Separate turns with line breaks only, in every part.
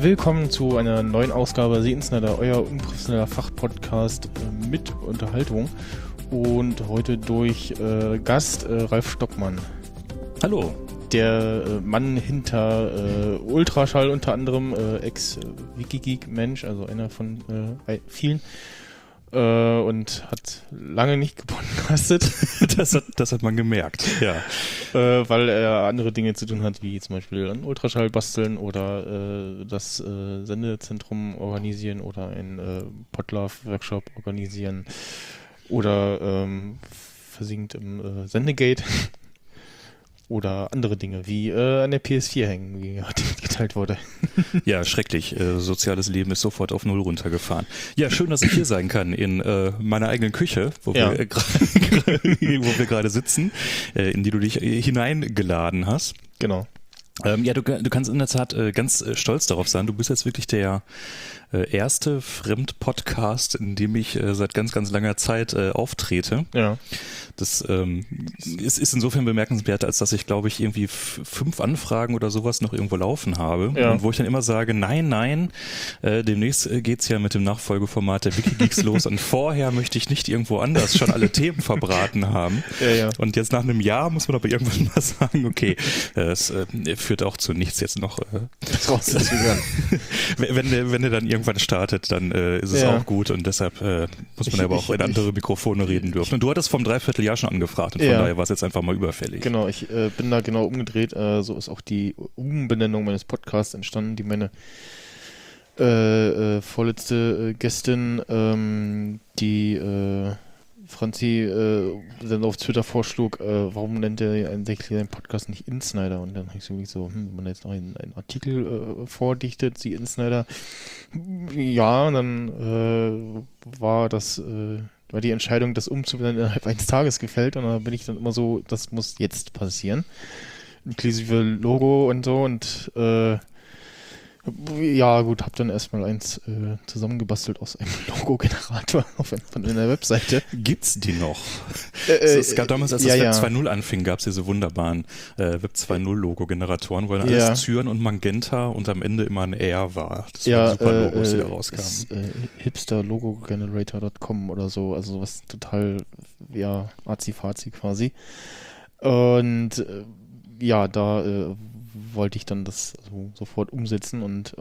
Willkommen zu einer neuen Ausgabe The Insider, euer unprofessioneller Fachpodcast mit Unterhaltung. Und heute durch Gast Ralf Stockmann.
Hallo.
Der Mann hinter Ultraschall unter anderem, Ex-Wikigeek-Mensch, also einer von vielen. Und hat lange nicht gepodcastet.
Das hat man gemerkt, ja.
Weil er andere Dinge zu tun hat, wie zum Beispiel an Ultraschall basteln oder das Sendezentrum organisieren oder einen Podlove-Workshop organisieren oder versinkt im Sendegate oder andere Dinge, wie an der PS4 hängen, wie heute geteilt wurde.
Ja, schrecklich. Soziales Leben ist sofort auf Null runtergefahren. Ja, schön, dass ich hier sein kann in meiner eigenen Küche, wo wir gerade sitzen, in die du dich hineingeladen hast.
Genau.
Ja, du kannst in der Tat ganz stolz darauf sein. Du bist jetzt wirklich der erste Fremdpodcast, in dem ich seit ganz, ganz langer Zeit auftrete.
Ja.
Das ist insofern bemerkenswert, als dass ich, glaube ich, irgendwie 5 Anfragen oder sowas noch irgendwo laufen habe.
Ja.
Und wo ich dann immer sage, nein, demnächst geht's ja mit dem Nachfolgeformat der Wikigeeks los und vorher möchte ich nicht irgendwo anders schon alle Themen verbraten haben.
Ja.
Und jetzt nach einem Jahr muss man aber irgendwann mal sagen, okay, es führt auch zu nichts jetzt noch. Wenn der dann irgendwann startet, dann ist es auch gut und deshalb muss man aber auch in andere Mikrofone reden dürfen. Und du hattest vom Dreivierteljahr schon angefragt und von daher war es jetzt einfach mal überfällig.
Genau, ich bin da genau umgedreht. So ist auch die Umbenennung meines Podcasts entstanden, die meine vorletzte Gästin, die Franzi dann auf Twitter vorschlug, warum nennt er eigentlich seinen Podcast nicht Insnider? Und dann habe ich so, wenn man jetzt noch einen Artikel vordichtet, sie Insnider, ja, und dann war die Entscheidung, das umzubenennen, innerhalb eines Tages gefällt und dann bin ich dann immer so, das muss jetzt passieren. Inklusive Logo und so und ja gut, hab dann erstmal eins zusammengebastelt aus einem Logo-Generator von einer Webseite.
Gibt's die noch? Es gab damals, als das Web 2.0 anfing, gab es diese wunderbaren Web 2.0 Logo-Generatoren, wo dann alles Cyan und Magenta und am Ende immer ein R war. Das waren super Logos, die da rauskamen.
hipsterlogogenerator.com oder so, also was total, azi-fazi quasi. Und da wollte ich dann das sofort umsetzen und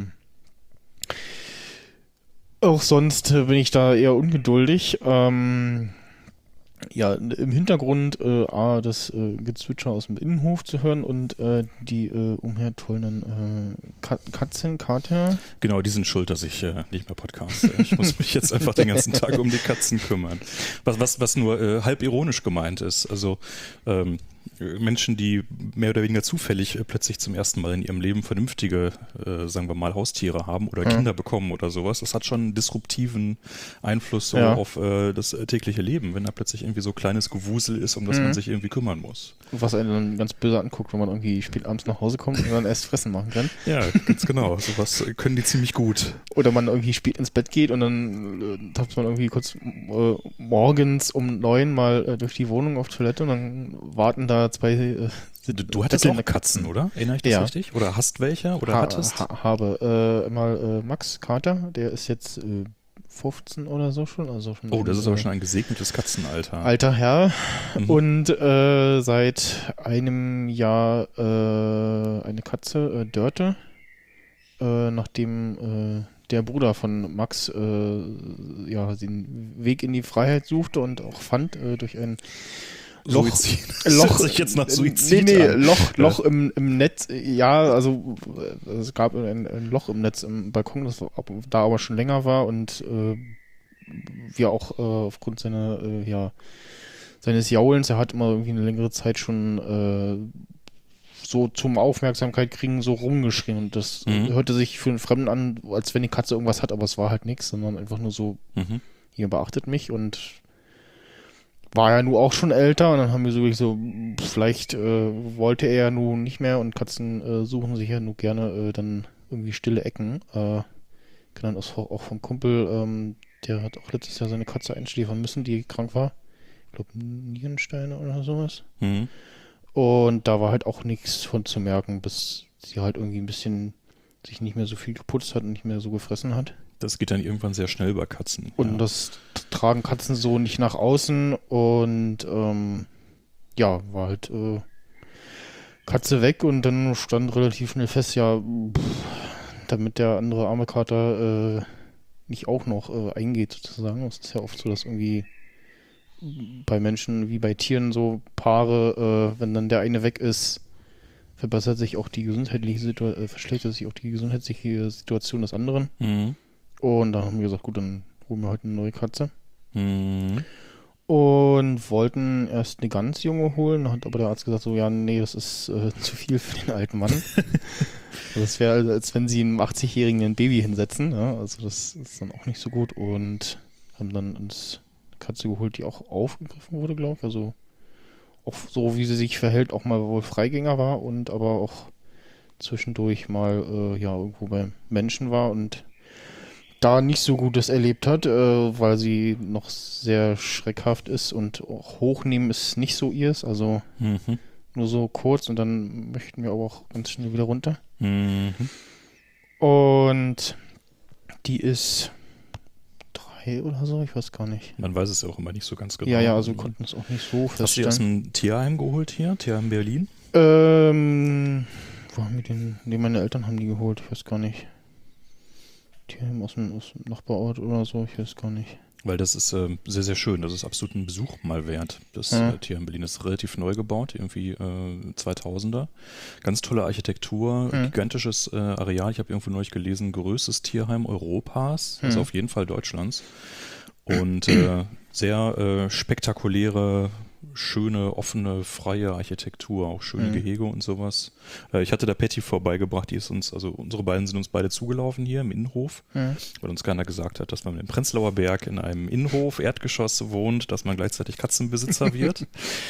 auch sonst bin ich da eher ungeduldig. Im Hintergrund das Gezwitscher aus dem Innenhof zu hören und die umhertollenden Kater.
Genau, die sind schuld, dass ich nicht mehr podcaste. Ich muss mich jetzt einfach den ganzen Tag um die Katzen kümmern. Was nur halb ironisch gemeint ist. Also Menschen, die mehr oder weniger zufällig plötzlich zum ersten Mal in ihrem Leben vernünftige, sagen wir mal, Haustiere haben oder Kinder bekommen oder sowas. Das hat schon einen disruptiven Einfluss auf das tägliche Leben, wenn da plötzlich irgendwie so kleines Gewusel ist, um das man sich irgendwie kümmern muss.
Was einen dann ganz böse anguckt, wenn man irgendwie spät abends nach Hause kommt und dann erst Fressen machen kann.
Ja, ganz genau. Sowas können die ziemlich gut.
Oder man irgendwie spät ins Bett geht und dann tappt man irgendwie kurz morgens um 9 mal durch die Wohnung auf Toilette und dann warten da zwei
Du hattest auch Katzen, oder? Erinnere ich das richtig? Oder hast welche? Oder hattest?
Habe mal Max Kater, der ist jetzt 15 oder so schon. Also schon
das ist aber schon ein gesegnetes Katzenalter.
Alter Herr. Und seit einem Jahr eine Katze, Dörte, nachdem der Bruder von Max den Weg in die Freiheit suchte und auch fand durch ein Loch
sich jetzt nach Suizid an.
Loch im Netz, also es gab ein Loch im Netz im Balkon, das da aber schon länger war und wir auch aufgrund seines Jaulens, er hat immer irgendwie eine längere Zeit schon so zum Aufmerksamkeit kriegen so rumgeschrien und das hörte sich für einen Fremden an, als wenn die Katze irgendwas hat, aber es war halt nichts, sondern einfach nur so, hier beachtet mich und war ja nun auch schon älter und dann haben wir so wirklich so, vielleicht wollte er ja nun nicht mehr und Katzen suchen sich ja nur gerne dann irgendwie stille Ecken. Dann auch vom Kumpel, der hat auch letztes Jahr seine Katze einschläfern müssen, die krank war. Ich glaube Nierensteine oder sowas. Und da war halt auch nichts von zu merken, bis sie halt irgendwie ein bisschen sich nicht mehr so viel geputzt hat und nicht mehr so gefressen hat.
Das geht dann irgendwann sehr schnell bei Katzen.
Und das tragen Katzen so nicht nach außen und war halt Katze weg und dann stand relativ schnell fest, damit der andere arme Kater nicht auch noch eingeht sozusagen. Es ist ja oft so, dass irgendwie bei Menschen wie bei Tieren so Paare, wenn dann der eine weg ist, verschlechtert sich auch die gesundheitliche Situation des anderen.
Mhm.
Und dann haben wir gesagt, gut, dann holen wir heute eine neue Katze.
Mhm.
Und wollten erst eine ganz junge holen, dann hat aber der Arzt gesagt, so, ja, nee, das ist zu viel für den alten Mann. Also das wäre, als wenn sie einem 80-Jährigen ein Baby hinsetzen. Ja? Also das ist dann auch nicht so gut. Und haben dann uns eine Katze geholt, die auch aufgegriffen wurde, glaube ich. Also auch so, wie sie sich verhält, auch mal wohl Freigänger war und aber auch zwischendurch mal irgendwo bei Menschen war und da nicht so Gutes erlebt hat, weil sie noch sehr schreckhaft ist und auch hochnehmen ist nicht so ihrs, also nur so kurz und dann möchten wir aber auch ganz schnell wieder runter.
Mhm.
Und die ist 3 oder so, ich weiß gar nicht.
Man weiß es ja auch immer nicht so ganz genau.
Ja, also wir konnten es auch nicht so feststellen.
Hast du die aus dem Tierheim geholt hier? Tierheim Berlin?
Wo haben wir den? Ne, meine Eltern haben die geholt, ich weiß gar nicht. Tierheim aus dem Nachbarort oder so, ich weiß gar nicht.
Weil das ist sehr, sehr schön. Das ist absolut ein Besuch mal wert. Das Tierheim Berlin ist relativ neu gebaut, irgendwie 2000er. Ganz tolle Architektur, gigantisches Areal. Ich habe irgendwo neulich gelesen, größtes Tierheim Europas, also auf jeden Fall Deutschlands. Und sehr spektakuläre, schöne, offene, freie Architektur, auch schöne Gehege und sowas. Ich hatte da Patty vorbeigebracht, unsere beiden sind uns beide zugelaufen hier im Innenhof, weil uns keiner gesagt hat, dass man im Prenzlauer Berg in einem Innenhof, Erdgeschoss wohnt, dass man gleichzeitig Katzenbesitzer wird.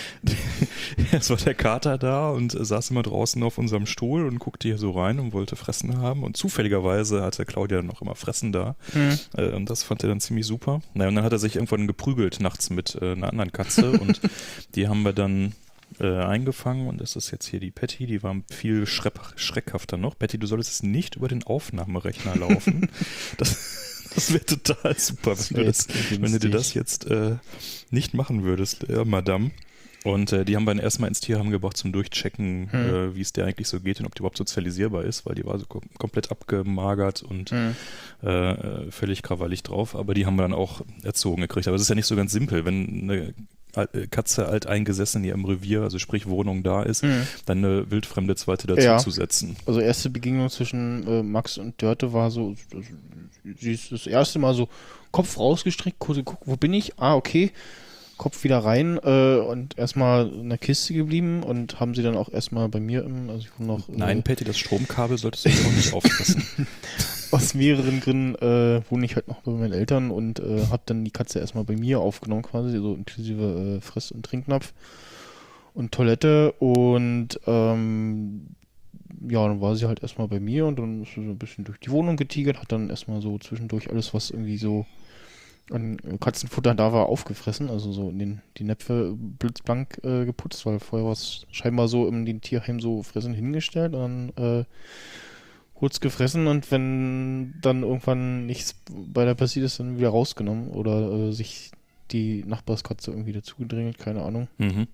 Es war der Kater da und saß immer draußen auf unserem Stuhl und guckte hier so rein und wollte Fressen haben und zufälligerweise hatte Claudia noch immer Fressen da und das fand er dann ziemlich super. Naja, und dann hat er sich irgendwann geprügelt nachts mit einer anderen Katze und die haben wir dann eingefangen und das ist jetzt hier die Patty, die war viel schreckhafter noch. Patty, du solltest nicht über den Aufnahmerechner laufen. Das wäre total super, wenn du dir das jetzt nicht machen würdest, Madame. Und die haben wir dann erstmal ins Tierheim gebracht zum Durchchecken, wie es der eigentlich so geht und ob die überhaupt sozialisierbar ist, weil die war so komplett abgemagert und völlig krawallig drauf. Aber die haben wir dann auch erzogen gekriegt. Aber es ist ja nicht so ganz simpel, wenn eine Katze alteingesessen hier im Revier, also sprich Wohnung da ist, dann eine wildfremde zweite dazuzusetzen.
Also erste Begegnung zwischen Max und Dörte war so, sie ist das erste Mal so Kopf rausgestreckt, kurz geguckt, wo bin ich? Ah, okay. Kopf wieder rein und erstmal in der Kiste geblieben und haben sie dann auch erstmal bei mir
Nein, Patty, das Stromkabel solltest du auch nicht aufpassen.
Aus mehreren Gründen wohne ich halt noch bei meinen Eltern und habe dann die Katze erstmal bei mir aufgenommen quasi, so inklusive Fress- und Trinknapf und Toilette und dann war sie halt erstmal bei mir und dann ist sie so ein bisschen durch die Wohnung getigert, hat dann erstmal so zwischendurch alles, was irgendwie so an Katzenfutter da war, aufgefressen, also so in die Näpfe blitzblank geputzt, weil vorher war es scheinbar so in den Tierheim so fressen hingestellt und dann kurz gefressen und wenn dann irgendwann nichts bei der passiert ist, dann wieder rausgenommen oder sich die Nachbarskatze irgendwie dazu gedrängelt, keine Ahnung.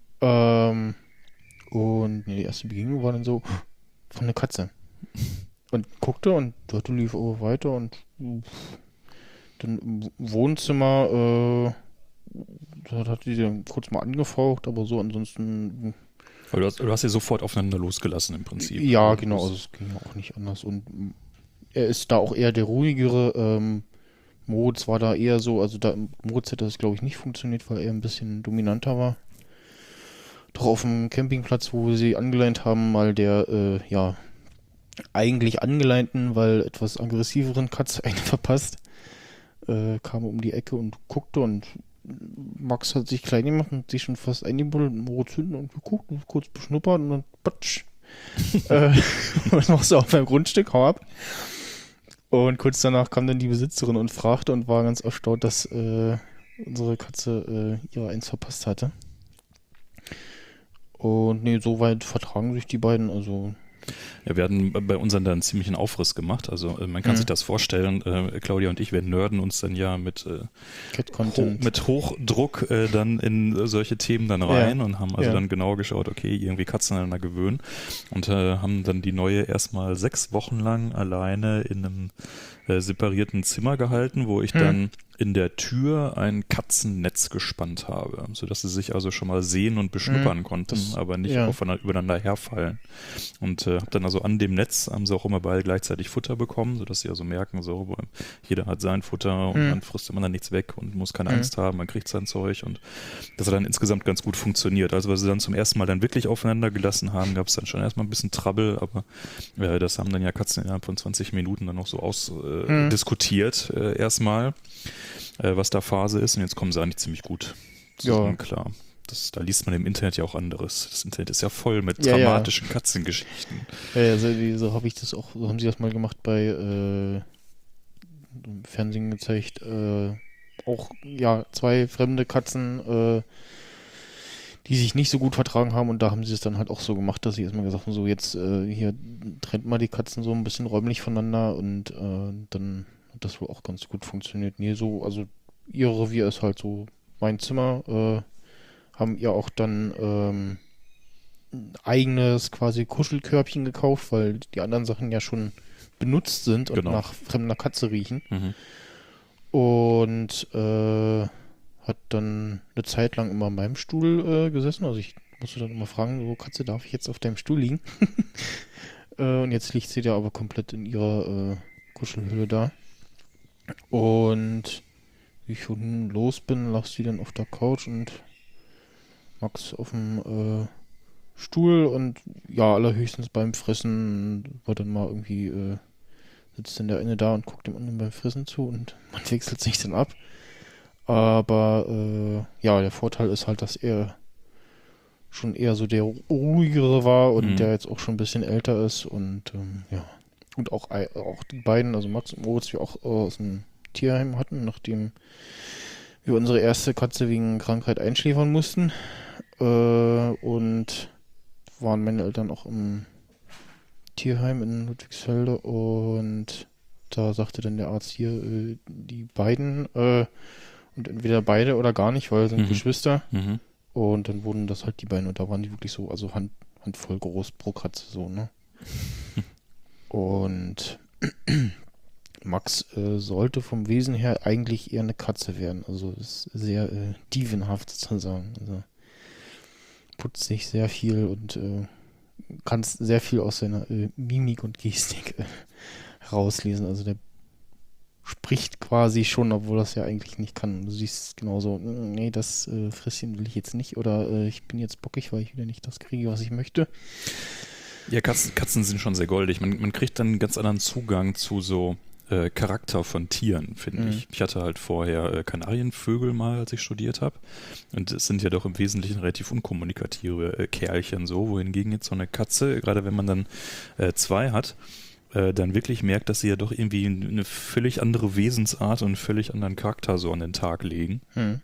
Und die erste Begegnung war dann so von der Katze. Und guckte und dort lief aber weiter und dann im Wohnzimmer, da hat die dann kurz mal angefaucht, aber so ansonsten.
Aber du hast sie sofort aufeinander losgelassen im Prinzip.
Ja, genau, also es ging ja auch nicht anders. Und er ist da auch eher der ruhigere. Moritz war da eher so, also Moritz hätte das glaube ich nicht funktioniert, weil er ein bisschen dominanter war. Doch auf dem Campingplatz, wo wir sie angeleint haben, mal der, eigentlich angeleinten, weil etwas aggressiveren Katze einen verpasst. Kam um die Ecke und guckte und Max hat sich klein gemacht und sich schon fast eingebuddelt und Moritz hinten und geguckt und kurz beschnuppert und dann patsch. Was machst du auch beim Grundstück? Hau ab. Und kurz danach kam dann die Besitzerin und fragte und war ganz erstaunt, dass unsere Katze ihre eins verpasst hatte. Und nee, so weit vertragen sich die beiden, also
Ja, wir hatten bei unseren dann ziemlich einen Aufriss gemacht. Also man kann sich das vorstellen, Claudia und ich, wir nerden uns dann ja mit Hochdruck dann in solche Themen dann rein und haben also dann genau geschaut, okay, irgendwie Katzen aneinander gewöhnen und haben dann die neue erstmal 6 Wochen lang alleine in einem separierten Zimmer gehalten, wo ich dann in der Tür ein Katzennetz gespannt habe, sodass sie sich also schon mal sehen und beschnuppern konnten, aber nicht übereinander herfallen. Und habe dann also an dem Netz, haben sie auch immer beide gleichzeitig Futter bekommen, sodass sie also merken, so jeder hat sein Futter und man frisst immer dann nichts weg und muss keine Angst haben, man kriegt sein Zeug und das hat dann insgesamt ganz gut funktioniert. Also, weil sie dann zum ersten Mal dann wirklich aufeinander gelassen haben, gab es dann schon erstmal ein bisschen Trouble, aber das haben dann ja Katzen innerhalb von 20 Minuten dann noch so ausdiskutiert erstmal, was da Phase ist, und jetzt kommen sie eigentlich ziemlich gut zusammen klar. Da liest man im Internet ja auch anderes. Das Internet ist ja voll mit dramatischen Katzengeschichten.
Ja, so habe ich das auch, so haben sie das mal gemacht bei im Fernsehen gezeigt. Auch 2 fremde Katzen, die sich nicht so gut vertragen haben, und da haben sie es dann halt auch so gemacht, dass sie erstmal gesagt haben, so jetzt hier trennt mal die Katzen so ein bisschen räumlich voneinander, und dann hat das wohl auch ganz gut funktioniert. Nee, so, also ihr Revier ist halt so mein Zimmer, haben ihr auch dann ein eigenes quasi Kuschelkörbchen gekauft, weil die anderen Sachen ja schon benutzt sind und nach fremder Katze riechen. Und hat dann eine Zeit lang immer an meinem Stuhl gesessen. Also ich musste dann immer fragen, so Katze, darf ich jetzt auf deinem Stuhl liegen? Und jetzt liegt sie da aber komplett in ihrer Kuschelhülle da. Und wie ich schon los bin, lag sie dann auf der Couch und Max auf dem Stuhl, und allerhöchstens beim Fressen war dann mal irgendwie, sitzt dann der eine da und guckt dem anderen beim Fressen zu und man wechselt sich dann ab. Aber der Vorteil ist halt, dass er schon eher so der ruhigere war und der jetzt auch schon ein bisschen älter ist, und und auch die beiden, also Max und Moritz, wir auch aus dem Tierheim hatten, nachdem wir unsere erste Katze wegen Krankheit einschläfern mussten, und waren meine Eltern auch im Tierheim in Ludwigsfelde, und da sagte dann der Arzt hier, die beiden, und entweder beide oder gar nicht, weil sind Geschwister, und dann wurden das halt die beiden, und da waren die wirklich so, also handvoll groß pro Katze, so, ne? Und Max sollte vom Wesen her eigentlich eher eine Katze werden, also ist sehr dievenhaft sozusagen, also putzt sich sehr viel und kann sehr viel aus seiner Mimik und Gestik rauslesen. Also der spricht quasi schon, obwohl das ja eigentlich nicht kann. Du siehst genauso, nee, das Fresschen will ich jetzt nicht, oder ich bin jetzt bockig, weil ich wieder nicht das kriege, was ich möchte.
Ja, Katzen sind schon sehr goldig. Man kriegt dann einen ganz anderen Zugang zu so Charakter von Tieren, finde ich. Ich hatte halt vorher Kanarienvögel mal, als ich studiert habe. Und es sind ja doch im Wesentlichen relativ unkommunikative Kerlchen so, wohingegen jetzt so eine Katze, gerade wenn man dann 2 hat, dann wirklich merkt, dass sie ja doch irgendwie eine völlig andere Wesensart und einen völlig anderen Charakter so an den Tag legen.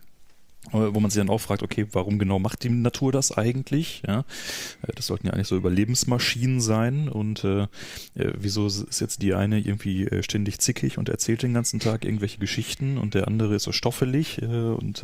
Wo man sich dann auch fragt, okay, warum genau macht die Natur das eigentlich? Ja, das sollten ja eigentlich so Überlebensmaschinen sein, und wieso ist jetzt die eine irgendwie ständig zickig und erzählt den ganzen Tag irgendwelche Geschichten und der andere ist so stoffelig, und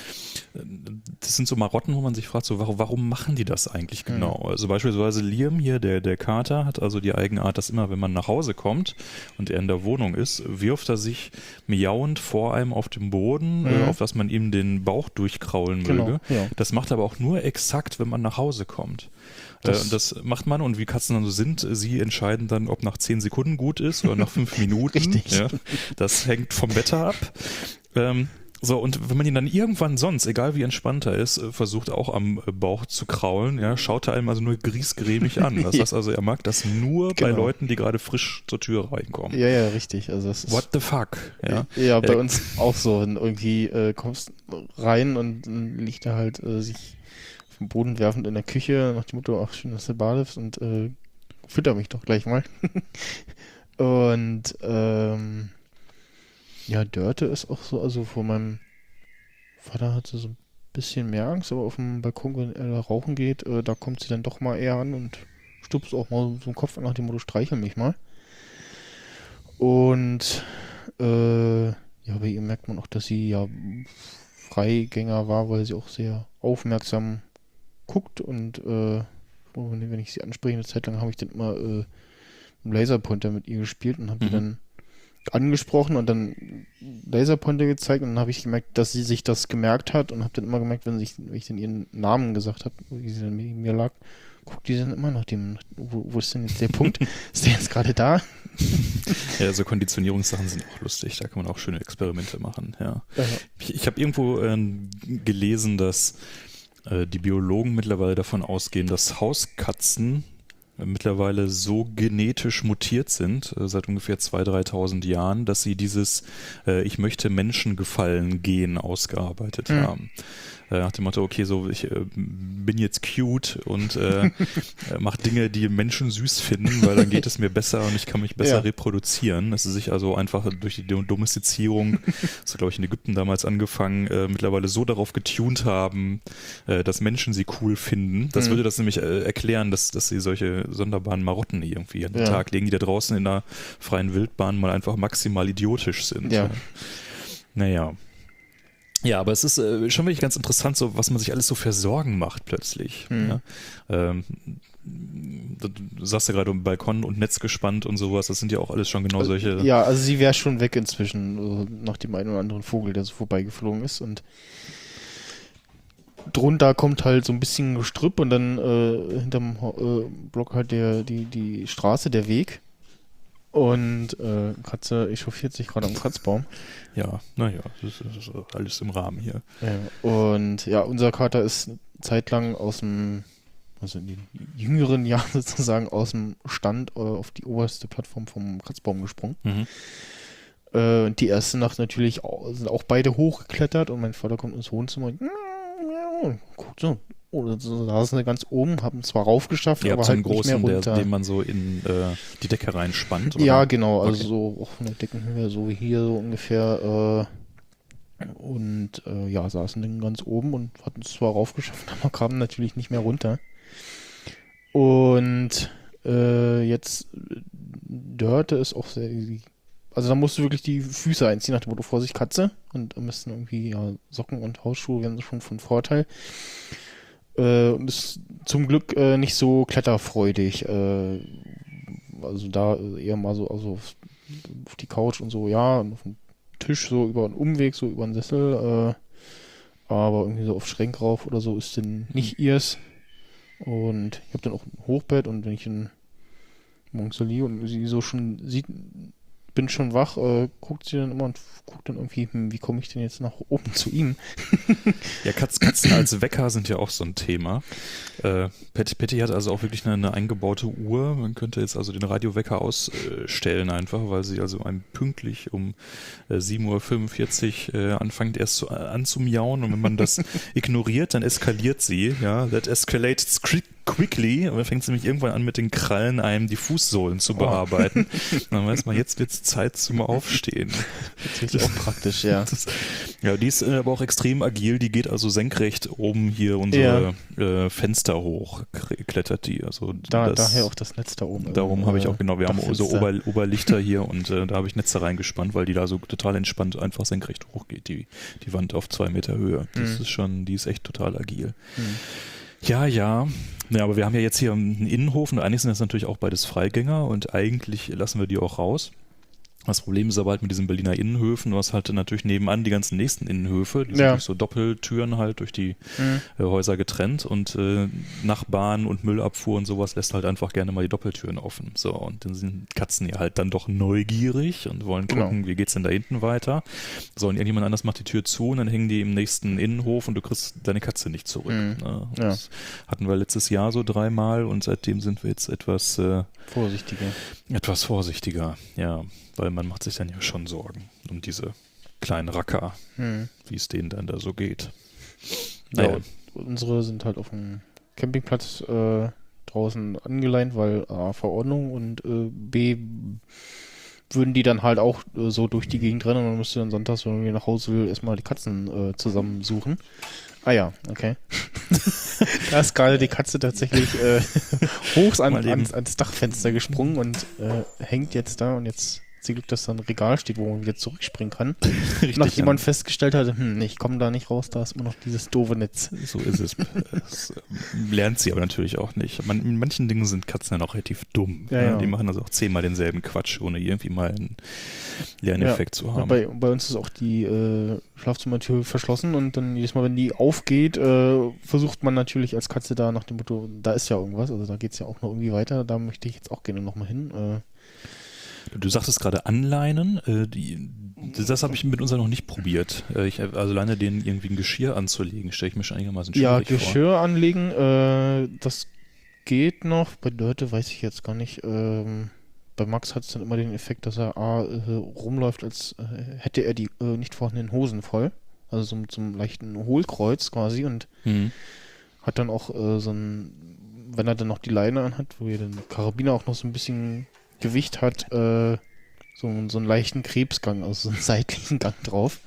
das sind so Marotten, wo man sich fragt, so warum machen die das eigentlich genau? Also beispielsweise Liam hier, der Kater, hat also die Eigenart, dass immer, wenn man nach Hause kommt und er in der Wohnung ist, wirft er sich miauend vor einem auf den Boden, auf dass man ihm den Bauch durchkraulen möge. Ja. Das macht aber auch nur exakt, wenn man nach Hause kommt. Das macht man, und wie Katzen dann so sind, sie entscheiden dann, ob nach 10 Sekunden gut ist oder nach 5 Minuten.
Richtig.
Ja, das hängt vom Wetter ab. So, und wenn man ihn dann irgendwann sonst, egal wie entspannt er ist, versucht auch am Bauch zu kraulen, ja, schaut er einem also nur griesgrämig an. Das heißt also, er mag das nur bei Leuten, die gerade frisch zur Tür reinkommen.
Ja, richtig. Also das ist
What the fuck?
Ja, bei uns auch so. Wenn irgendwie kommst rein und liegt er halt sich auf den Boden werfend in der Küche, nach dem Motto, ach schön, dass du badest, und fütter mich doch gleich mal. Und Dörte ist auch so, also vor meinem Vater hat sie so ein bisschen mehr Angst, aber auf dem Balkon, wenn er da rauchen geht, da kommt sie dann doch mal eher an und stupst auch mal so einen Kopf nach dem Motto, streichel mich mal. Und ja, bei ihr merkt man auch, dass sie ja Freigänger war, weil sie auch sehr aufmerksam guckt und wenn ich sie anspreche, eine Zeit lang habe ich dann immer einen Laserpointer mit ihr gespielt und habe die dann angesprochen und dann Laserpointer gezeigt und dann habe ich gemerkt, dass sie sich das gemerkt hat und habe dann immer gemerkt, wenn ich dann ihren Namen gesagt habe, wie sie dann neben mir lag, guckt die dann immer nach dem, wo ist denn jetzt der Punkt? Ist der jetzt gerade da?
Ja, so Konditionierungssachen sind auch lustig, da kann man auch schöne Experimente machen, ja. Ich habe irgendwo gelesen, dass die Biologen mittlerweile davon ausgehen, dass Hauskatzen mittlerweile so genetisch mutiert sind, seit ungefähr 2.000, 3.000 Jahren, dass sie dieses Ich möchte Menschen gefallen Gen ausgearbeitet haben. Nach dem Motto, okay, so ich bin jetzt cute und mache Dinge, die Menschen süß finden, weil dann geht es mir besser und ich kann mich besser reproduzieren. Dass sie sich also einfach durch die Domestizierung, das hat glaube ich in Ägypten damals angefangen, mittlerweile so darauf getunt haben, dass Menschen sie cool finden. Das würde das nämlich erklären, dass sie solche sonderbaren Marotten irgendwie an den Tag legen, die da draußen in der freien Wildbahn mal einfach maximal idiotisch sind.
Ja.
Naja. Ja, aber es ist schon wirklich ganz interessant, so was man sich alles so für Sorgen macht plötzlich. Ja? Du sagst ja gerade Balkon und Netz gespannt und sowas, das sind ja auch alles schon genau solche...
Ja, also sie wäre schon weg inzwischen, nach dem einen oder anderen Vogel, der so vorbeigeflogen ist und drunter kommt halt so ein bisschen Gestrüpp und dann hinterm Block halt die Straße, der Weg. Und Katze echauffiert sich gerade am Kratzbaum.
Ja, naja, das ist alles im Rahmen hier.
Ja, und ja, unser Kater ist zeitlang also in den jüngeren Jahren sozusagen aus dem Stand auf die oberste Plattform vom Kratzbaum gesprungen. Und die erste Nacht natürlich sind auch beide hochgeklettert und mein Vater kommt ins Wohnzimmer und guckt so. Oder so saßen sie ganz oben, haben zwar raufgeschafft,
aber
halt
so einen
nicht mehr
großen,
runter.
den man so in die Decke reinspannt? Oder?
Ja, genau, also so auch von der Deckenhöhe, so wie hier so ungefähr. Und saßen dann ganz oben und hatten es zwar raufgeschafft, aber kamen natürlich nicht mehr runter. Und jetzt dörrte es auch sehr. Also da musst du wirklich die Füße einziehen, nach dem Motto Vorsicht Katze. Und am besten irgendwie Socken und Hausschuhe wären schon von Vorteil. Und ist zum Glück nicht so kletterfreudig. Also da eher mal so also auf die Couch und so, ja, und auf den Tisch so über einen Umweg, so über einen Sessel. Aber irgendwie so auf Schränk rauf oder so ist denn nicht ihrs. Und ich habe dann auch ein Hochbett und wenn ich in morgens so liege und sie so schon sieht, bin schon wach, guckt sie dann immer und guckt dann irgendwie, wie komme ich denn jetzt nach oben zu ihm?
Ja, Katzen als Wecker sind ja auch so ein Thema. Patty hat also auch wirklich eine eingebaute Uhr. Man könnte jetzt also den Radiowecker ausstellen einfach, weil sie also pünktlich um 7.45 Uhr anfängt erst an zu miauen und wenn man das ignoriert, dann eskaliert sie. Ja, that escalates quickly und dann fängt sie nämlich irgendwann an mit den Krallen einem die Fußsohlen zu bearbeiten. Und dann weiß man, jetzt wird's Zeit zum Aufstehen.
Das ist auch praktisch, ja.
Die ist aber auch extrem agil, die geht also senkrecht oben hier unsere Fenster hoch, klettert die. Also
daher auch das Netz da oben.
Darum habe ich auch, genau, wir haben so Oberlichter hier und da habe ich Netze reingespannt, weil die da so total entspannt einfach senkrecht hochgeht, die Wand auf 2 Meter Höhe. Das ist schon, die ist echt total agil. Ja, aber wir haben ja jetzt hier einen Innenhof und eigentlich sind das natürlich auch beides Freigänger und eigentlich lassen wir die auch raus. Das Problem ist aber halt mit diesen Berliner Innenhöfen, du hast halt natürlich nebenan die ganzen nächsten Innenhöfe, die sind durch so Doppeltüren halt durch die Häuser getrennt und Nachbarn und Müllabfuhr und sowas lässt halt einfach gerne mal die Doppeltüren offen. So, und dann sind Katzen ja halt dann doch neugierig und wollen gucken, wie geht's denn da hinten weiter. So, und irgendjemand anders macht die Tür zu und dann hängen die im nächsten Innenhof und du kriegst deine Katze nicht zurück. Ne? Das hatten wir letztes Jahr so 3-mal und seitdem sind wir jetzt etwas vorsichtiger, ja. Weil man macht sich dann ja schon Sorgen um diese kleinen Racker, wie es denen dann da so geht.
Ja, unsere sind halt auf dem Campingplatz draußen angeleint, weil A, Verordnung und B, würden die dann halt auch so durch die Gegend rennen und man müsste dann sonntags, wenn man nach Hause will, erstmal die Katzen zusammensuchen. Ah ja, okay. Da ist gerade die Katze tatsächlich hoch ans Dachfenster gesprungen und hängt jetzt da und jetzt sie Glück, dass da ein Regal steht, wo man wieder zurückspringen kann. Nachdem jemand festgestellt hat, ich komme da nicht raus, da ist immer noch dieses doofe Netz.
So ist es. Das lernt sie aber natürlich auch nicht. In manchen Dingen sind Katzen ja noch relativ dumm.
Ja.
Die machen also auch 10-mal denselben Quatsch, ohne irgendwie mal einen Lerneffekt zu haben.
Bei uns ist auch die Schlafzimmertür verschlossen und dann jedes Mal, wenn die aufgeht, versucht man natürlich als Katze da nach dem Motto, da ist ja irgendwas, also da geht es ja auch noch irgendwie weiter, da möchte ich jetzt auch gerne nochmal hin.
Du sagtest gerade anleinen, das habe ich mit unserer noch nicht probiert. Also alleine den irgendwie ein Geschirr anzulegen, stelle ich mir schon einigermaßen schwierig vor.
Ja, Geschirr anlegen, das geht noch, bei Dörte weiß ich jetzt gar nicht. Bei Max hat es dann immer den Effekt, dass er rumläuft, als hätte er die nicht vorhandenen Hosen voll. Also so mit so einem leichten Hohlkreuz quasi und hat dann auch wenn er dann noch die Leine anhat, wo er den Karabiner auch noch so ein bisschen Gewicht hat, so einen leichten Krebsgang, also so einen seitlichen Gang drauf.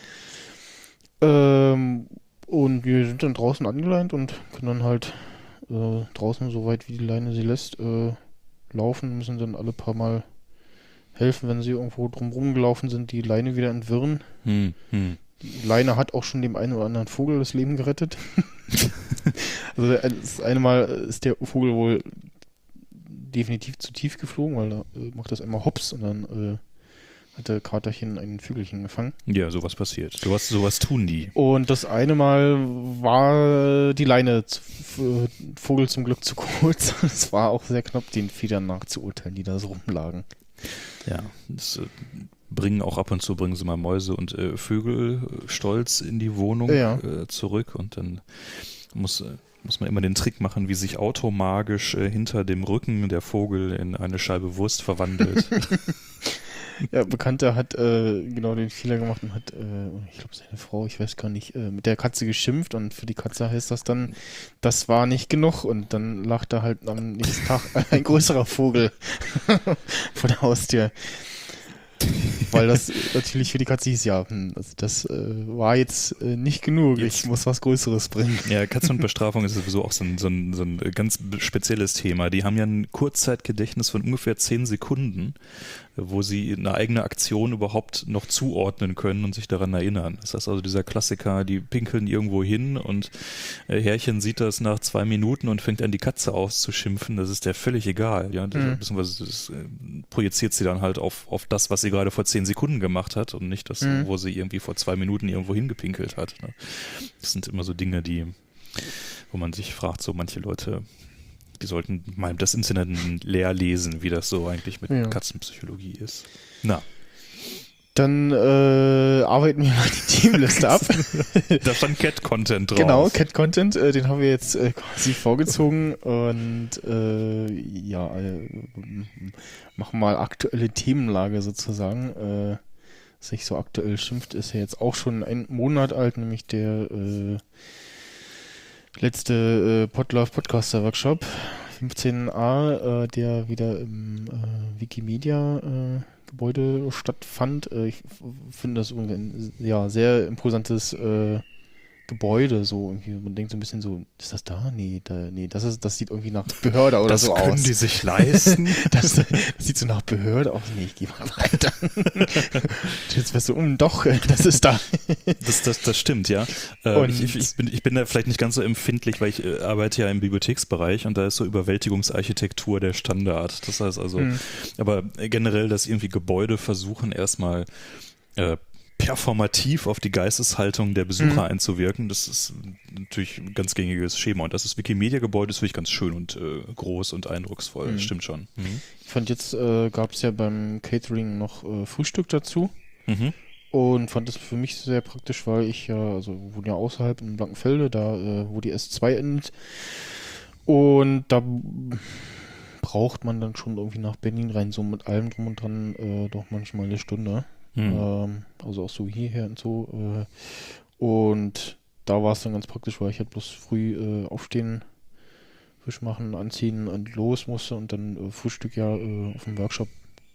Und wir sind dann draußen angeleint und können dann halt draußen, so weit wie die Leine sie lässt, laufen, müssen dann alle paar Mal helfen, wenn sie irgendwo drumherum gelaufen sind, die Leine wieder entwirren. Die Leine hat auch schon dem einen oder anderen Vogel das Leben gerettet. Also das eine Mal ist der Vogel wohl definitiv zu tief geflogen, weil da macht das einmal hops und dann hat der Katerchen ein Vögelchen gefangen.
Ja, sowas passiert. Sowas tun die.
Und das eine Mal war die Leine Vogel zum Glück zu kurz. Es war auch sehr knapp, den Federn nachzuurteilen, die da so rumlagen.
Ja, das bringen sie mal Mäuse und Vögel stolz in die Wohnung zurück und dann muss man immer den Trick machen, wie sich automagisch hinter dem Rücken der Vogel in eine Scheibe Wurst verwandelt.
Ja, Bekannter hat genau den Fehler gemacht und hat, ich glaube seine Frau, ich weiß gar nicht, mit der Katze geschimpft und für die Katze heißt das dann, das war nicht genug und dann lag da halt am nächsten Tag ein größerer Vogel vor der Haustür. Weil das natürlich für die Katze hieß, also das war jetzt nicht genug, ich muss was Größeres bringen.
Ja, Katzenbestrafung ist sowieso auch so ein ganz spezielles Thema. Die haben ja ein Kurzzeitgedächtnis von ungefähr 10 Sekunden, wo sie eine eigene Aktion überhaupt noch zuordnen können und sich daran erinnern. Das heißt also dieser Klassiker, die pinkeln irgendwo hin und Herrchen sieht das nach 2 Minuten und fängt an, die Katze auszuschimpfen. Das ist der völlig egal. Ja? Beziehungsweise das projiziert sie dann halt auf das, was sie gerade vor 10 Sekunden gemacht hat und nicht das, wo sie irgendwie vor 2 Minuten irgendwo hingepinkelt hat. Ne? Das sind immer so Dinge, wo man sich fragt, so manche Leute, die sollten mal das Internet leer lesen, wie das so eigentlich mit Katzenpsychologie ist. Na.
Dann arbeiten wir mal die Teamliste ab.
Da stand Cat-Content drauf.
Genau, Cat-Content, den haben wir jetzt quasi vorgezogen und machen mal aktuelle Themenlage sozusagen. Was sich so aktuell schimpft, ist ja jetzt auch schon 1 Monat alt, nämlich der letzte Podlove-Podcaster-Workshop 15a, der wieder im Wikimedia Gebäude stattfand. Ich finde das ein sehr imposantes Gebäude, so irgendwie. Man denkt so ein bisschen so, ist das da? Nee, das sieht irgendwie nach Behörde oder so aus.
Das können die sich leisten.
Das sieht so nach Behörde aus. Nee, ich gehe mal weiter. Jetzt wärst du, doch, das ist da.
Das stimmt, ja. Ich bin da vielleicht nicht ganz so empfindlich, weil ich arbeite ja im Bibliotheksbereich und da ist so Überwältigungsarchitektur der Standard. Das heißt also, aber generell, dass irgendwie Gebäude versuchen erstmal performativ auf die Geisteshaltung der Besucher einzuwirken. Das ist natürlich ein ganz gängiges Schema. Und das Wikimedia-Gebäude ist wirklich ganz schön und groß und eindrucksvoll. Das stimmt schon.
Ich fand jetzt, gab es ja beim Catering noch Frühstück dazu. Und fand das für mich sehr praktisch, weil ich wohne ja außerhalb in Blankenfelde, da wo die S2 endet. Und da braucht man dann schon irgendwie nach Berlin rein, so mit allem drum und dran, doch manchmal eine Stunde. Also auch so hierher und so. Und da war es dann ganz praktisch, weil ich halt bloß früh aufstehen, frisch machen, anziehen und los musste und dann Frühstück auf dem Workshop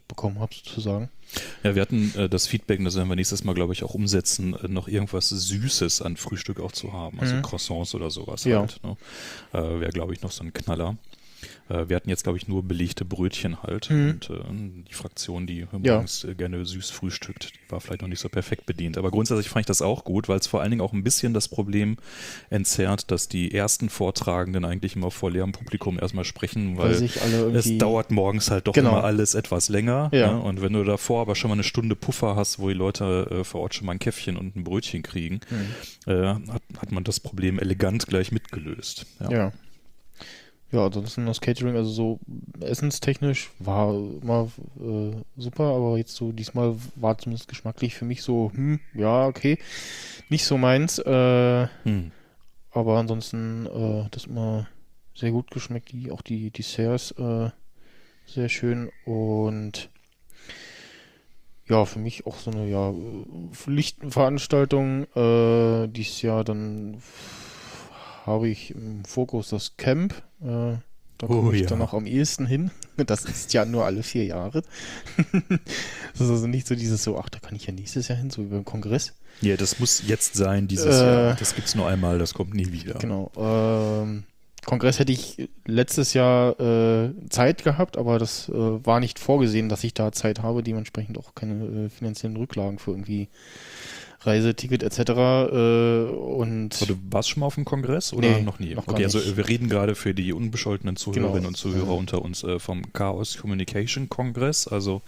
bekommen habe, sozusagen.
Ja, wir hatten das Feedback, das werden wir nächstes Mal, glaube ich, auch umsetzen, noch irgendwas Süßes an Frühstück auch zu haben. Also Croissants oder sowas halt. Ne? Wäre, glaube ich, noch so ein Knaller. Wir hatten jetzt, glaube ich, nur belegte Brötchen halt. Und die Fraktion, die morgens gerne süß frühstückt, die war vielleicht noch nicht so perfekt bedient. Aber grundsätzlich fand ich das auch gut, weil es vor allen Dingen auch ein bisschen das Problem entzerrt, dass die ersten Vortragenden eigentlich immer vor leerem Publikum erstmal sprechen, weil
sich alle
es dauert morgens halt doch immer alles etwas länger.
Ja.
Ne? Und wenn du davor aber schon mal eine Stunde Puffer hast, wo die Leute vor Ort schon mal ein Käffchen und ein Brötchen kriegen, hat man das Problem elegant gleich mitgelöst.
Ja. Ja, ansonsten das Catering, also so essenstechnisch war immer super, aber jetzt so diesmal war zumindest geschmacklich für mich so, ja, okay, nicht so meins. Aber ansonsten das immer sehr gut geschmeckt, auch die Desserts sehr schön und ja, für mich auch so eine Pflichtenveranstaltung. Dieses Jahr dann habe ich im Fokus das Camp. Da komme ich dann auch am ehesten hin. Das ist ja nur alle 4 Jahre. Das ist also nicht so dieses da kann ich ja nächstes Jahr hin, so wie beim Kongress.
Ja, das muss jetzt sein, dieses Jahr. Das gibt's nur einmal, das kommt nie wieder.
Genau. Kongress hätte ich letztes Jahr Zeit gehabt, aber das war nicht vorgesehen, dass ich da Zeit habe, dementsprechend auch keine finanziellen Rücklagen für irgendwie Reiseticket etc. Und
aber du warst schon mal auf dem Kongress oder noch nie?
Noch
okay,
nicht.
Also wir reden gerade für die unbescholtenen Zuhörerinnen und Zuhörer unter uns vom Chaos Communication Kongress, also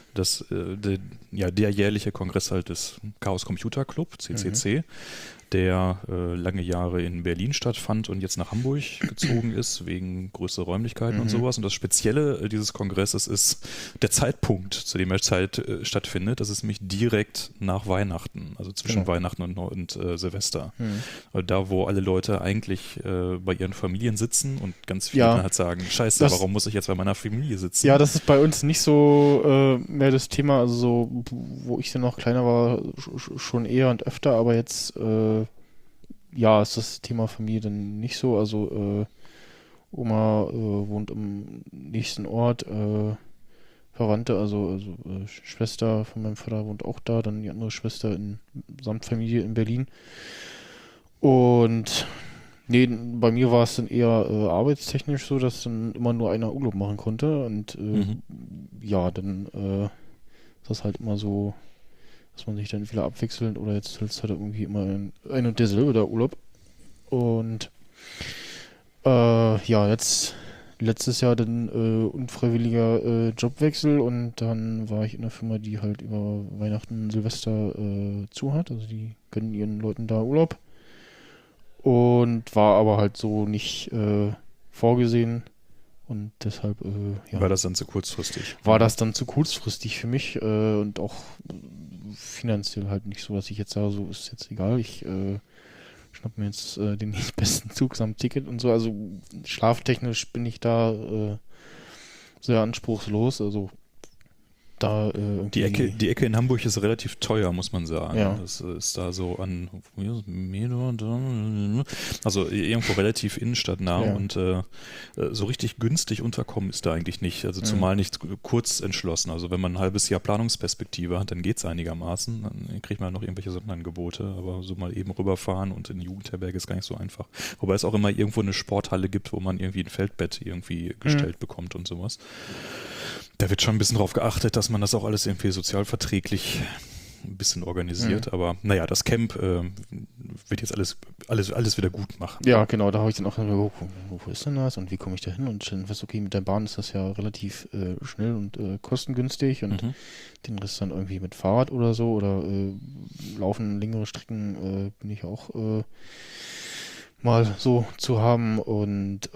der jährliche Kongress halt des Chaos Computer Club, CCC, der lange Jahre in Berlin stattfand und jetzt nach Hamburg gezogen ist, wegen größerer Räumlichkeiten und sowas. Und das Spezielle dieses Kongresses ist der Zeitpunkt, zu dem er stattfindet. Das ist nämlich direkt nach Weihnachten, also zwischen Weihnachten und Silvester. Da, wo alle Leute eigentlich bei ihren Familien sitzen und ganz viele dann halt sagen, scheiße, warum muss ich jetzt bei meiner Familie sitzen?
Ja, das ist bei uns nicht so mehr das Thema, also so, wo ich dann noch kleiner war, schon eher und öfter, aber jetzt ist das Thema Familie dann nicht so. Also Oma wohnt im nächsten Ort, Verwandte, also Schwester von meinem Vater wohnt auch da, dann die andere Schwester samt Familie in Berlin. Und nee, bei mir war es dann eher arbeitstechnisch so, dass dann immer nur einer Urlaub machen konnte. Und dann ist das halt immer so, dass man sich dann wieder abwechselnd oder jetzt halt irgendwie immer ein und derselbe der Urlaub. Und jetzt letztes Jahr dann unfreiwilliger Jobwechsel und dann war ich in einer Firma, die halt über Weihnachten, Silvester zu hat. Also die gönnen ihren Leuten da Urlaub. Und war aber halt so nicht vorgesehen. Und deshalb,
War das dann zu kurzfristig?
War das dann zu kurzfristig für mich und auch finanziell halt nicht so, dass ich jetzt sage, so ist jetzt egal, ich schnapp mir jetzt den besten Zug samt Ticket und so. Also schlaftechnisch bin ich da sehr anspruchslos, also da
die Ecke in Hamburg ist relativ teuer, muss man sagen.
Ja.
Das ist da so an, also irgendwo relativ innenstadtnah und so richtig günstig unterkommen ist da eigentlich nicht. Also zumal nicht kurz entschlossen. Also wenn man ein halbes Jahr Planungsperspektive hat, dann geht es einigermaßen. Dann kriegt man noch irgendwelche Sonderangebote, aber so mal eben rüberfahren und in die Jugendherberge ist gar nicht so einfach. Wobei es auch immer irgendwo eine Sporthalle gibt, wo man irgendwie ein Feldbett irgendwie gestellt bekommt und sowas. Da wird schon ein bisschen drauf geachtet, dass man das auch alles irgendwie sozialverträglich ein bisschen organisiert. Aber naja, das Camp wird jetzt alles wieder gut machen.
Ja, genau, da habe ich dann auch wo ist denn das und wie komme ich da hin? Und dann weiß okay, mit der Bahn ist das ja relativ schnell und kostengünstig und den Rest dann irgendwie mit Fahrrad oder so oder laufen längere Strecken bin ich auch mal so zu haben und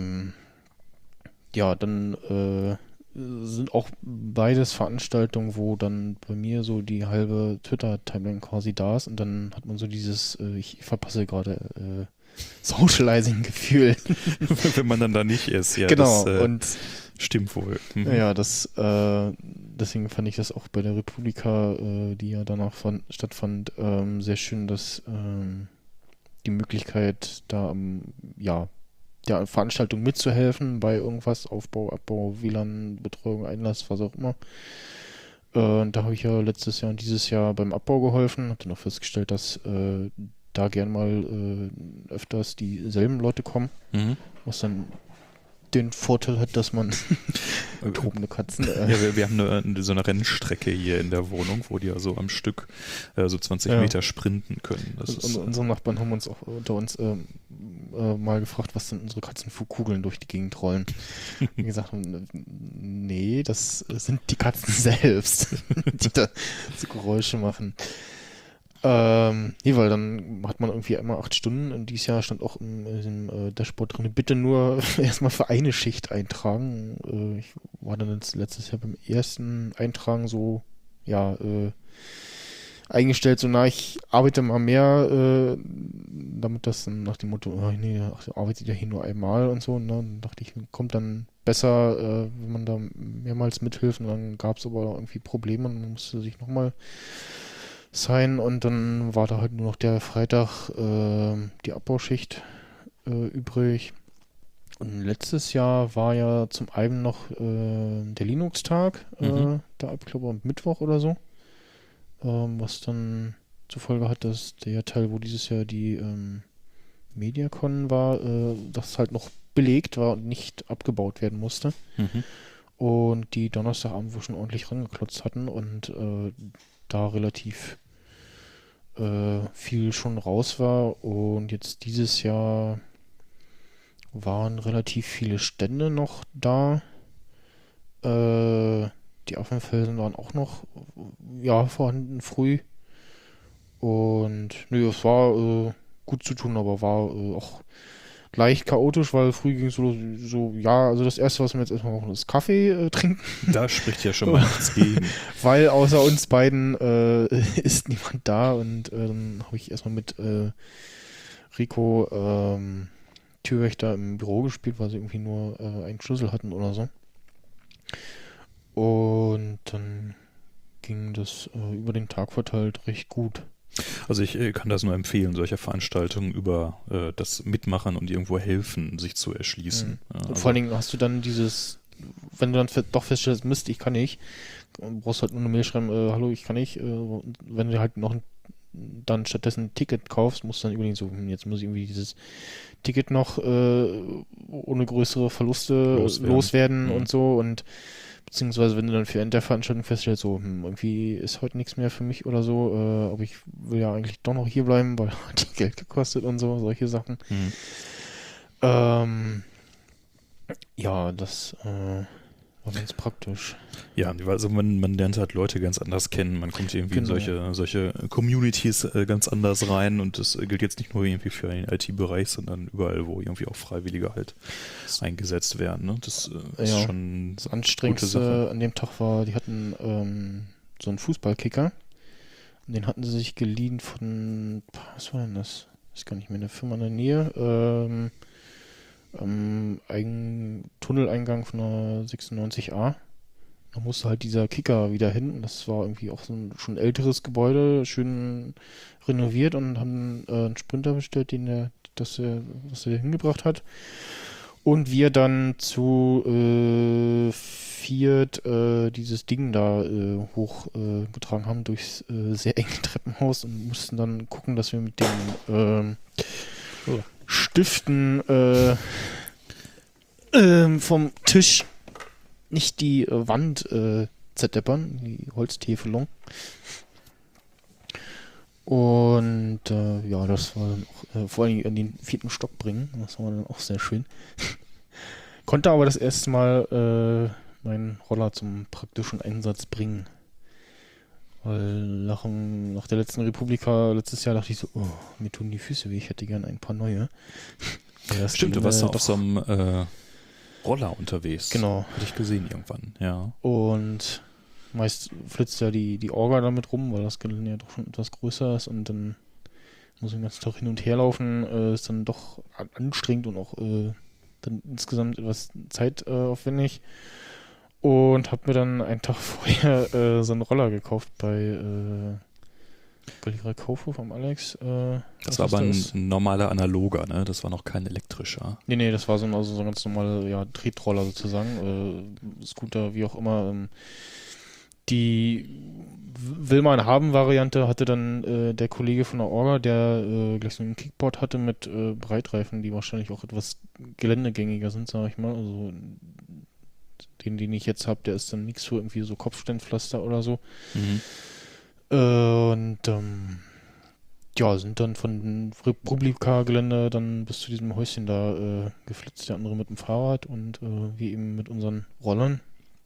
dann sind auch beides Veranstaltungen, wo dann bei mir so die halbe Twitter-Timeline quasi da ist und dann hat man so dieses, ich verpasse gerade Socializing-Gefühl.
Wenn man dann da nicht ist, ja.
Genau,
das,
und
stimmt wohl.
Ja, deswegen fand ich das auch bei der Republika, die ja danach stattfand, sehr schön, dass die Möglichkeit da ja, Veranstaltung mitzuhelfen bei irgendwas, Aufbau, Abbau, WLAN, Betreuung, Einlass, was auch immer. Und da habe ich ja letztes Jahr und dieses Jahr beim Abbau geholfen. Habe dann auch festgestellt, dass da gern mal öfters dieselben Leute kommen, was dann den Vorteil hat, dass man tobende Katzen...
Ja, wir haben so eine Rennstrecke hier in der Wohnung, wo die ja so am Stück so 20 Meter sprinten können. Das ist,
unsere Nachbarn haben uns auch unter uns mal gefragt, was denn unsere Katzen für Kugeln durch die Gegend rollen. Wie gesagt, nee, das sind die Katzen selbst, die da so Geräusche machen. Nee, weil dann hat man irgendwie einmal 8 Stunden und dieses Jahr stand auch im Dashboard drin, bitte nur erstmal für eine Schicht eintragen. Ich war dann jetzt letztes Jahr beim ersten Eintragen so, ja, eingestellt, so ich arbeite mal mehr, damit das dann nach dem Motto, nee, arbeitet ja hier nur einmal und so, und dann dachte ich, kommt dann besser, wenn man da mehrmals mithilft, und dann gab es aber irgendwie Probleme und man musste sich nochmal sein, und dann war da halt nur noch der Freitag die Abbauschicht übrig. Und letztes Jahr war ja zum einen noch der Linux-Tag, da ab, glaube ich, am Mittwoch oder so, was dann zur Folge hat, dass der Teil, wo dieses Jahr die Mediacon war, das halt noch belegt war und nicht abgebaut werden musste. Und die Donnerstagabend wohl schon ordentlich rangeklotzt hatten und da relativ viel schon raus war, und jetzt dieses Jahr waren relativ viele Stände noch da. Die Affenfelsen waren auch noch vorhanden früh, und es war gut zu tun, aber war auch leicht chaotisch, weil früh ging es also das erste, was wir jetzt erstmal machen, ist Kaffee trinken.
Da spricht ja schon mal nichts gegen.
Weil außer uns beiden ist niemand da, und dann habe ich erstmal mit Rico Türwächter im Büro gespielt, weil sie irgendwie nur einen Schlüssel hatten oder so. Und dann ging das über den Tag verteilt recht gut.
Also ich kann das nur empfehlen, solche Veranstaltungen über das Mitmachen und irgendwo helfen, sich zu erschließen. Ja,
und vor allen Dingen hast du dann wenn du dann doch feststellst, Mist, ich kann nicht, brauchst halt nur eine Mail schreiben, hallo, ich kann nicht. Wenn du halt noch dann stattdessen ein Ticket kaufst, musst du dann überlegen, so, jetzt muss ich irgendwie dieses Ticket noch ohne größere Verluste loswerden und so, und beziehungsweise wenn du dann für der Veranstaltung feststellst, so, irgendwie ist heute nichts mehr für mich oder so, aber ich will ja eigentlich doch noch hier bleiben, weil hat die Geld gekostet und so, solche Sachen. Ja, das war ganz praktisch.
Ja, also man lernt halt Leute ganz anders kennen, man kommt irgendwie in solche Communities ganz anders rein, und das gilt jetzt nicht nur irgendwie für den IT-Bereich, sondern überall, wo irgendwie auch Freiwillige halt eingesetzt werden. Ne? Das ist schon
das Anstrengendste an dem Tag war, die hatten so einen Fußballkicker, und den hatten sie sich geliehen von, was war denn das? Ich weiß gar nicht mehr, eine Firma in der Nähe, am Tunneleingang von der 96a. Da musste halt dieser Kicker wieder hin. Das war irgendwie auch so ein schon älteres Gebäude, schön renoviert, und haben einen Sprinter bestellt, was er hingebracht hat. Und wir dann zu viert dieses Ding da hochgetragen haben durchs sehr enge Treppenhaus, und mussten dann gucken, dass wir mit den Stiften vom Tisch nicht die Wand zerdeppern, die Holztäfelung. Und das war dann auch vor allem in den 4. Stock bringen. Das war dann auch sehr schön. Konnte aber das erste Mal meinen Roller zum praktischen Einsatz bringen. Weil nach der letzten Republika letztes Jahr dachte ich so, mir tun die Füße weh, ich hätte gern ein paar neue.
Stimmt, du warst auf so einem Roller unterwegs.
Genau.
Hatte ich gesehen irgendwann, ja.
Und meist flitzt ja die Orga damit rum, weil das Gelände ja doch schon etwas größer ist, und dann muss ich den ganzen Tag hin und her laufen, ist dann doch anstrengend und auch dann insgesamt etwas zeitaufwendig. Und habe mir dann einen Tag vorher so einen Roller gekauft bei Berliner Kaufhof am Alex.
Das war aber ein normaler Analoger, ne? Das war noch kein elektrischer.
Nee, das war so ein ganz normaler Tretroller sozusagen. Scooter, wie auch immer. Die Will-man-haben-Variante hatte dann der Kollege von der Orga, der gleich so ein Kickboard hatte mit Breitreifen, die wahrscheinlich auch etwas geländegängiger sind, sag ich mal. Also den ich jetzt habe, der ist dann nichts für irgendwie so Kopfsteinpflaster oder so.
Mhm.
Und sind dann von Republika-Gelände dann bis zu diesem Häuschen da geflitzt, der andere mit dem Fahrrad und wir eben mit unseren Rollern.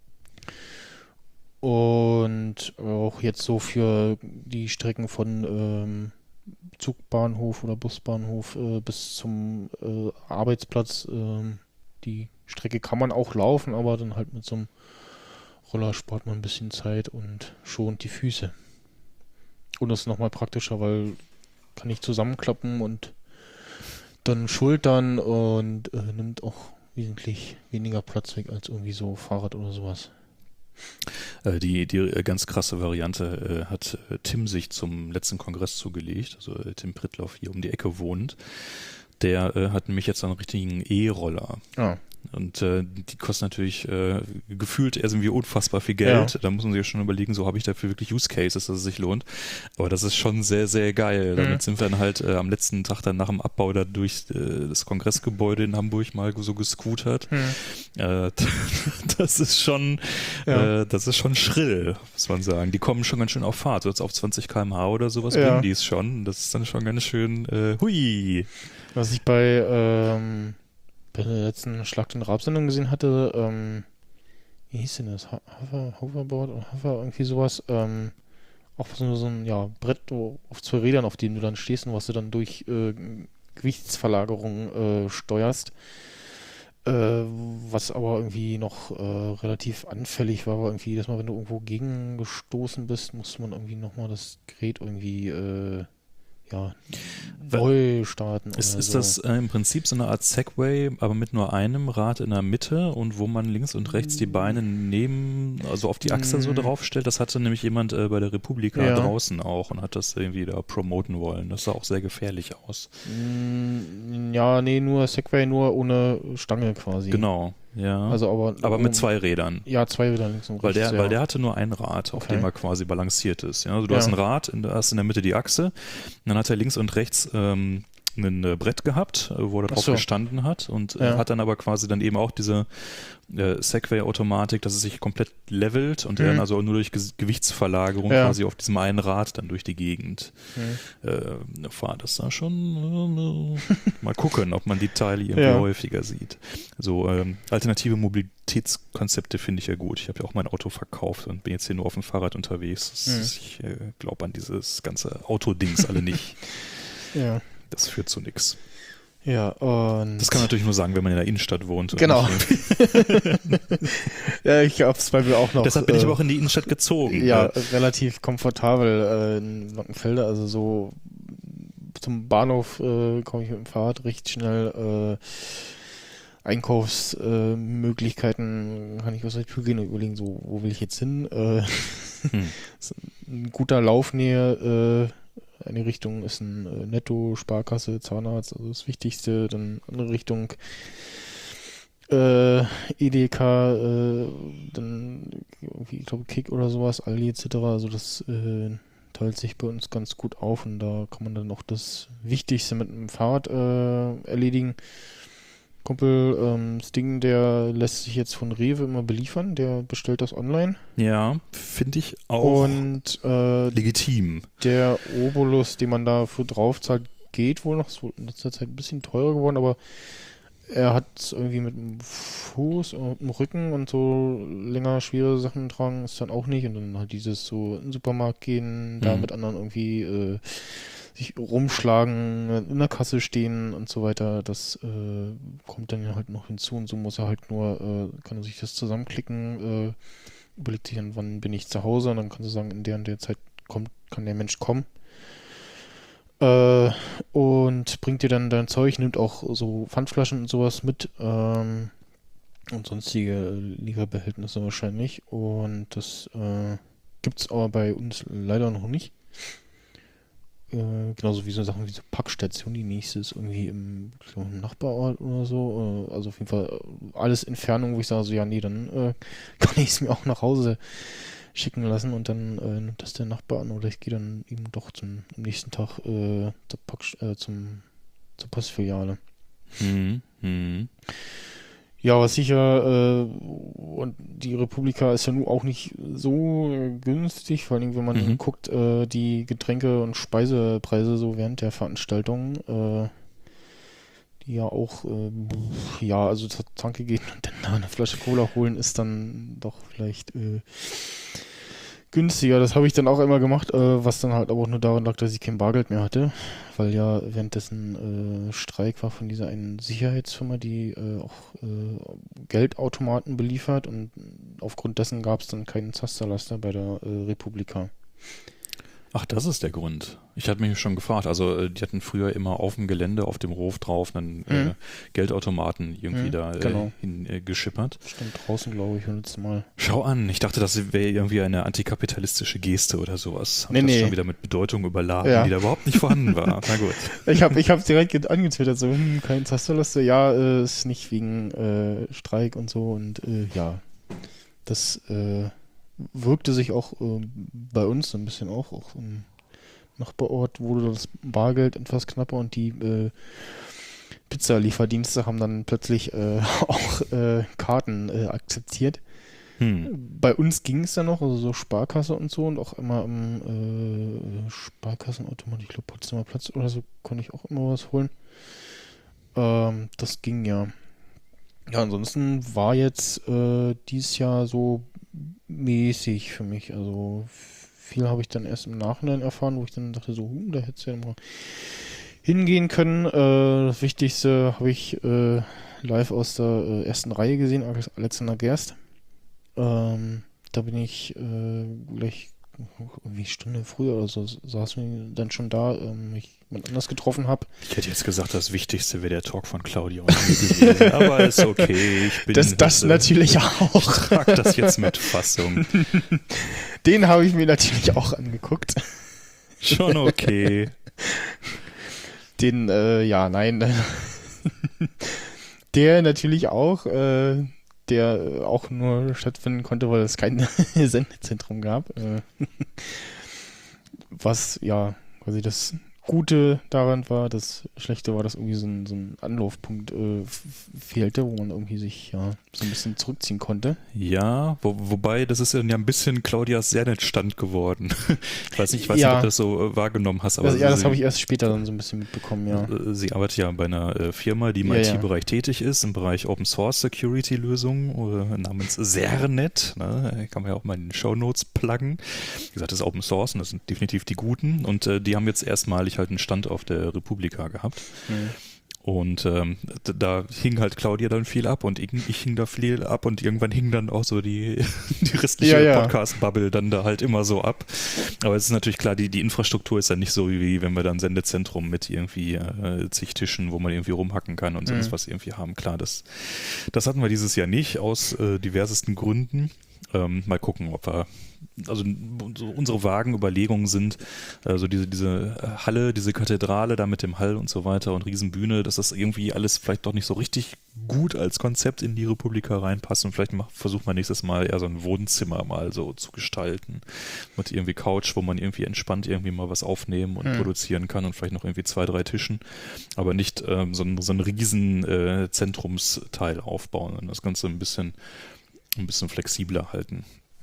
Und auch jetzt so für die Strecken von Zugbahnhof oder Busbahnhof bis zum Arbeitsplatz. Die Strecke kann man auch laufen, aber dann halt mit so einem Roller spart man ein bisschen Zeit und schont die Füße. Und das ist nochmal praktischer, weil kann ich zusammenklappen und dann schultern und nimmt auch wesentlich weniger Platz weg als irgendwie so Fahrrad oder sowas.
Die ganz krasse Variante hat Tim sich zum letzten Kongress zugelegt, also Tim Prittloff hier um die Ecke wohnt. Der hat nämlich jetzt einen richtigen E-Roller.
Ah.
Und die kosten natürlich gefühlt irgendwie unfassbar viel Geld.
Ja.
Da muss man sich ja schon überlegen, so habe ich dafür wirklich Use Cases, dass es sich lohnt. Aber das ist schon sehr, sehr geil. Damit sind wir dann halt am letzten Tag dann nach dem Abbau da durch das Kongressgebäude in Hamburg mal so gescootert. Das ist schon schrill, muss man sagen. Die kommen schon ganz schön auf Fahrt. So jetzt auf 20 km/h oder sowas bringen die es schon. Das ist dann schon ganz schön hui.
Was ich bei der letzten Schlag- und Raab-Sendung gesehen hatte, wie hieß denn das? Hoverboard oder Hover, irgendwie sowas. Auch so ein Brett auf 2 Rädern, auf denen du dann stehst und was du dann durch Gewichtsverlagerung steuerst. Was aber irgendwie noch relativ anfällig war irgendwie jedes Mal, wenn du irgendwo gegengestoßen bist, musste man irgendwie nochmal das Gerät irgendwie neu starten.
Ist das im Prinzip so eine Art Segway, aber mit nur einem Rad in der Mitte und wo man links und rechts die Beine also auf die Achse so draufstellt? Das hatte nämlich jemand bei der Republika draußen auch und hat das irgendwie da promoten wollen. Das sah auch sehr gefährlich aus.
Nur Segway, nur ohne Stange quasi.
Genau. Ja.
Also
aber mit 2 Rädern.
Ja, 2 Räder links und rechts.
Weil der hatte nur ein Rad, auf dem er quasi balanciert ist. Ja? Also du hast ein Rad, hast in der Mitte die Achse, und dann hat er links und rechts ein Brett gehabt, wo er drauf gestanden hat und hat dann aber quasi dann eben auch diese Segway-Automatik, dass es sich komplett levelt und er dann also nur durch Gewichtsverlagerung quasi auf diesem einen Rad dann durch die Gegend fahrt. Das da schon mal gucken, ob man die Teile irgendwie häufiger sieht. So alternative Mobilitätskonzepte finde ich ja gut. Ich habe ja auch mein Auto verkauft und bin jetzt hier nur auf dem Fahrrad unterwegs. Ich glaube an dieses ganze Autodings alle nicht.
Ja.
Das führt zu nichts.
Ja, und
das kann man natürlich nur sagen, wenn man in der Innenstadt wohnt.
Genau. Ja, ich hab's bei mir auch noch.
Deshalb bin ich aber auch in die Innenstadt gezogen.
Ja, relativ komfortabel in Wankenfelde. Also so zum Bahnhof komme ich mit dem Fahrrad recht schnell. Einkaufsmöglichkeiten kann ich aus der Tür gehen und überlegen, so, wo will ich jetzt hin? Ein guter Laufnähe eine Richtung ist ein Netto, Sparkasse, Zahnarzt, also das Wichtigste. Dann andere Richtung Edeka, dann irgendwie, ich glaube Kick oder sowas, Aldi etc. Also das teilt sich bei uns ganz gut auf und da kann man dann auch das Wichtigste mit dem Fahrrad erledigen. Kumpel, das Ding, der lässt sich jetzt von Rewe immer beliefern, der bestellt das online.
Ja, finde ich auch
und
legitim.
Der Obolus, den man dafür drauf zahlt, geht wohl noch, ist wohl in letzter Zeit ein bisschen teurer geworden, aber er hat es irgendwie mit dem Fuß und dem Rücken und so länger schwere Sachen tragen, ist dann auch nicht. Und dann halt dieses so in den Supermarkt gehen, da mit anderen irgendwie sich rumschlagen, in der Kasse stehen und so weiter, das kommt dann halt noch hinzu und so muss er halt nur, kann er sich das zusammenklicken, überlegt sich dann, wann bin ich zu Hause und dann kannst du sagen, in der und der Zeit kann der Mensch kommen und bringt dir dann dein Zeug, nimmt auch so Pfandflaschen und sowas mit und sonstige Lieferbehältnisse wahrscheinlich und das gibt's aber bei uns leider noch nicht. genauso wie so Sachen wie so Packstation, die nächste ist irgendwie im Nachbarort oder so. Also auf jeden Fall alles Entfernung, wo ich sage, so ja, nee, dann kann ich es mir auch nach Hause schicken lassen und dann nimmt das der Nachbar an oder ich gehe dann eben doch am nächsten Tag zur Postfiliale. Ja, was sicher, und die Republika ist ja nun auch nicht so günstig, vor allem wenn man guckt, die Getränke- und Speisepreise so während der Veranstaltung, die ja auch, also zur Tanke gehen und dann da eine Flasche Cola holen, ist dann doch vielleicht günstiger. Das habe ich dann auch immer gemacht, was dann halt aber auch nur daran lag, dass ich kein Bargeld mehr hatte, weil ja währenddessen Streik war von dieser einen Sicherheitsfirma, die auch Geldautomaten beliefert und aufgrund dessen gab es dann keinen Zasterlaster bei der Republika.
Ach, das ist der Grund. Ich hatte mich schon gefragt, also die hatten früher immer auf dem Gelände, auf dem Hof drauf, einen Geldautomaten irgendwie hingeschippert.
Stimmt, draußen glaube ich, letztes Mal.
Schau an, ich dachte, das wäre irgendwie eine antikapitalistische Geste oder sowas. Hab das schon wieder mit Bedeutung überladen, die da überhaupt nicht vorhanden war. Na gut.
Ich hab direkt angetwittert, so, kein Zasterlaster, ist nicht wegen Streik und so und das wirkte sich auch bei uns so ein bisschen auch im Nachbarort wurde das Bargeld etwas knapper und die Pizzalieferdienste haben dann plötzlich auch Karten akzeptiert. Bei uns ging es dann noch, also so Sparkasse und so und auch immer am Sparkassenautomat, ich glaube Potsdamer Platz oder so, konnte ich auch immer was holen. Das ging ja. Ja, ansonsten war jetzt dieses Jahr so mäßig für mich. Also viel habe ich dann erst im Nachhinein erfahren, wo ich dann dachte so, da hätte es ja mal hingehen können. Das Wichtigste habe ich live aus der ersten Reihe gesehen, Alexander Gerst. Da bin ich gleich irgendwie eine Stunde früher oder so saßen wir dann schon da, ich jemand anders getroffen habe.
Ich hätte jetzt gesagt, das Wichtigste wäre der Talk von Claudia und mir gewesen, aber ist okay. Ich bin
das natürlich auch.
Ich trage das jetzt mit Fassung.
Den habe ich mir natürlich auch angeguckt.
Schon okay.
Den, nein. Der natürlich auch, der auch nur stattfinden konnte, weil es kein Sendezentrum gab. Was, quasi das Gute daran war, das Schlechte war, dass irgendwie so ein Anlaufpunkt fehlte, wo man irgendwie sich so ein bisschen zurückziehen konnte.
Ja, wobei, das ist ja ein bisschen Claudias Sernet-Stand geworden. Ich weiß nicht, ob du das so wahrgenommen hast. Aber
das habe ich erst später dann so ein bisschen mitbekommen, ja.
Sie arbeitet ja bei einer Firma, die im IT-Bereich tätig ist, im Bereich Open-Source-Security-Lösungen namens Sernet. Ne? Kann man ja auch mal in den Shownotes pluggen. Wie gesagt, das ist Open Source und das sind definitiv die Guten. Und die haben jetzt erstmalig halt einen Stand auf der Republika gehabt. Und da hing halt Claudia dann viel ab und ich hing da viel ab und irgendwann hing dann auch so die restliche Podcast-Bubble dann da halt immer so ab. Aber es ist natürlich klar, die Infrastruktur ist ja nicht so, wie wenn wir dann Sendezentrum mit irgendwie zig Tischen, wo man irgendwie rumhacken kann und sonst was irgendwie haben. Klar, das hatten wir dieses Jahr nicht, aus diversesten Gründen. Mal gucken, ob wir, also unsere vagen Überlegungen sind, also diese Halle, diese Kathedrale da mit dem Hall und so weiter und Riesenbühne, dass das irgendwie alles vielleicht doch nicht so richtig gut als Konzept in die Republika reinpasst und vielleicht versucht man nächstes Mal eher so ein Wohnzimmer mal so zu gestalten mit irgendwie Couch, wo man irgendwie entspannt irgendwie mal was aufnehmen und produzieren kann und vielleicht noch irgendwie 2, 3 Tischen, aber nicht so ein riesen Zentrumsteil aufbauen und das Ganze ein bisschen flexibler halten.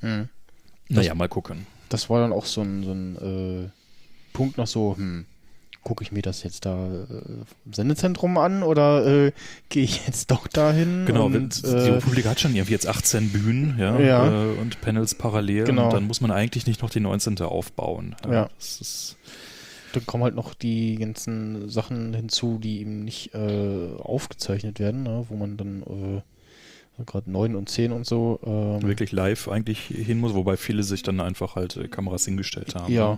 Naja, mal gucken.
Das war dann auch so ein Punkt noch so, gucke ich mir das jetzt da im Sendezentrum an oder gehe ich jetzt doch dahin?
Genau, und, die Republik hat schon irgendwie jetzt 18 Bühnen und Panels parallel und dann muss man eigentlich nicht noch die 19. aufbauen. Das ist
dann kommen halt noch die ganzen Sachen hinzu, die eben nicht aufgezeichnet werden, ne, wo man dann gerade 9 und 10 und so.
Wirklich live eigentlich hin muss, wobei viele sich dann einfach halt Kameras hingestellt haben.
Ja.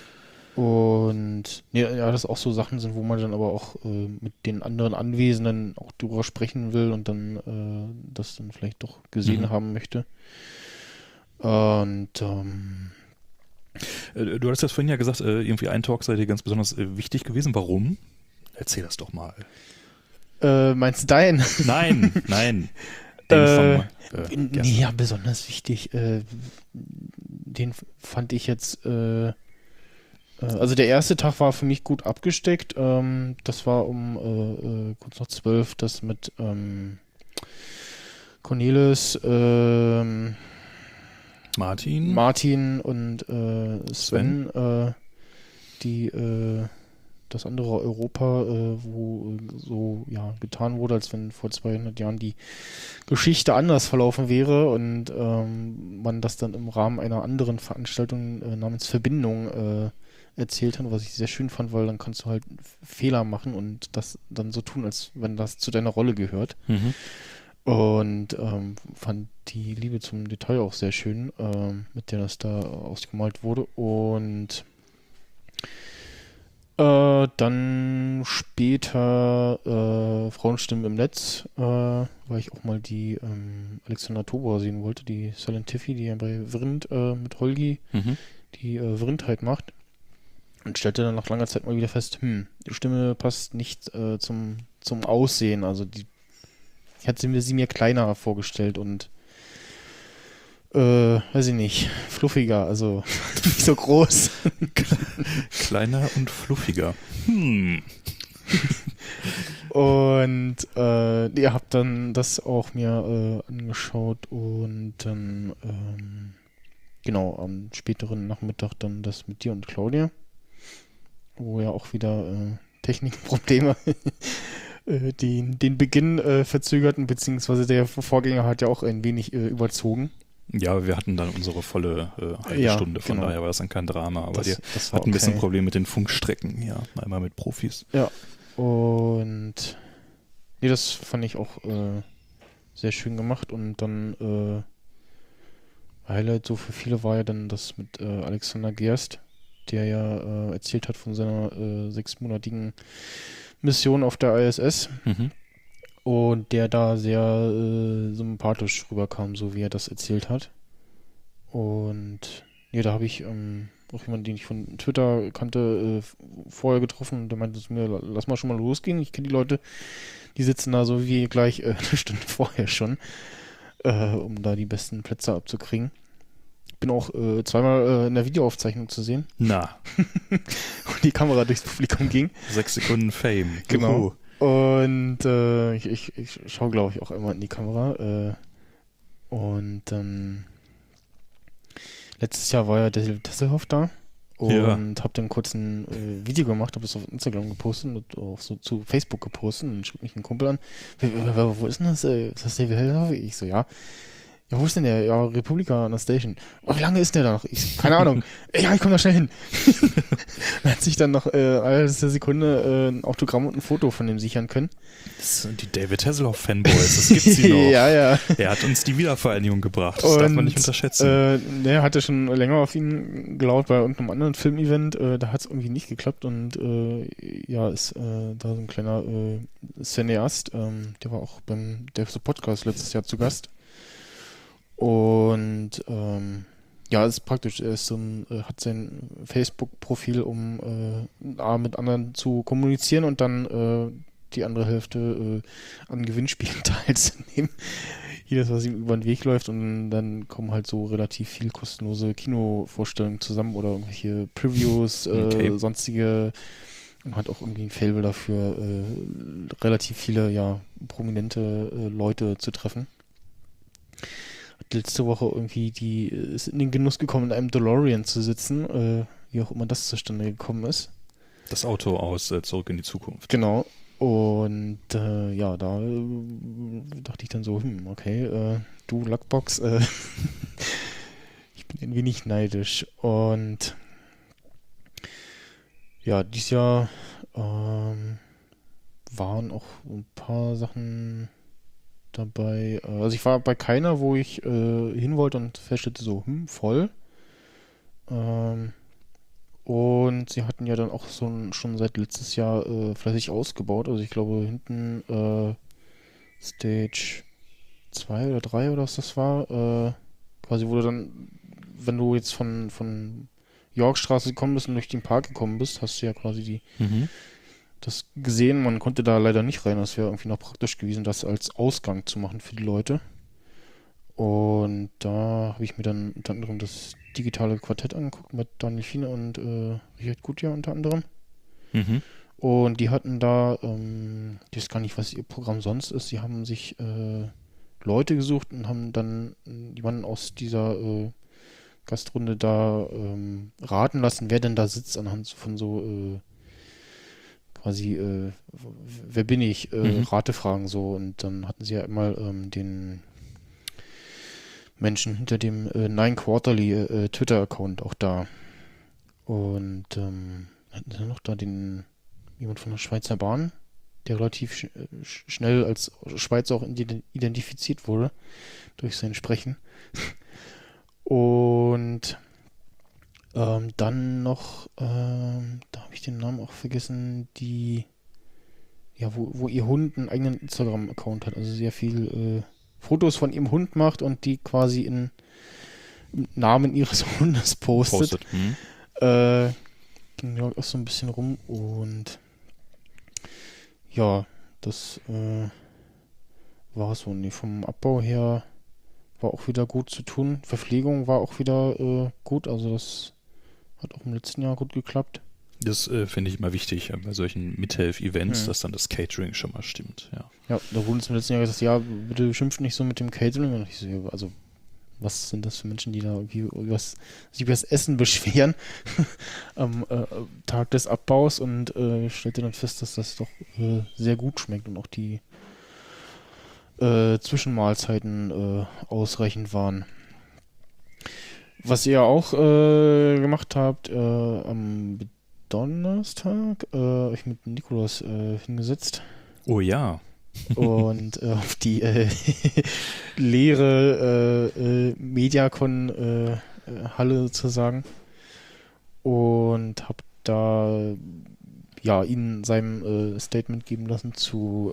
Und das auch so Sachen sind, wo man dann aber auch mit den anderen Anwesenden auch drüber sprechen will und dann das dann vielleicht doch gesehen haben möchte. Und
Du hattest das vorhin ja gesagt, irgendwie ein Talk sei dir ganz besonders wichtig gewesen. Warum? Erzähl das doch mal.
Meinst du dein?
Nein. Den
ja, besonders wichtig. Den fand ich jetzt. Also der erste Tag war für mich gut abgesteckt. Das war um kurz nach 12, das mit Cornelis, Martin und Sven, die das andere Europa, wo so getan wurde, als wenn vor 200 Jahren die Geschichte anders verlaufen wäre und man das dann im Rahmen einer anderen Veranstaltung namens Verbindung erzählt hat, was ich sehr schön fand, weil dann kannst du halt Fehler machen und das dann so tun, als wenn das zu deiner Rolle gehört.
Mhm.
Und fand die Liebe zum Detail auch sehr schön, mit der das da ausgemalt wurde. Und dann später Frauenstimmen im Netz, weil ich auch mal die Alexandra Tobor sehen wollte, die Silent Tiffy, die ja bei Vrind mit Holgi die Vrindheit macht. Und stellte dann nach langer Zeit mal wieder fest, die Stimme passt nicht zum Aussehen. Also ich hatte sie mir kleiner vorgestellt und weiß ich nicht, fluffiger, also nicht so groß.
Kleiner und fluffiger.
Und ihr habt dann das auch mir angeschaut und dann genau, am späteren Nachmittag dann das mit dir und Claudia, wo ja auch wieder Technikprobleme den Beginn verzögerten, beziehungsweise der Vorgänger hat ja auch ein wenig überzogen.
Ja, wir hatten dann unsere volle halbe Stunde, von daher war das dann kein Drama, aber wir hatten ein bisschen Problem mit den Funkstrecken, ja, einmal mit Profis.
Ja, und das fand ich auch sehr schön gemacht und dann Highlight so für viele war ja dann das mit Alexander Gerst, der ja erzählt hat von seiner 6-monatigen Mission auf der ISS. Und der da sehr sympathisch rüberkam, so wie er das erzählt hat. Und da habe ich auch jemanden, den ich von Twitter kannte, vorher getroffen und der meinte zu mir, lass mal schon mal losgehen. Ich kenne die Leute, die sitzen da so wie gleich eine Stunde vorher schon, um da die besten Plätze abzukriegen. Bin auch zweimal in der Videoaufzeichnung zu sehen.
Na.
Und die Kamera durchs Publikum ging.
6 Sekunden Fame.
Genau. Und ich schaue, glaube ich, auch einmal in die Kamera. Und dann letztes Jahr war ja der Tesselhoff da und habe dann kurz ein Video gemacht, habe es auf Instagram gepostet und auch so zu Facebook gepostet und schrieb mich ein Kumpel an. Wo ist denn das? Ist das David Hasselhoff? Ich so, ja. Ja, wo ist denn der? Ja, Republika an der Station. Oh, wie lange ist der da noch? Keine Ahnung. Ja, ich komme da schnell hin. Man hat sich dann noch alle Sekunde ein Autogramm und ein Foto von dem sichern können.
Das sind die David Hasselhoff-Fanboys, das gibt's sie noch.
Ja.
Er hat uns die Wiedervereinigung gebracht, das darf man nicht unterschätzen.
Der hatte schon länger auf ihn gelauert bei irgendeinem anderen Filmevent, da hat es irgendwie nicht geklappt und ist da so ein kleiner Cineast, der war auch beim Devs Podcast letztes Jahr zu Gast. Und ist praktisch, er ist hat sein Facebook-Profil, um mit anderen zu kommunizieren und dann die andere Hälfte an Gewinnspielen teilzunehmen. Jedes, was ihm über den Weg läuft und dann kommen halt so relativ viel kostenlose Kinovorstellungen zusammen oder irgendwelche Previews, sonstige und hat auch irgendwie ein Faible dafür, relativ viele, prominente Leute zu treffen. Letzte Woche irgendwie ist in den Genuss gekommen, in einem DeLorean zu sitzen, wie auch immer das zustande gekommen ist.
Das Auto aus Zurück in die Zukunft.
Genau. Und da dachte ich dann so, okay, du Luckbox, ich bin ein wenig neidisch. Und ja, dieses Jahr waren auch ein paar Sachen dabei. Also ich war bei keiner, wo ich hin wollte und feststellte so, voll. Und sie hatten ja dann auch schon seit letztes Jahr fleißig ausgebaut. Also ich glaube hinten Stage 2 oder 3 oder was das war, quasi wurde dann, wenn du jetzt von Yorkstraße gekommen bist und durch den Park gekommen bist, hast du ja quasi das gesehen. Man konnte da leider nicht rein. Das wäre irgendwie noch praktisch gewesen, das als Ausgang zu machen für die Leute. Und da habe ich mir dann unter anderem das digitale Quartett angeguckt mit Daniel Fiene und Richard Gutjahr unter anderem.
Mhm.
Und die hatten da, ich weiß gar nicht, was ihr Programm sonst ist, die haben sich Leute gesucht und haben dann jemanden aus dieser Gastrunde da raten lassen, wer denn da sitzt, anhand von so quasi, wer bin ich, Ratefragen so. Und dann hatten sie ja immer den Menschen hinter dem Nine Quarterly Twitter-Account auch da. Und hatten sie noch da jemand von der Schweizer Bahn, der relativ schnell als Schweizer auch identifiziert wurde durch sein Sprechen. Und dann noch, da habe ich den Namen auch vergessen, wo ihr Hund einen eigenen Instagram-Account hat, also sehr viel Fotos von ihrem Hund macht und die quasi im Namen ihres Hundes postet. Ging auch so ein bisschen rum und ja, das war so. Nee, vom Abbau her war auch wieder gut zu tun. Verpflegung war auch wieder gut, also das hat auch im letzten Jahr gut geklappt.
Das finde ich immer wichtig bei solchen Mithelf-Events, dass dann das Catering schon mal stimmt.
Ja, da wurde uns im letzten Jahr gesagt, ja, bitte schimpft nicht so mit dem Catering. Und ich so, ja, also was sind das für Menschen, die da irgendwie sich über das Essen beschweren am Tag des Abbaus, und stellte dann fest, dass das doch sehr gut schmeckt und auch die Zwischenmahlzeiten ausreichend waren. Was ihr auch gemacht habt, am Donnerstag, ich mit Nikolaus hingesetzt.
Oh ja.
Und auf die leere Mediacon-Halle sozusagen. Und habe da ihn seinem Statement geben lassen zu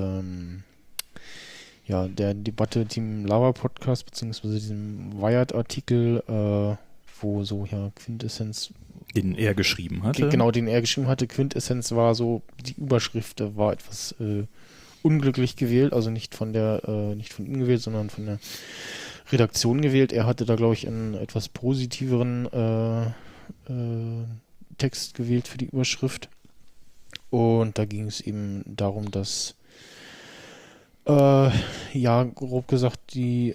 der Debatte Team Lava Podcast, beziehungsweise diesem Wired-Artikel, wo so Quintessenz.
Den er geschrieben hatte.
Genau, den er geschrieben hatte. Quintessenz war so, die Überschrift war etwas unglücklich gewählt, also nicht von ihm gewählt, sondern von der Redaktion gewählt. Er hatte da, glaube ich, einen etwas positiveren Text gewählt für die Überschrift. Und da ging es eben darum, dass grob gesagt, die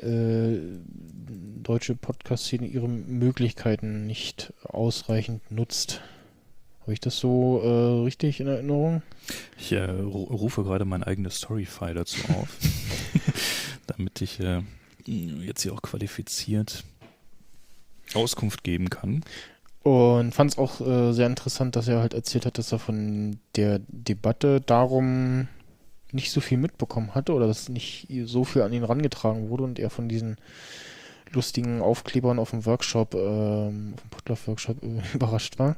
deutsche Podcast-Szene ihre Möglichkeiten nicht ausreichend nutzt. Habe ich das so richtig in Erinnerung?
Ich rufe gerade mein eigenes Storyfile dazu auf, damit ich jetzt hier auch qualifiziert Auskunft geben kann.
Und fand es auch sehr interessant, dass er halt erzählt hat, dass er von der Debatte darum nicht so viel mitbekommen hatte oder dass nicht so viel an ihn rangetragen wurde und er von diesen lustigen Aufklebern auf dem Workshop, auf dem Putloff-Workshop überrascht war.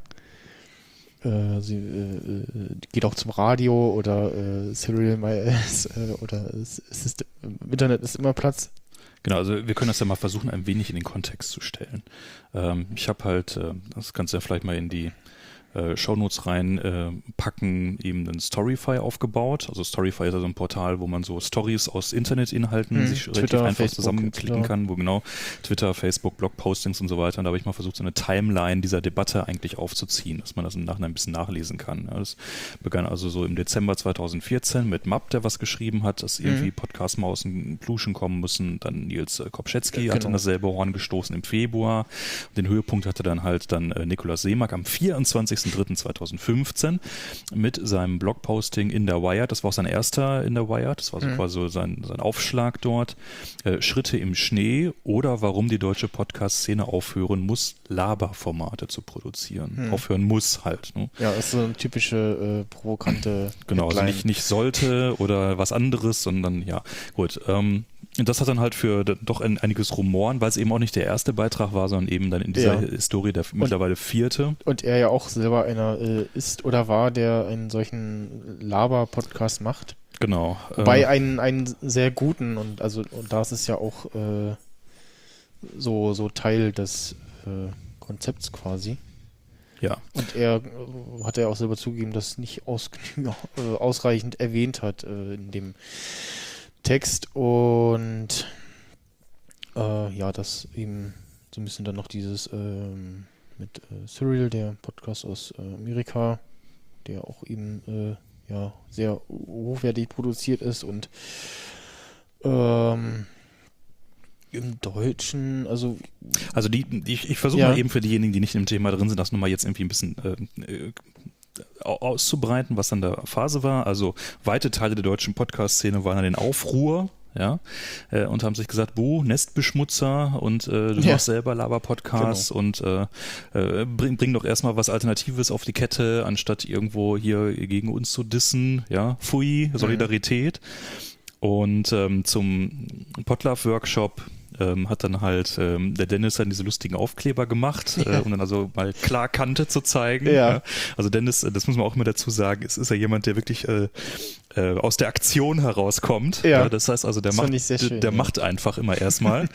Sie geht auch zum Radio oder Serial My Ass oder im Internet ist immer Platz.
Genau, also wir können das ja mal versuchen, ein wenig in den Kontext zu stellen. Ich habe halt, das kannst du ja vielleicht mal in die Shownotes reinpacken, eben einen Storyfy aufgebaut. Also Storyfy ist also ein Portal, wo man so Stories aus Internetinhalten sich relativ
Twitter,
einfach
Facebook,
zusammenklicken kann, wo genau Twitter, Facebook, Blogpostings und so weiter. Und da habe ich mal versucht, so eine Timeline dieser Debatte eigentlich aufzuziehen, dass man das im Nachhinein ein bisschen nachlesen kann. Ja, das begann also so im Dezember 2014 mit Mapp, der was geschrieben hat, dass irgendwie Podcasts mal aus dem Pluschen kommen müssen. Dann Nils Kopschetzky hat in dasselbe Horn gestoßen im Februar. Den Höhepunkt hatte dann Nikolaus Seemack am 24.03.2015 mit seinem Blogposting in der Wired. Das war auch sein erster in der Wired. Das war so quasi sein Aufschlag dort. Schritte im Schnee oder warum die deutsche Podcast-Szene aufhören muss, Laberformate zu produzieren. Aufhören muss halt. Ne?
Ja, das ist so eine typische provokante
Genau, also nicht sollte oder was anderes, sondern ja, gut. Das hat dann halt für doch einiges Rumoren, weil es eben auch nicht der erste Beitrag war, sondern eben dann in dieser Historie der mittlerweile vierte.
Und er ja auch selber einer ist oder war, der einen solchen Laber-Podcast macht.
Genau.
Wobei einen sehr guten, und da ist es ja auch so Teil des Konzepts quasi.
Ja.
Und er hat ja auch selber zugegeben, dass es nicht ausreichend erwähnt hat in dem Text. Und dass eben so ein bisschen dann noch dieses mit Cyril, der Podcast aus Amerika, der auch eben sehr hochwertig produziert ist und im Deutschen, also
ich versuche mal eben für diejenigen, die nicht im Thema drin sind, das nochmal jetzt irgendwie ein bisschen auszubreiten, was dann der Phase war. Also weite Teile der deutschen Podcast-Szene waren an den Aufruhr, ja, und haben sich gesagt, Nestbeschmutzer und du machst selber Laber-Podcasts und bring doch erstmal was Alternatives auf die Kette, anstatt irgendwo hier gegen uns zu dissen, ja, Pfui, Solidarität. Und zum Podlove-Workshop hat dann halt der Dennis dann diese lustigen Aufkleber gemacht, um dann also mal klar Kante zu zeigen. Ja. Also Dennis, das muss man auch immer dazu sagen, es ist ja jemand, der wirklich aus der Aktion herauskommt. Ja. Das heißt also, der macht einfach immer erstmal.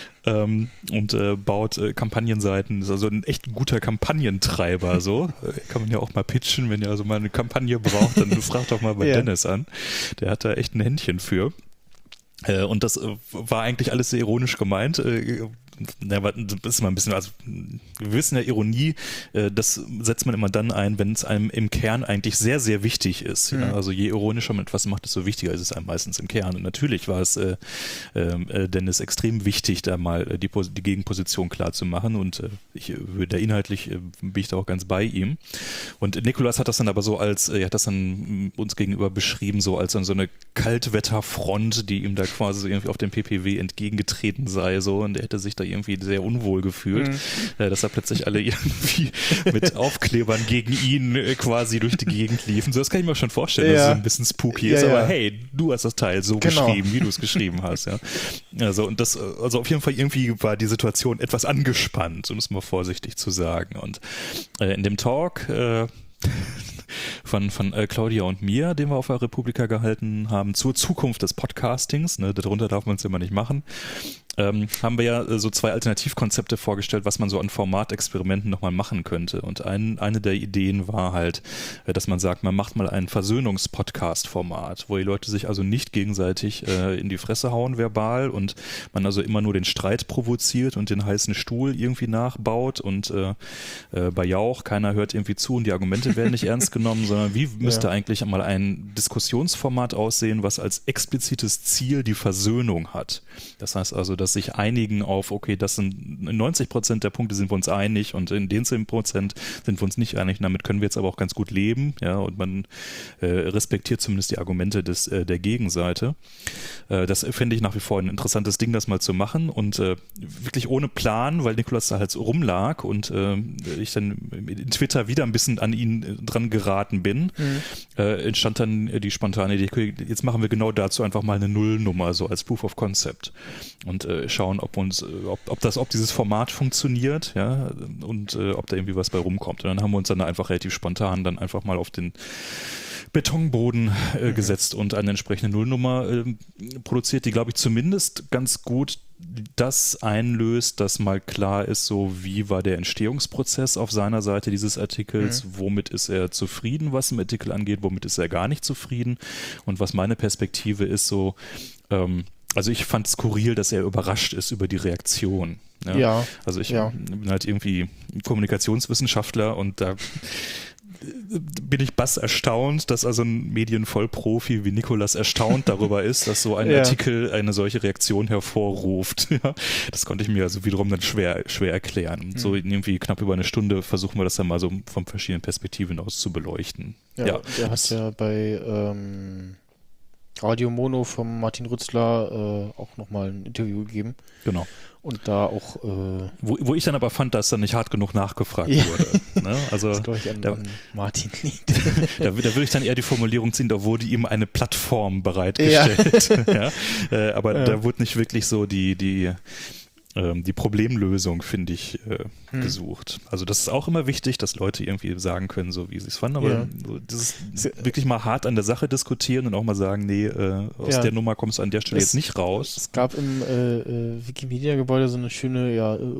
Und baut Kampagnenseiten, ist also ein echt guter Kampagnentreiber, so. Kann man ja auch mal pitchen, wenn ihr also mal eine Kampagne braucht, dann fragt doch mal bei Dennis an. Der hat da echt ein Händchen für. Und das war eigentlich alles sehr ironisch gemeint. Das ist immer ein bisschen, also wir wissen ja, Ironie, das setzt man immer dann ein, wenn es einem im Kern eigentlich sehr, sehr wichtig ist. Ja? Also je ironischer man etwas macht, desto wichtiger ist es einem meistens im Kern. Und natürlich war es Dennis extrem wichtig, da mal die Gegenposition klar zu machen. Und inhaltlich bin ich da auch ganz bei ihm. Und Nikolas hat das dann aber so hat das dann uns gegenüber beschrieben, so als so eine Kaltwetterfront, die ihm da quasi so irgendwie auf dem PPW entgegengetreten sei, so, und er hätte sich da irgendwie sehr unwohl gefühlt, dass da plötzlich alle irgendwie mit Aufklebern gegen ihn quasi durch die Gegend liefen. So, das kann ich mir schon vorstellen, dass es ein bisschen spooky ist, aber hey, du hast das Teil so geschrieben, wie du es geschrieben hast, ja. Also, und also auf jeden Fall irgendwie war die Situation etwas angespannt, um es mal vorsichtig zu sagen. Und in dem Talk von Claudia und mir, den wir auf der Republika gehalten haben, zur Zukunft des Podcastings, darunter darf man es immer nicht machen, haben wir ja so 2 Alternativkonzepte vorgestellt, was man so an Formatexperimenten nochmal machen könnte. Und eine der Ideen war halt, dass man sagt, man macht mal ein Versöhnungspodcast-Format, wo die Leute sich also nicht gegenseitig in die Fresse hauen verbal und man also immer nur den Streit provoziert und den heißen Stuhl irgendwie nachbaut und bei Jauch, keiner hört irgendwie zu und die Argumente werden nicht ernst genommen, sondern wie müsste eigentlich mal ein Diskussionsformat aussehen, was als explizites Ziel die Versöhnung hat. Das heißt also, dass sich einigen auf, okay, das sind 90% der Punkte sind wir uns einig und in den 10% sind wir uns nicht einig. Damit können wir jetzt aber auch ganz gut leben, ja, und man respektiert zumindest die Argumente der Gegenseite. Das finde ich nach wie vor ein interessantes Ding, das mal zu machen und wirklich ohne Plan, weil Nikolas da halt so rumlag und ich dann in Twitter wieder ein bisschen an ihn dran geraten bin, entstand dann die spontane Idee, jetzt machen wir genau dazu einfach mal eine Nullnummer, so als Proof of Concept. Und schauen, ob dieses Format funktioniert, ja, und ob da irgendwie was bei rumkommt. Und dann haben wir uns dann einfach relativ spontan dann einfach mal auf den Betonboden gesetzt und eine entsprechende Nullnummer produziert, die, glaube ich, zumindest ganz gut das einlöst, dass mal klar ist, so wie war der Entstehungsprozess auf seiner Seite dieses Artikels, womit ist er zufrieden, was im Artikel angeht, womit ist er gar nicht zufrieden und was meine Perspektive ist, so also ich fand es skurril, dass er überrascht ist über die Reaktion. Ja. Also ich bin halt irgendwie Kommunikationswissenschaftler und da bin ich erstaunt, dass also ein Medienvollprofi wie Nikolas erstaunt darüber ist, dass so ein Artikel eine solche Reaktion hervorruft. Ja, das konnte ich mir also wiederum dann schwer erklären. Und so irgendwie knapp über eine Stunde versuchen wir das dann mal so von verschiedenen Perspektiven aus zu beleuchten.
Ja, der hat ja bei Radio Mono vom Martin Rützler auch nochmal ein Interview gegeben.
Genau.
Und da auch
wo ich dann aber fand, dass da nicht hart genug nachgefragt wurde. Ne? Also
das glaube ich an Martin liegt.
Da würde ich dann eher die Formulierung ziehen, da wurde ihm eine Plattform bereitgestellt. Aber da wurde nicht wirklich so die die Problemlösung, finde ich, gesucht. Also das ist auch immer wichtig, dass Leute irgendwie sagen können, so wie sie es fanden, aber so dieses wirklich mal hart an der Sache diskutieren und auch mal sagen, nee, aus der Nummer kommst du an der Stelle jetzt nicht raus.
Es gab im Wikimedia-Gebäude so eine schöne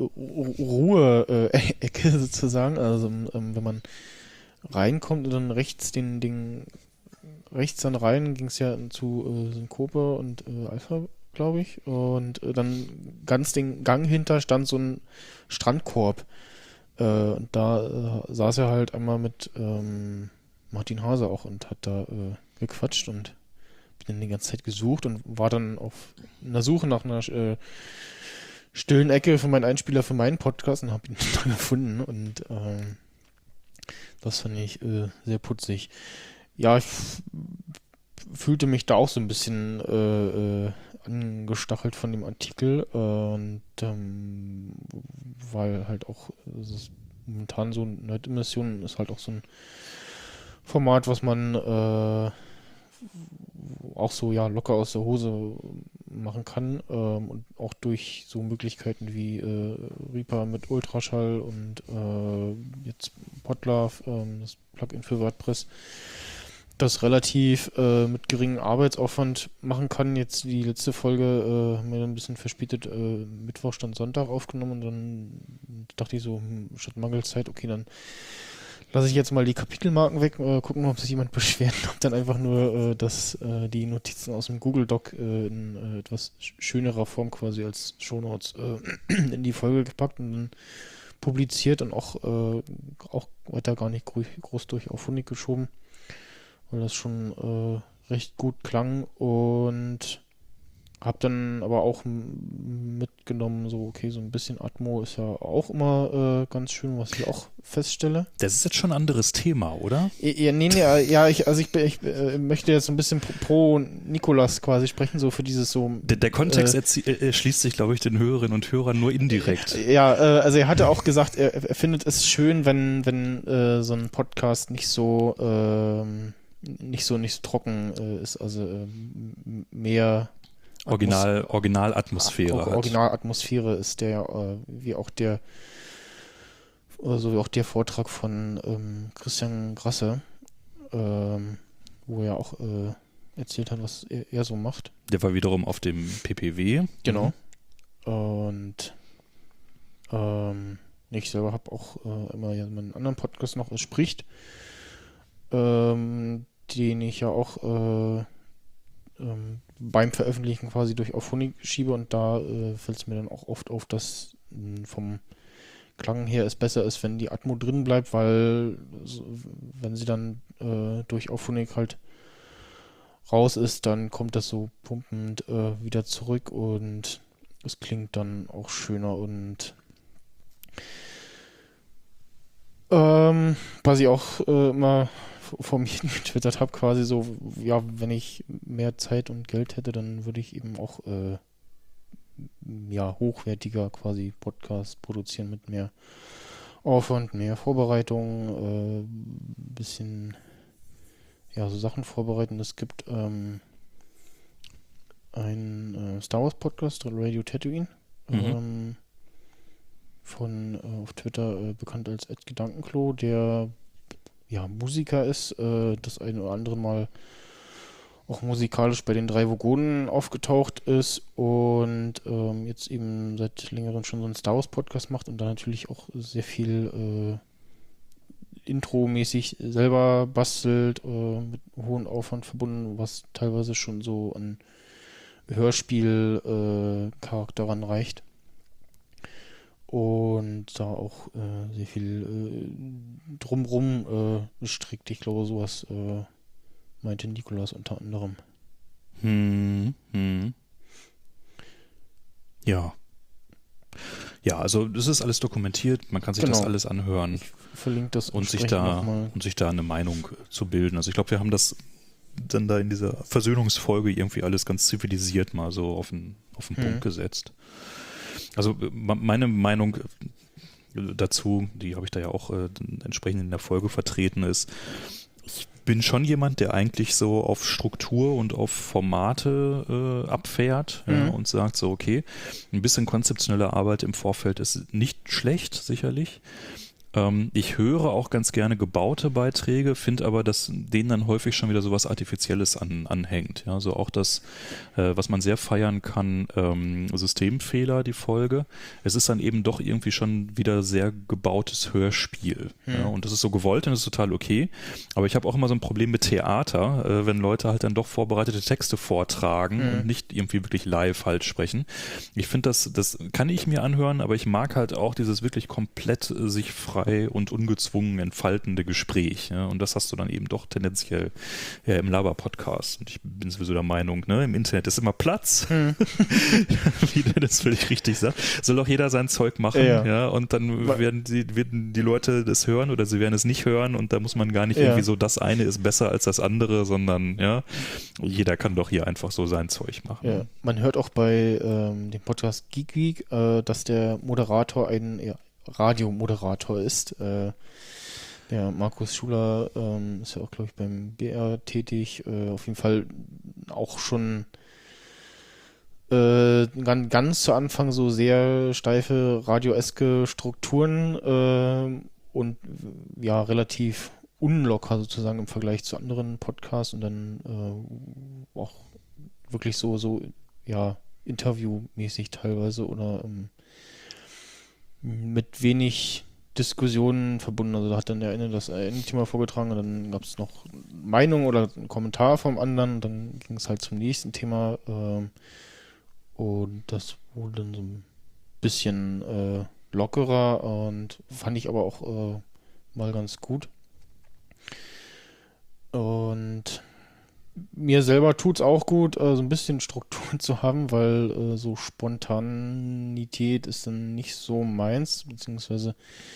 Ruhe-Ecke sozusagen, also wenn man reinkommt und dann rechts rechts dann rein ging es ja zu Synkope und Alpha, glaube ich. Und dann ganz den Gang hinter stand so ein Strandkorb. Und da saß er halt einmal mit Martin Hase auch und hat da gequatscht und bin dann die ganze Zeit gesucht und war dann auf einer Suche nach einer stillen Ecke für meinen Einspieler für meinen Podcast und habe ihn dann gefunden. Und das fand ich sehr putzig. Ja, ich fühlte mich da auch so ein bisschen angestachelt von dem Artikel und weil halt auch momentan so Nerd-Immersion ist halt auch so ein Format, was man auch so locker aus der Hose machen kann und auch durch so Möglichkeiten wie Reaper mit Ultraschall und jetzt Podlove, das Plugin für WordPress, das relativ mit geringem Arbeitsaufwand machen kann. Jetzt die letzte Folge haben wir ein bisschen verspätet Mittwoch statt Sonntag aufgenommen und dann dachte ich so, statt Mangelzeit, okay, dann lasse ich jetzt mal die Kapitelmarken weg, gucken, ob sich jemand beschwert, ob dann einfach nur die Notizen aus dem Google Doc in etwas schönerer Form quasi als Shownotes in die Folge gepackt und dann publiziert und auch weiter gar nicht groß durch auf Honig geschoben, weil das schon recht gut klang und hab dann aber auch mitgenommen, so okay, so ein bisschen Atmo ist ja auch immer ganz schön, was ich auch feststelle.
Das ist jetzt schon ein anderes Thema, oder?
Ja, nee, ich möchte jetzt so ein bisschen pro Nikolas quasi sprechen, so für dieses so...
Der Kontext schließt sich, glaube ich, den Hörerinnen und Hörern nur indirekt.
Ja, also er hatte auch gesagt, er findet es schön, wenn so ein Podcast nicht so trocken ist, also mehr...
Originalatmosphäre hat.
Originalatmosphäre ist wie auch der Vortrag von Christian Grasse, wo er auch erzählt hat, was er so macht.
Der war wiederum auf dem PPW.
Genau. Und ich selber habe auch immer meinen anderen Podcast noch, Es spricht, den ich ja auch beim Veröffentlichen quasi durch auf Honig schiebe und da fällt es mir dann auch oft auf, dass vom Klang her es besser ist, wenn die Atmo drin bleibt, weil wenn sie dann durch auf Honig halt raus ist, dann kommt das so pumpend wieder zurück und es klingt dann auch schöner und was ich auch immer vor mir getwittert habe, quasi so, ja, wenn ich mehr Zeit und Geld hätte, dann würde ich eben auch hochwertiger quasi Podcast produzieren mit mehr Aufwand, mehr Vorbereitung, bisschen so Sachen vorbereiten. Es gibt einen Star Wars Podcast, Radio Tatooine, von auf Twitter bekannt als @Gedankenklo, der Musiker ist, das eine oder andere Mal auch musikalisch bei den 3 Vogonen aufgetaucht ist und jetzt eben seit längerem schon so einen Star Wars Podcast macht und da natürlich auch sehr viel Intro-mäßig selber bastelt, mit hohem Aufwand verbunden, was teilweise schon so an Hörspiel-Charakter ranreicht. Und da auch sehr viel drumrum gestrickt. Ich glaube, sowas meinte Nikolas unter anderem.
Ja. Ja, also das ist alles dokumentiert, man kann sich das alles anhören.
Ich verlinke das
und sich da eine Meinung zu bilden. Also ich glaube, wir haben das dann da in dieser Versöhnungsfolge irgendwie alles ganz zivilisiert mal so auf den Punkt gesetzt. Also meine Meinung dazu, die habe ich da ja auch entsprechend in der Folge vertreten, ist, ich bin schon jemand, der eigentlich so auf Struktur und auf Formate abfährt, ja, und sagt so, okay, ein bisschen konzeptionelle Arbeit im Vorfeld ist nicht schlecht, sicherlich. Ich höre auch ganz gerne gebaute Beiträge, finde aber, dass denen dann häufig schon wieder sowas Artifizielles anhängt. Ja, so auch das, was man sehr feiern kann, Systemfehler, die Folge. Es ist dann eben doch irgendwie schon wieder sehr gebautes Hörspiel. Ja, und das ist so gewollt und das ist total okay. Aber ich habe auch immer so ein Problem mit Theater, wenn Leute halt dann doch vorbereitete Texte vortragen und nicht irgendwie wirklich live halt sprechen. Ich finde, das kann ich mir anhören, aber ich mag halt auch dieses wirklich komplett sich frei und ungezwungen entfaltende Gespräch. Ja? Und das hast du dann eben doch tendenziell im Laber-Podcast. Und ich bin sowieso der Meinung, ne, im Internet ist immer Platz. Wie der das völlig richtig sagt. Soll auch jeder sein Zeug machen. Ja? Und dann werden die Leute das hören oder sie werden es nicht hören und da muss man gar nicht irgendwie so, das eine ist besser als das andere, sondern ja, jeder kann doch hier einfach so sein Zeug machen.
Ja. Man hört auch bei dem Podcast Geek Week, dass der Moderator ein Radiomoderator ist. Der Markus Schuler ist ja auch, glaube ich, beim BR tätig. Auf jeden Fall auch schon ganz zu Anfang so sehr steife radioeske Strukturen und ja, relativ unlocker sozusagen im Vergleich zu anderen Podcasts und dann auch wirklich so ja, interviewmäßig teilweise oder mit wenig Diskussionen verbunden. Also da hat dann der eine das eine Thema vorgetragen und dann gab es noch Meinung oder einen Kommentar vom anderen. Dann ging es halt zum nächsten Thema und das wurde dann so ein bisschen lockerer und fand ich aber auch mal ganz gut. Und mir selber tut's auch gut, so ein bisschen Struktur zu haben, weil so Spontanität ist dann nicht so meins, beziehungsweise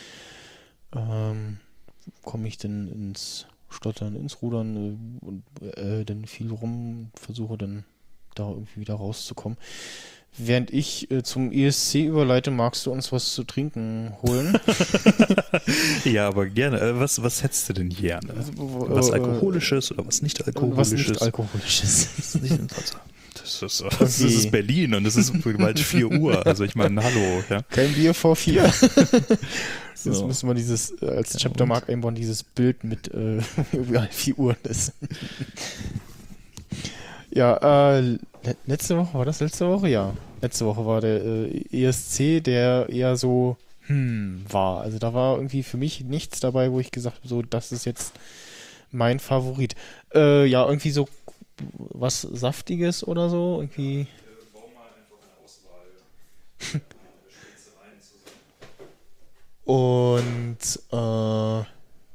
komme ich dann ins Stottern, ins Rudern und dann viel rum, versuche dann da irgendwie wieder rauszukommen. Während ich zum ESC überleite, magst du uns was zu trinken holen?
Ja, aber gerne. Was hättest du denn gerne? Was Alkoholisches oder was nicht Alkoholisches?
Was nicht Alkoholisches.
Das ist Berlin und es ist bald 4 Uhr. Also ich meine, hallo. Ja.
Kein Bier vor 4. Jetzt müssen wir dieses als Chaptermark einbauen, dieses Bild mit überall 4 Uhr ist. Ja, letzte Woche, war das letzte Woche? Ja. Letzte Woche war der ESC, der eher so war. Also da war irgendwie für mich nichts dabei, wo ich gesagt habe, so, das ist jetzt mein Favorit. Ja, irgendwie so was Saftiges oder so. Irgendwie.
Bau mal einfach eine Auswahl.
Und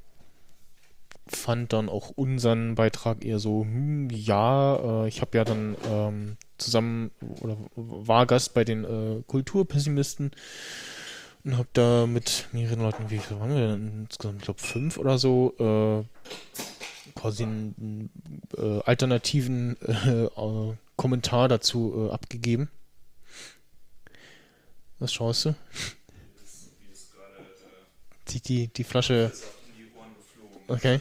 fand dann auch unseren Beitrag eher so, ich habe ja dann zusammen oder war Gast bei den Kulturpessimisten und habe da mit mehreren Leuten, wie viel waren wir denn insgesamt, ich glaube 5 oder so, quasi einen alternativen Kommentar dazu abgegeben. Was schaust du? Die Flasche. Okay.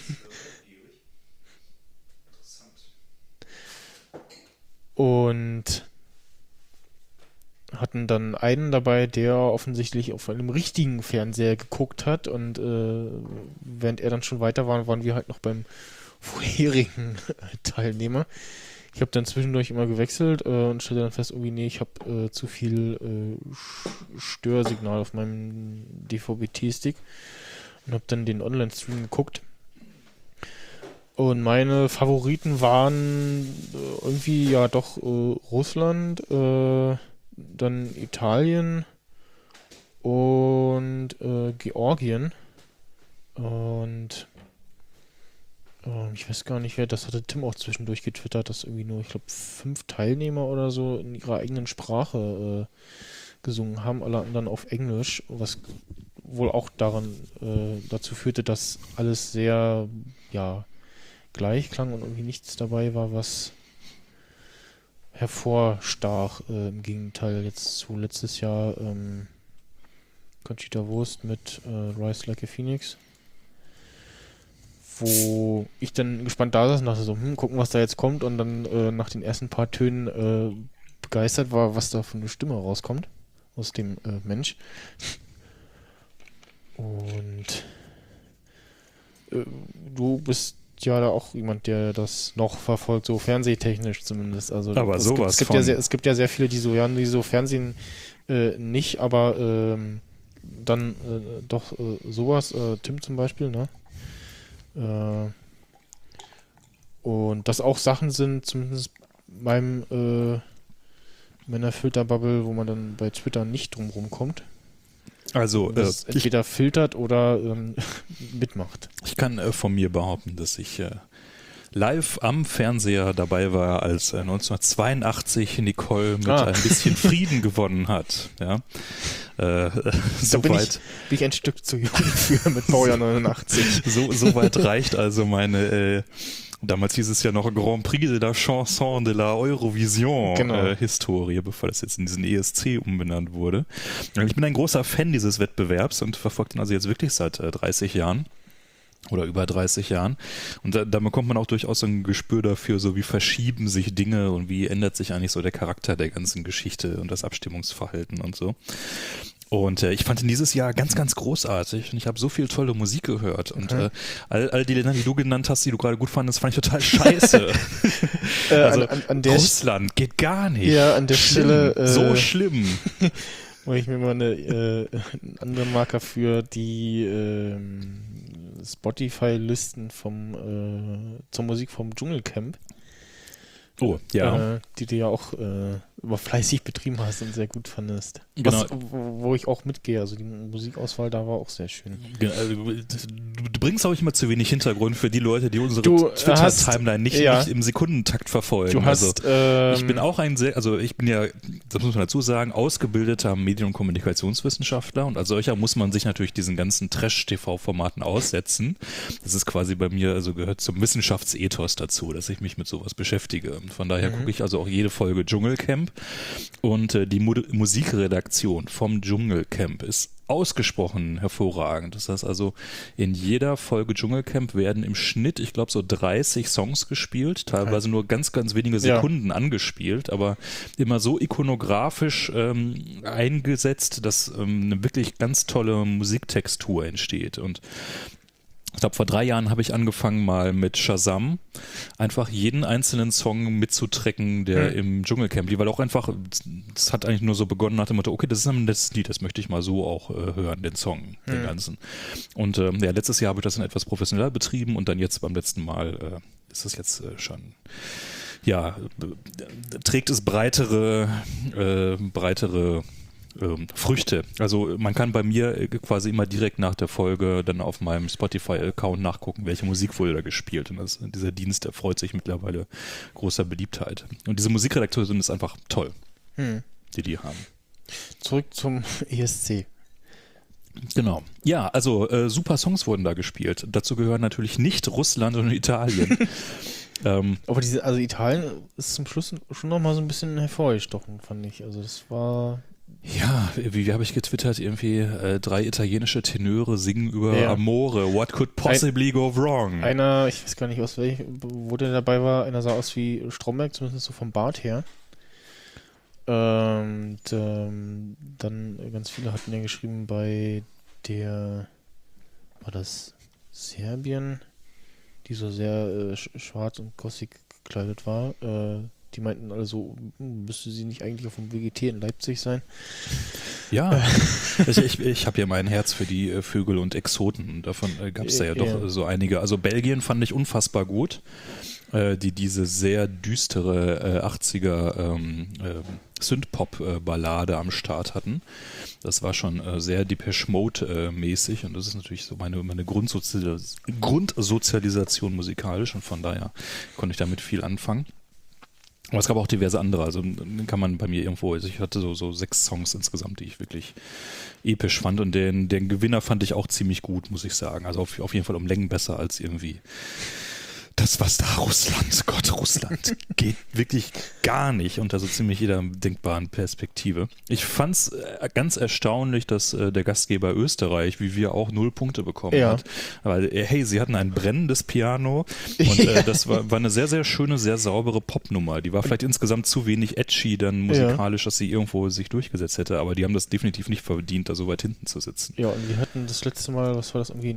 Und hatten dann einen dabei, der offensichtlich auf einem richtigen Fernseher geguckt hat und während er dann schon weiter war, waren wir halt noch beim vorherigen Teilnehmer. Ich habe dann zwischendurch immer gewechselt und stellte dann fest, nee, ich habe zu viel Störsignal auf meinem DVB-T-Stick und habe dann den Online-Stream geguckt. Und meine Favoriten waren irgendwie ja doch Russland, dann Italien und Georgien. Und ich weiß gar nicht, wer, das hatte Tim auch zwischendurch getwittert, dass irgendwie nur, ich glaube, 5 Teilnehmer oder so in ihrer eigenen Sprache gesungen haben, alle anderen auf Englisch, was wohl auch dazu führte, dass alles sehr, ja, gleich klang und irgendwie nichts dabei war, was hervorstach. Im Gegenteil jetzt zu letztes Jahr Conchita Wurst mit Rise Like a Phoenix. wo ich dann gespannt da saß und dachte so, gucken, was da jetzt kommt, und dann nach den ersten paar Tönen begeistert war, was da für eine Stimme rauskommt aus dem Mensch. Und du bist ja da auch jemand, der das noch verfolgt, so fernsehtechnisch zumindest. Also
aber sowas
es gibt ja sehr viele, die so Fernsehen nicht, aber dann doch sowas, Tim zum Beispiel, ne? Und das auch Sachen sind, zumindest meiner Filterbubble, wo man dann bei Twitter nicht drum rumkommt.
Also
das entweder filtert oder mitmacht.
Ich kann von mir behaupten, dass ich live am Fernseher dabei war, als 1982 Nicole mit ein bisschen Frieden gewonnen hat. Ja.
Bin ich ein Stück zu jung für mit Baujahr 89.
So weit reicht also meine damals hieß es ja noch Grand Prix de la Chanson de la Eurovision Historie, bevor das jetzt in diesen ESC umbenannt wurde. Ich bin ein großer Fan dieses Wettbewerbs und verfolge den also jetzt wirklich seit 30 Jahren. Oder über 30 Jahren. Und da bekommt man auch durchaus so ein Gespür dafür, so wie verschieben sich Dinge und wie ändert sich eigentlich so der Charakter der ganzen Geschichte und das Abstimmungsverhalten und so. Und ich fand ihn dieses Jahr ganz, ganz großartig und ich habe so viel tolle Musik gehört und all die Länder, die du genannt hast, die du gerade gut fandest, fand ich total scheiße. Also
an der
Russland geht gar nicht.
Ja, an der Stelle
so schlimm.
Wo ich mir mal einen anderen Marker für die Spotify-Listen zur Musik vom Dschungelcamp.
Oh, ja.
Die du ja auch immer fleißig betrieben hast und sehr gut fandest.
Genau.
Wo ich auch mitgehe. Also die Musikauswahl da war auch sehr schön.
Du bringst auch immer zu wenig Hintergrund für die Leute, die unsere Twitter-Timeline nicht im Sekundentakt verfolgen. Ich bin auch ich bin ja, das muss man dazu sagen, ausgebildeter Medien- und Kommunikationswissenschaftler und als solcher muss man sich natürlich diesen ganzen Trash-TV-Formaten aussetzen. Das ist quasi bei mir, also gehört zum Wissenschaftsethos dazu, dass ich mich mit sowas beschäftige. Von daher gucke ich also auch jede Folge Dschungelcamp und die Musikredaktion vom Dschungelcamp ist ausgesprochen hervorragend. Das heißt also, in jeder Folge Dschungelcamp werden im Schnitt, ich glaube, so 30 Songs gespielt, teilweise nur ganz, ganz wenige Sekunden angespielt, aber immer so ikonografisch eingesetzt, dass eine wirklich ganz tolle Musiktextur entsteht. Und ich glaube, vor 3 Jahren habe ich angefangen mal mit Shazam einfach jeden einzelnen Song mitzutracken, der im Dschungelcamp lief, weil auch einfach, das hat eigentlich nur so begonnen nach dem Motto, okay, das ist ein letztes Lied, das möchte ich mal so auch hören, den Song, den ganzen. Und letztes Jahr habe ich das dann etwas professioneller betrieben und dann jetzt beim letzten Mal ist es jetzt schon, trägt es breitere Früchte. Also man kann bei mir quasi immer direkt nach der Folge dann auf meinem Spotify-Account nachgucken, welche Musik wurde da gespielt. Und dieser Dienst erfreut sich mittlerweile großer Beliebtheit. Und diese Musikredakteure ist einfach toll, die haben.
Zurück zum ESC.
Genau. Ja, also super Songs wurden da gespielt. Dazu gehören natürlich nicht Russland und Italien.
Aber Italien ist zum Schluss schon nochmal so ein bisschen hervorgestochen, fand ich. Also das war...
Ja, wie habe ich getwittert? Irgendwie 3 italienische Tenöre singen über Amore. What could possibly go wrong?
Einer, ich weiß gar nicht, wo der dabei war, einer sah aus wie Stromberg, zumindest so vom Bart her. Und dann ganz viele hatten ja geschrieben war das Serbien, die so sehr schwarz und gossig gekleidet war, die meinten alle so, müsste sie nicht eigentlich auf dem WGT in Leipzig sein?
Ja, ich habe ja mein Herz für die Vögel und Exoten. Davon gab es ja doch so einige. Also Belgien fand ich unfassbar gut, die diese sehr düstere 80er Synthpop-Ballade am Start hatten. Das war schon sehr Depeche Mode-mäßig und das ist natürlich so meine Grundsozialisation musikalisch und von daher konnte ich damit viel anfangen. Aber es gab auch diverse andere, also kann man bei mir irgendwo, also ich hatte so 6 Songs insgesamt, die ich wirklich episch fand und den Gewinner fand ich auch ziemlich gut, muss ich sagen. Also auf jeden Fall um Längen besser als irgendwie Das was da, Russland, Gott, Russland geht wirklich gar nicht unter so ziemlich jeder denkbaren Perspektive. Ich fand es ganz erstaunlich, dass der Gastgeber Österreich, wie wir auch 0 Punkte bekommen hat. Weil, hey, sie hatten ein brennendes Piano und das war eine sehr, sehr schöne, sehr saubere Popnummer. Die war vielleicht insgesamt zu wenig edgy dann musikalisch, dass sie irgendwo sich durchgesetzt hätte, aber die haben das definitiv nicht verdient, da so weit hinten zu sitzen.
Ja, und wir hatten das letzte Mal, was war das, irgendwie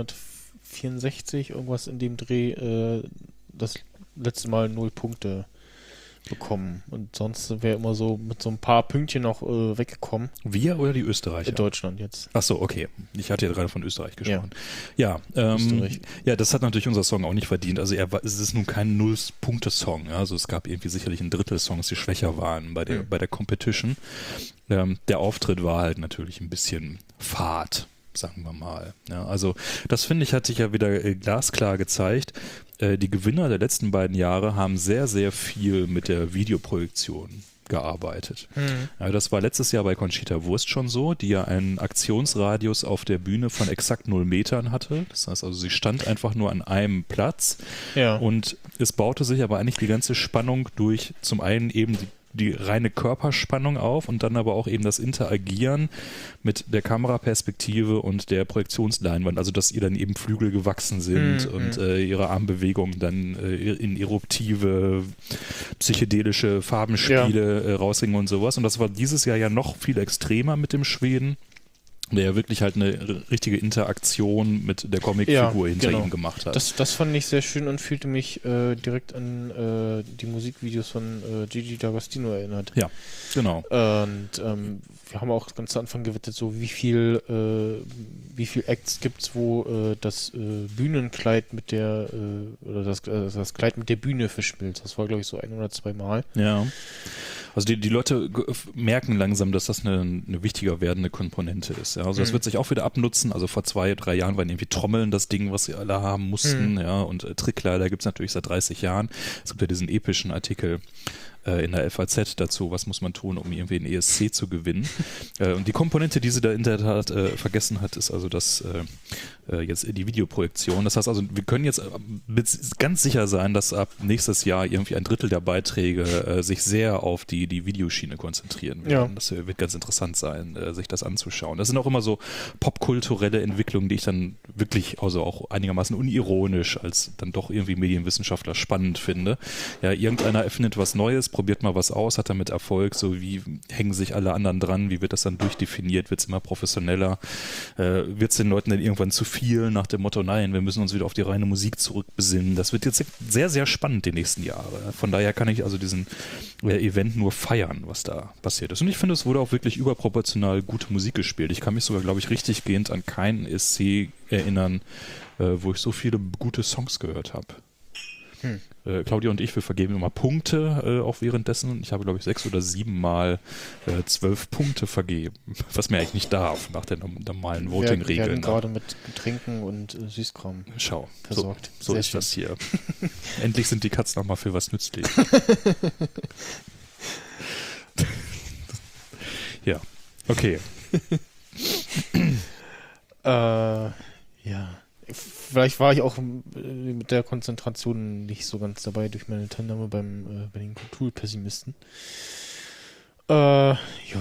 1964, irgendwas in dem Dreh, das letzte Mal 0 Punkte bekommen. Und sonst wäre immer so mit so ein paar Pünktchen noch weggekommen.
Wir oder die Österreicher?
Deutschland jetzt.
Ach so, okay. Ich hatte ja gerade von Österreich gesprochen. Ja, ja, das hat natürlich unser Song auch nicht verdient. Also es ist nun kein 0-Punkte-Song. Ja? Also es gab irgendwie sicherlich ein Drittel Songs, die schwächer waren bei der Competition. Der Auftritt war halt natürlich ein bisschen fad, sagen wir mal. Ja, also das, finde ich, hat sich ja wieder glasklar gezeigt. Die Gewinner der letzten beiden Jahre haben sehr, sehr viel mit der Videoprojektion gearbeitet. Ja, das war letztes Jahr bei Conchita Wurst schon so, die ja einen Aktionsradius auf der Bühne von exakt 0 Metern hatte. Das heißt also, sie stand einfach nur an einem Platz und es baute sich aber eigentlich die ganze Spannung durch zum einen eben die reine Körperspannung auf und dann aber auch eben das Interagieren mit der Kameraperspektive und der Projektionsleinwand, also dass ihr dann eben Flügel gewachsen sind und ihre Armbewegungen dann in eruptive, psychedelische Farbenspiele rausgingen und sowas. Und das war dieses Jahr ja noch viel extremer mit dem Schweden, der ja wirklich halt eine richtige Interaktion mit der Comicfigur hinter ihm gemacht hat.
Das fand ich sehr schön und fühlte mich direkt an die Musikvideos von Gigi D'Agostino erinnert.
Ja, genau.
Und wir haben auch ganz zu Anfang gewettet, so wie viel Acts gibt's, wo das Bühnenkleid mit der oder das Kleid mit der Bühne verschmilzt. Das war, glaube ich, so 1 oder 2 Mal.
Ja. Also die Leute merken langsam, dass das eine wichtiger werdende Komponente ist. Ja. Also das wird sich auch wieder abnutzen. Also vor 2, 3 Jahren waren irgendwie Trommeln das Ding, was sie alle haben mussten. Ja. Und Trickkleider gibt es natürlich seit 30 Jahren. Es gibt ja diesen epischen Artikel in der FAZ dazu, was muss man tun, um irgendwie einen ESC zu gewinnen. Und die Komponente, die sie da in der Tat vergessen hat, ist also das jetzt die Videoprojektion. Das heißt also, wir können jetzt ganz sicher sein, dass ab nächstes Jahr irgendwie 1/3 der Beiträge sich sehr auf die Videoschiene konzentrieren werden. Ja. Das wird ganz interessant sein, sich das anzuschauen. Das sind auch immer so popkulturelle Entwicklungen, die ich dann wirklich, also auch einigermaßen unironisch als dann doch irgendwie Medienwissenschaftler spannend finde. Ja, irgendeiner erfindet was Neues, probiert mal was aus, hat damit Erfolg, so wie hängen sich alle anderen dran, wie wird das dann durchdefiniert, wird es immer professioneller, wird es den Leuten dann irgendwann zu viel nach dem Motto, nein, wir müssen uns wieder auf die reine Musik zurückbesinnen. Das wird jetzt sehr, sehr spannend die nächsten Jahre. Von daher kann ich also diesen Event nur feiern, was da passiert ist. Und ich finde, es wurde auch wirklich überproportional gute Musik gespielt. Ich kann mich sogar, glaube ich, richtig gehend an keinen ESC erinnern, wo ich so viele gute Songs gehört habe. Claudia und ich, wir vergeben immer Punkte auch währenddessen. Ich habe, glaube ich, 6 oder 7 Mal 12 Punkte vergeben, was mir eigentlich nicht darf, nach den normalen Voting-Regeln. Wir werden
gerade mit Getränken und Süßkram versorgt.
So ist das hier. Endlich sind die Katzen nochmal für was nützlich. Ja, okay.
Ja. Vielleicht war ich auch mit der Konzentration nicht so ganz dabei durch meine Teilnahme bei den Kulturpessimisten. Ja.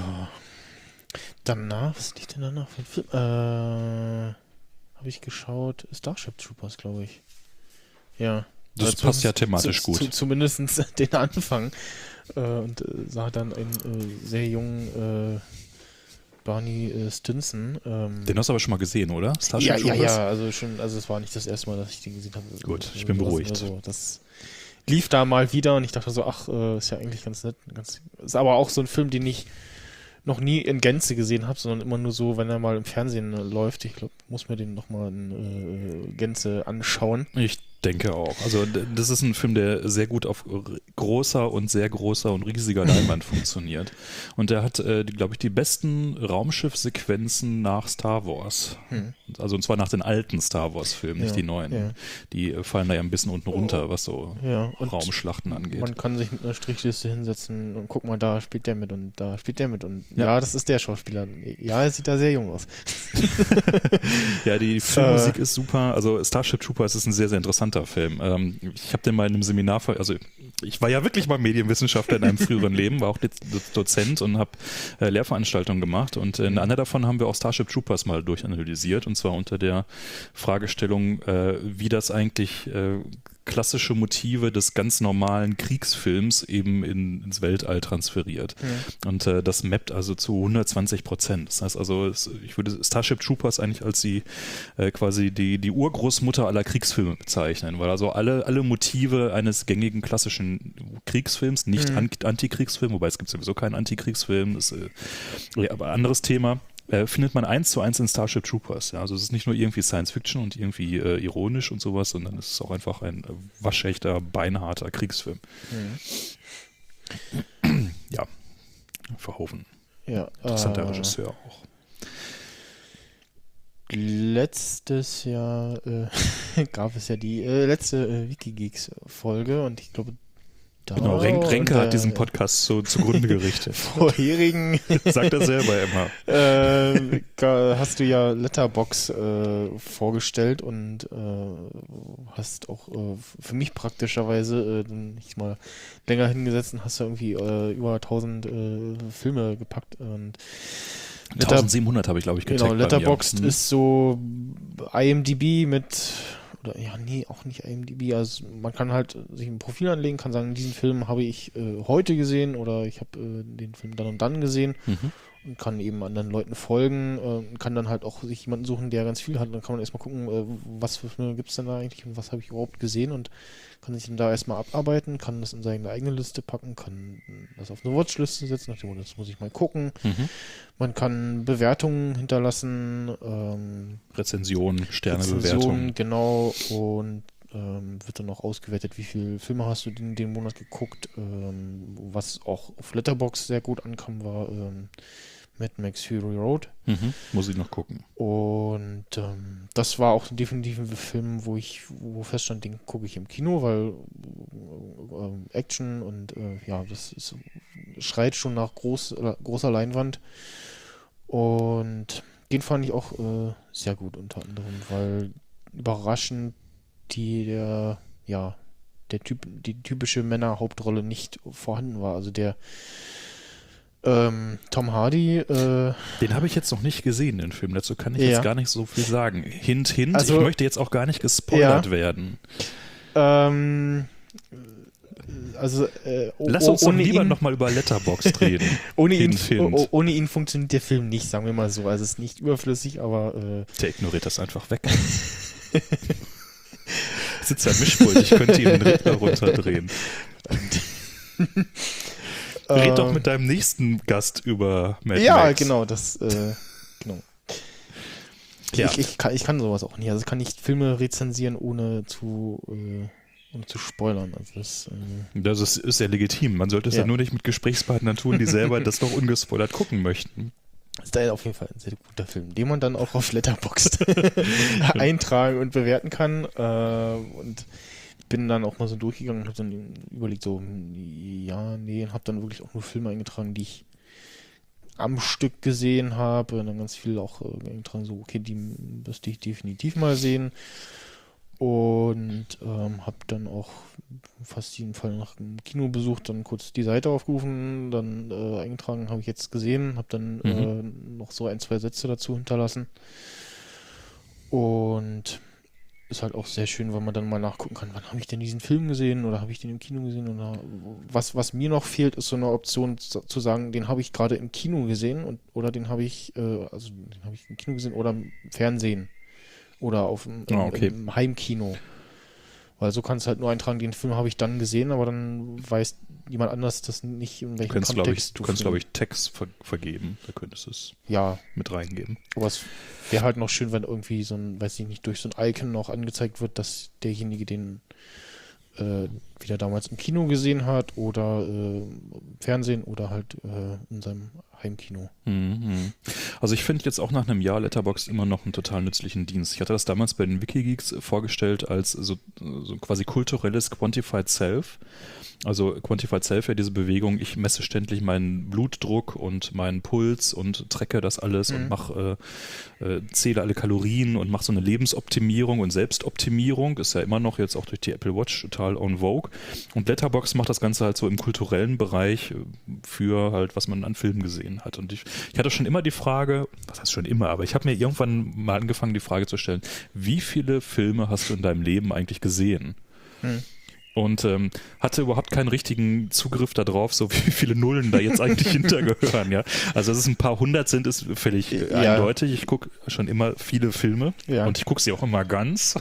Danach, was liegt denn danach für ein Film? Habe ich geschaut, Starship Troopers, glaube ich. Ja.
Das passt ja thematisch gut.
Zumindest den Anfang. Und sah dann einen sehr jungen Barney Stinson.
Den hast du aber schon mal gesehen, oder?
Starship Troopers? Ja, also es war nicht das erste Mal, dass ich den gesehen habe.
Gut, ich bin beruhigt.
Also, das lief da mal wieder und ich dachte so, ach, ist ja eigentlich ganz nett. Ist aber auch so ein Film, den ich noch nie in Gänze gesehen habe, sondern immer nur so, wenn er mal im Fernsehen läuft. Ich glaube, muss mir den nochmal in Gänze anschauen.
Ich denke auch. Also das ist ein Film, der sehr gut auf großer und riesiger Leinwand funktioniert. Und der hat, glaube ich, die besten Raumschiffsequenzen nach Star Wars. Also und zwar nach den alten Star Wars-Filmen, nicht die neuen. Ja. Die fallen da ja ein bisschen unten runter, was so Raumschlachten angeht.
Man kann sich mit einer Strichliste hinsetzen und guck mal, da spielt der mit und da spielt der mit und ja, das ist der Schauspieler. Ja, er sieht da sehr jung aus.
Ja, die Filmmusik ist super. Also Starship Troopers ist ein sehr, sehr interessanter interessanter Film. Ich habe den mal in einem Seminar, also ich war ja wirklich mal Medienwissenschaftler in einem früheren Leben, war auch Dozent und habe Lehrveranstaltungen gemacht und in einer davon haben wir auch Starship Troopers mal durchanalysiert und zwar unter der Fragestellung, wie das eigentlich klassische Motive des ganz normalen Kriegsfilms eben ins Weltall transferiert. Und das mappt also zu 120%. Das heißt also, ich würde Starship Troopers eigentlich als quasi die Urgroßmutter aller Kriegsfilme bezeichnen, weil also alle Motive eines gängigen klassischen Kriegsfilms, nicht Antikriegsfilm, wobei es gibt sowieso keinen Antikriegsfilm, das ist aber ein anderes Thema, findet man 1:1 in Starship Troopers. Ja? Also es ist nicht nur irgendwie Science Fiction und irgendwie ironisch und sowas, sondern es ist auch einfach ein waschechter, beinharter Kriegsfilm. Ja, Verhoeven.
Ja,
interessanter Regisseur auch.
Letztes Jahr gab es ja die letzte Wikigeeks-Folge und ich glaube,
genau, Renke hat diesen Podcast zugrunde gerichtet.
Vorherigen
sagt er selber immer.
Hast du ja Letterboxd vorgestellt und hast auch für mich praktischerweise nicht mal länger hingesetzt und hast da irgendwie über 1000 Filme gepackt und
1700 habe ich, glaube ich, getaggt.
Genau, Letterboxd ist so IMDb mit, oder ja, nee, auch nicht IMDb, also man kann halt sich ein Profil anlegen, kann sagen, diesen Film habe ich heute gesehen oder ich habe den Film dann und dann gesehen und kann eben anderen Leuten folgen, kann dann halt auch sich jemanden suchen, der ganz viel hat und dann kann man erstmal gucken, was für Filme gibt es denn da eigentlich und was habe ich überhaupt gesehen und kann sich dann da erstmal abarbeiten, kann das in seine eigene Liste packen, kann das auf eine Watchliste setzen, nach dem Motto, das muss ich mal gucken. Man kann Bewertungen hinterlassen,
Rezensionen, Sternebewertungen.
Genau, und wird dann auch ausgewertet, wie viele Filme hast du in dem Monat geguckt. Was auch auf Letterboxd sehr gut ankam, war Mad Max Fury Road.
Muss ich noch gucken.
Und das war auch definitiv ein Film, wo feststand, den gucke ich im Kino, weil Action und ja, schreit schon nach großer Leinwand. Und den fand ich auch sehr gut unter anderem, weil überraschend die typische Männerhauptrolle nicht vorhanden war. Also der Tom Hardy.
Den habe ich jetzt noch nicht gesehen, den Film. Dazu kann ich jetzt gar nicht so viel sagen. Hint. Also, ich möchte jetzt auch gar nicht gespoilert werden. Lass uns doch lieber nochmal über Letterboxd reden.
Ohne ihn funktioniert der Film nicht, sagen wir mal so. Also es ist nicht überflüssig, aber...
Der ignoriert das einfach weg. Sitzt ja Mischpult, ich könnte ihm den Regler runterdrehen. Red doch mit deinem nächsten Gast über Mad Max.
Genau, genau. Ja. Ich kann sowas auch nicht. Also ich kann nicht Filme rezensieren, ohne zu spoilern. Also
das ist ja legitim. Man sollte es ja nur nicht mit Gesprächspartnern tun, die selber das doch ungespoilert gucken möchten.
Das ist auf jeden Fall ein sehr guter Film, den man dann auch auf Letterboxd eintragen und bewerten kann. Und bin dann auch mal so durchgegangen und habe dann überlegt, so, habe dann wirklich auch nur Filme eingetragen, die ich am Stück gesehen habe. Und dann ganz viel auch eingetragen, so, okay, die müsste ich definitiv mal sehen. Und habe dann auch fast jeden Fall nach dem Kino besucht, dann kurz die Seite aufgerufen, dann eingetragen, habe ich jetzt gesehen, habe dann noch so 1, 2 Sätze dazu hinterlassen. Und ist halt auch sehr schön, weil man dann mal nachgucken kann, wann habe ich denn diesen Film gesehen oder habe ich den im Kino gesehen oder was mir noch fehlt, ist so eine Option zu sagen, den habe ich gerade im Kino gesehen oder den habe ich im Kino gesehen oder im Fernsehen oder im Heimkino. Weil so kannst du halt nur eintragen, den Film habe ich dann gesehen, aber dann weiß jemand anders das nicht, in welchem Kontext
du kannst, glaube ich, Text vergeben. Da könntest du es mit reingeben.
Aber es wäre halt noch schön, wenn irgendwie durch so ein Icon noch angezeigt wird, dass derjenige den wieder damals im Kino gesehen hat oder Fernsehen oder halt in seinem Heimkino.
Also ich finde jetzt auch nach einem Jahr Letterboxd immer noch einen total nützlichen Dienst. Ich hatte das damals bei den Wikigeeks vorgestellt als so quasi kulturelles Quantified Self. Also Quantified Self ja diese Bewegung, ich messe ständig meinen Blutdruck und meinen Puls und tracke das alles und zähle alle Kalorien und mache so eine Lebensoptimierung und Selbstoptimierung. Ist ja immer noch jetzt auch durch die Apple Watch total en vogue. Und Letterboxd macht das Ganze halt so im kulturellen Bereich für halt, was man an Filmen gesehen hat. Und ich hatte schon immer die Frage, was heißt schon immer, aber ich habe mir irgendwann mal angefangen, die Frage zu stellen, wie viele Filme hast du in deinem Leben eigentlich gesehen? Und hatte überhaupt keinen richtigen Zugriff darauf, so wie viele Nullen da jetzt eigentlich hintergehören, ja. Also dass es ein paar hundert sind, ist völlig eindeutig. Ich gucke schon immer viele Filme und ich gucke sie auch immer ganz.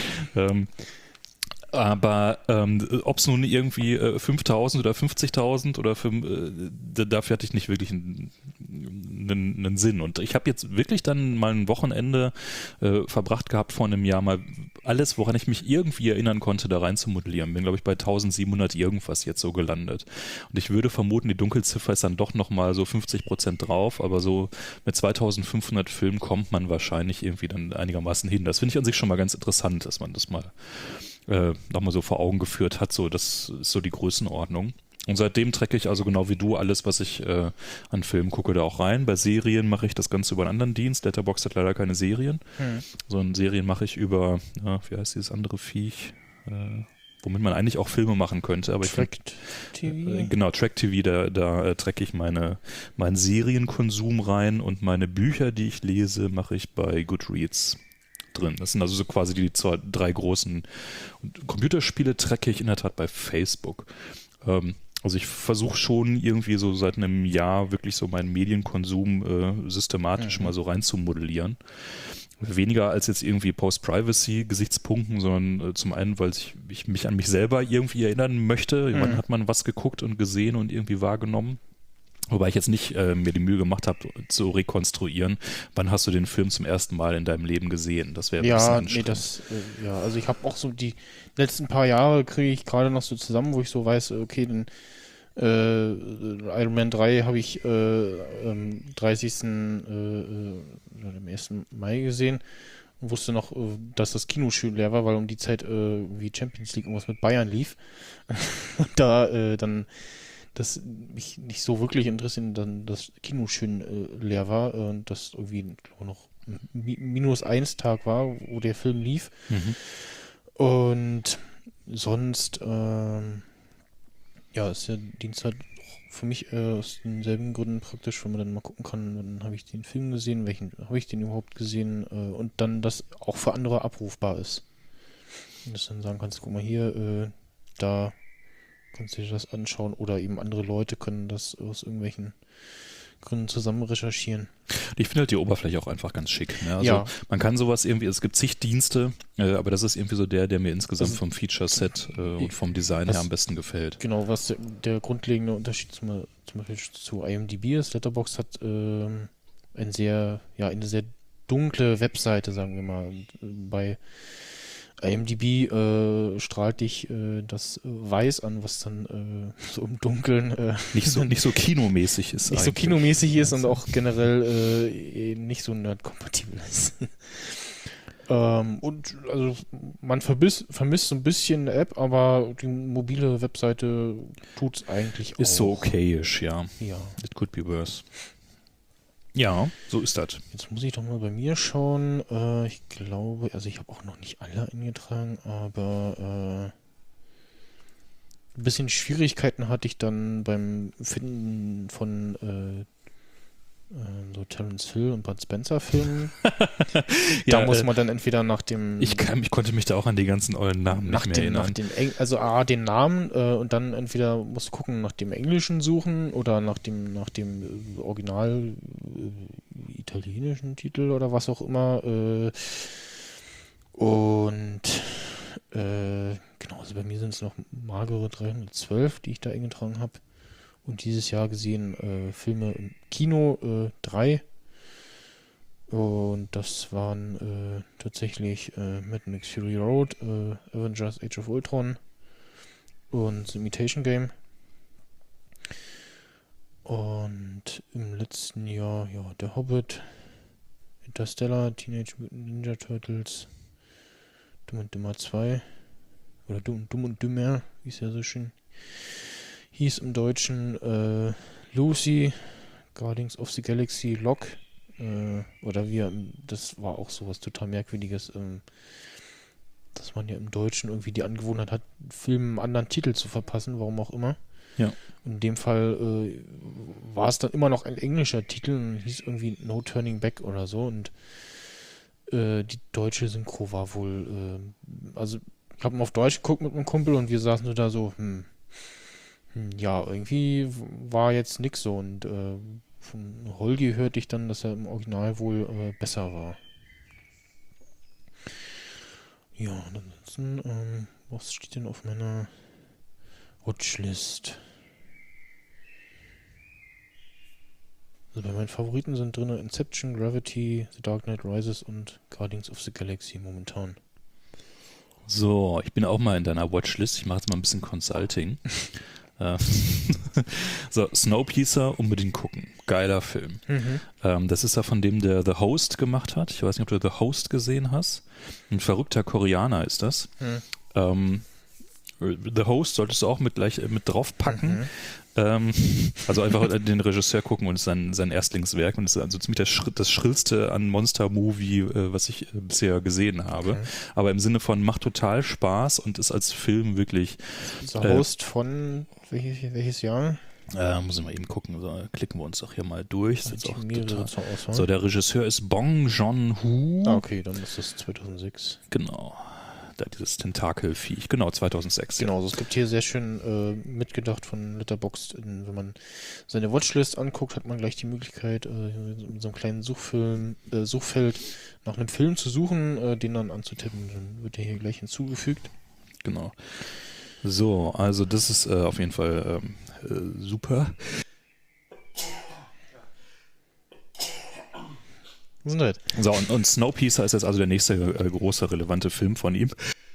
Aber ob es nun irgendwie 5.000 oder 50.000 oder dafür hatte ich nicht wirklich einen Sinn. Und ich habe jetzt wirklich dann mal ein Wochenende verbracht gehabt vor einem Jahr, mal alles, woran ich mich irgendwie erinnern konnte, da rein zu modellieren. Bin, glaube ich, bei 1.700 irgendwas jetzt so gelandet. Und ich würde vermuten, die Dunkelziffer ist dann doch nochmal so 50% drauf, aber so mit 2.500 Filmen kommt man wahrscheinlich irgendwie dann einigermaßen hin. Das finde ich an sich schon mal ganz interessant, dass man das mal nochmal so vor Augen geführt hat. So, das ist so die Größenordnung. Und seitdem tracke ich also genau wie du alles, was ich an Filmen gucke, da auch rein. Bei Serien mache ich das Ganze über einen anderen Dienst. Letterboxd hat leider keine Serien. Sondern Serien mache ich über, wie heißt dieses andere Viech? Womit man eigentlich auch Filme machen könnte. Aber
Track TV?
Genau, Track TV, da tracke ich meinen Serienkonsum rein und meine Bücher, die ich lese, mache ich bei Goodreads drin. Das sind also so quasi die drei großen. Und Computerspiele tracke ich in der Tat bei Facebook. Also ich versuche schon irgendwie so seit einem Jahr wirklich so meinen Medienkonsum systematisch mal so rein zu modellieren. Weniger als jetzt irgendwie Post-Privacy-Gesichtspunkten, sondern zum einen, weil ich mich an mich selber irgendwie erinnern möchte. Wann hat man was geguckt und gesehen und irgendwie wahrgenommen? Wobei ich jetzt nicht mir die Mühe gemacht habe, zu rekonstruieren, wann hast du den Film zum ersten Mal in deinem Leben gesehen? Das wäre ein bisschen anstrengend.
Also ich habe auch so die letzten paar Jahre kriege ich gerade noch so zusammen, wo ich so weiß, okay, den Iron Man 3 habe ich am 30. Am 1. Mai gesehen und wusste noch, dass das Kino schön leer war, weil um die Zeit wie Champions League irgendwas mit Bayern lief. Und da dann das mich nicht so wirklich interessiert, dann das Kino schön leer war und das irgendwie noch -1 Tag war, wo der Film lief. Und sonst ist der Dienst halt für mich aus denselben Gründen praktisch, wenn man dann mal gucken kann, wann habe ich den Film gesehen, welchen habe ich den überhaupt gesehen und dann das auch für andere abrufbar ist. Und dass du dann sagen kannst, guck mal hier, da kannst du dir das anschauen oder eben andere Leute können das aus irgendwelchen Gründen zusammen recherchieren.
Ich finde halt die Oberfläche auch einfach ganz schick. Ne? Also man kann sowas irgendwie, es gibt zig Dienste, aber das ist irgendwie so der mir insgesamt vom Feature-Set und vom Design her am besten gefällt.
Genau, was der grundlegende Unterschied zum Beispiel zu IMDb ist. Letterboxd hat eine sehr dunkle Webseite, sagen wir mal. Bei IMDb strahlt dich das Weiß an, was dann so im Dunkeln
nicht so kinomäßig ist.
Nicht so kinomäßig ist und auch generell nicht so nerd-kompatibel ist. Und also man vermisst so ein bisschen eine App, aber die mobile Webseite tut's eigentlich auch.
Ist so okayisch, ja.
Ja.
It could be worse. Ja, so ist das.
Jetzt muss ich doch mal bei mir schauen. Ich glaube, also ich habe auch noch nicht alle eingetragen, aber ein bisschen Schwierigkeiten hatte ich dann beim Finden von so Terence Hill und Bud Spencer Filmen. Da muss man dann entweder nach dem...
Ich konnte mich da auch an die ganzen ollen Namen nicht mehr erinnern.
Den Namen und dann entweder musst du gucken nach dem Englischen suchen oder nach dem Original italienischen Titel oder was auch immer. Genau, also bei mir sind es noch magere 312, die ich da eingetragen habe. Und dieses Jahr gesehen Filme im Kino 3. Und das waren tatsächlich Mad Max Fury Road, Avengers Age of Ultron, und The Imitation Game. Und im letzten Jahr, ja, Der Hobbit, Interstellar, Teenage Mutant Ninja Turtles, Dumm und Dümmer 2 oder Dumm und Dümmer, wie es ja so schön hieß im Deutschen, Lucy, Guardians of the Galaxy, Locke, das war auch sowas total Merkwürdiges, dass man ja im Deutschen irgendwie die Angewohnheit hat, Filmen einen anderen Titel zu verpassen, warum auch immer.
Ja.
In dem Fall war es dann immer noch ein englischer Titel und hieß irgendwie No Turning Back oder so und die deutsche Synchro war wohl, also ich habe mal auf Deutsch geguckt mit meinem Kumpel und wir saßen so da so, ja, irgendwie war jetzt nix so und von Holgi hörte ich dann, dass er im Original wohl besser war. Ja, und ansonsten, was steht denn auf meiner Watchlist? Also bei meinen Favoriten sind drin Inception, Gravity, The Dark Knight Rises und Guardians of the Galaxy momentan.
So, ich bin auch mal in deiner Watchlist. Ich mache jetzt mal ein bisschen Consulting. So, Snowpiercer unbedingt gucken. Geiler Film. Das ist ja von dem, der The Host gemacht hat. Ich weiß nicht, ob du The Host gesehen hast. Ein verrückter Koreaner ist das. The Host solltest du auch mit draufpacken. Also einfach den Regisseur gucken und es ist sein Erstlingswerk und es ist also ziemlich das Schrillste an Monster-Movie, was ich bisher gesehen habe. Okay. Aber im Sinne von macht total Spaß und ist als Film wirklich...
The Host von welches Jahr?
Muss ich mal eben gucken, so, klicken wir uns doch hier mal durch.
Das ist auch total,
so, der Regisseur ist Bong Joon-ho.
Ah, okay, dann ist das 2006.
Genau. Dieses Tentakelviech, genau, 2006.
Genau, also es gibt hier sehr schön mitgedacht von Letterboxd. Wenn man seine Watchlist anguckt, hat man gleich die Möglichkeit, in so einem kleinen Suchfeld nach einem Film zu suchen, den dann anzutippen. Dann wird der hier gleich hinzugefügt.
Genau. So, also das ist auf jeden Fall super. So, und Snowpiercer ist jetzt also der nächste große, relevante Film von ihm.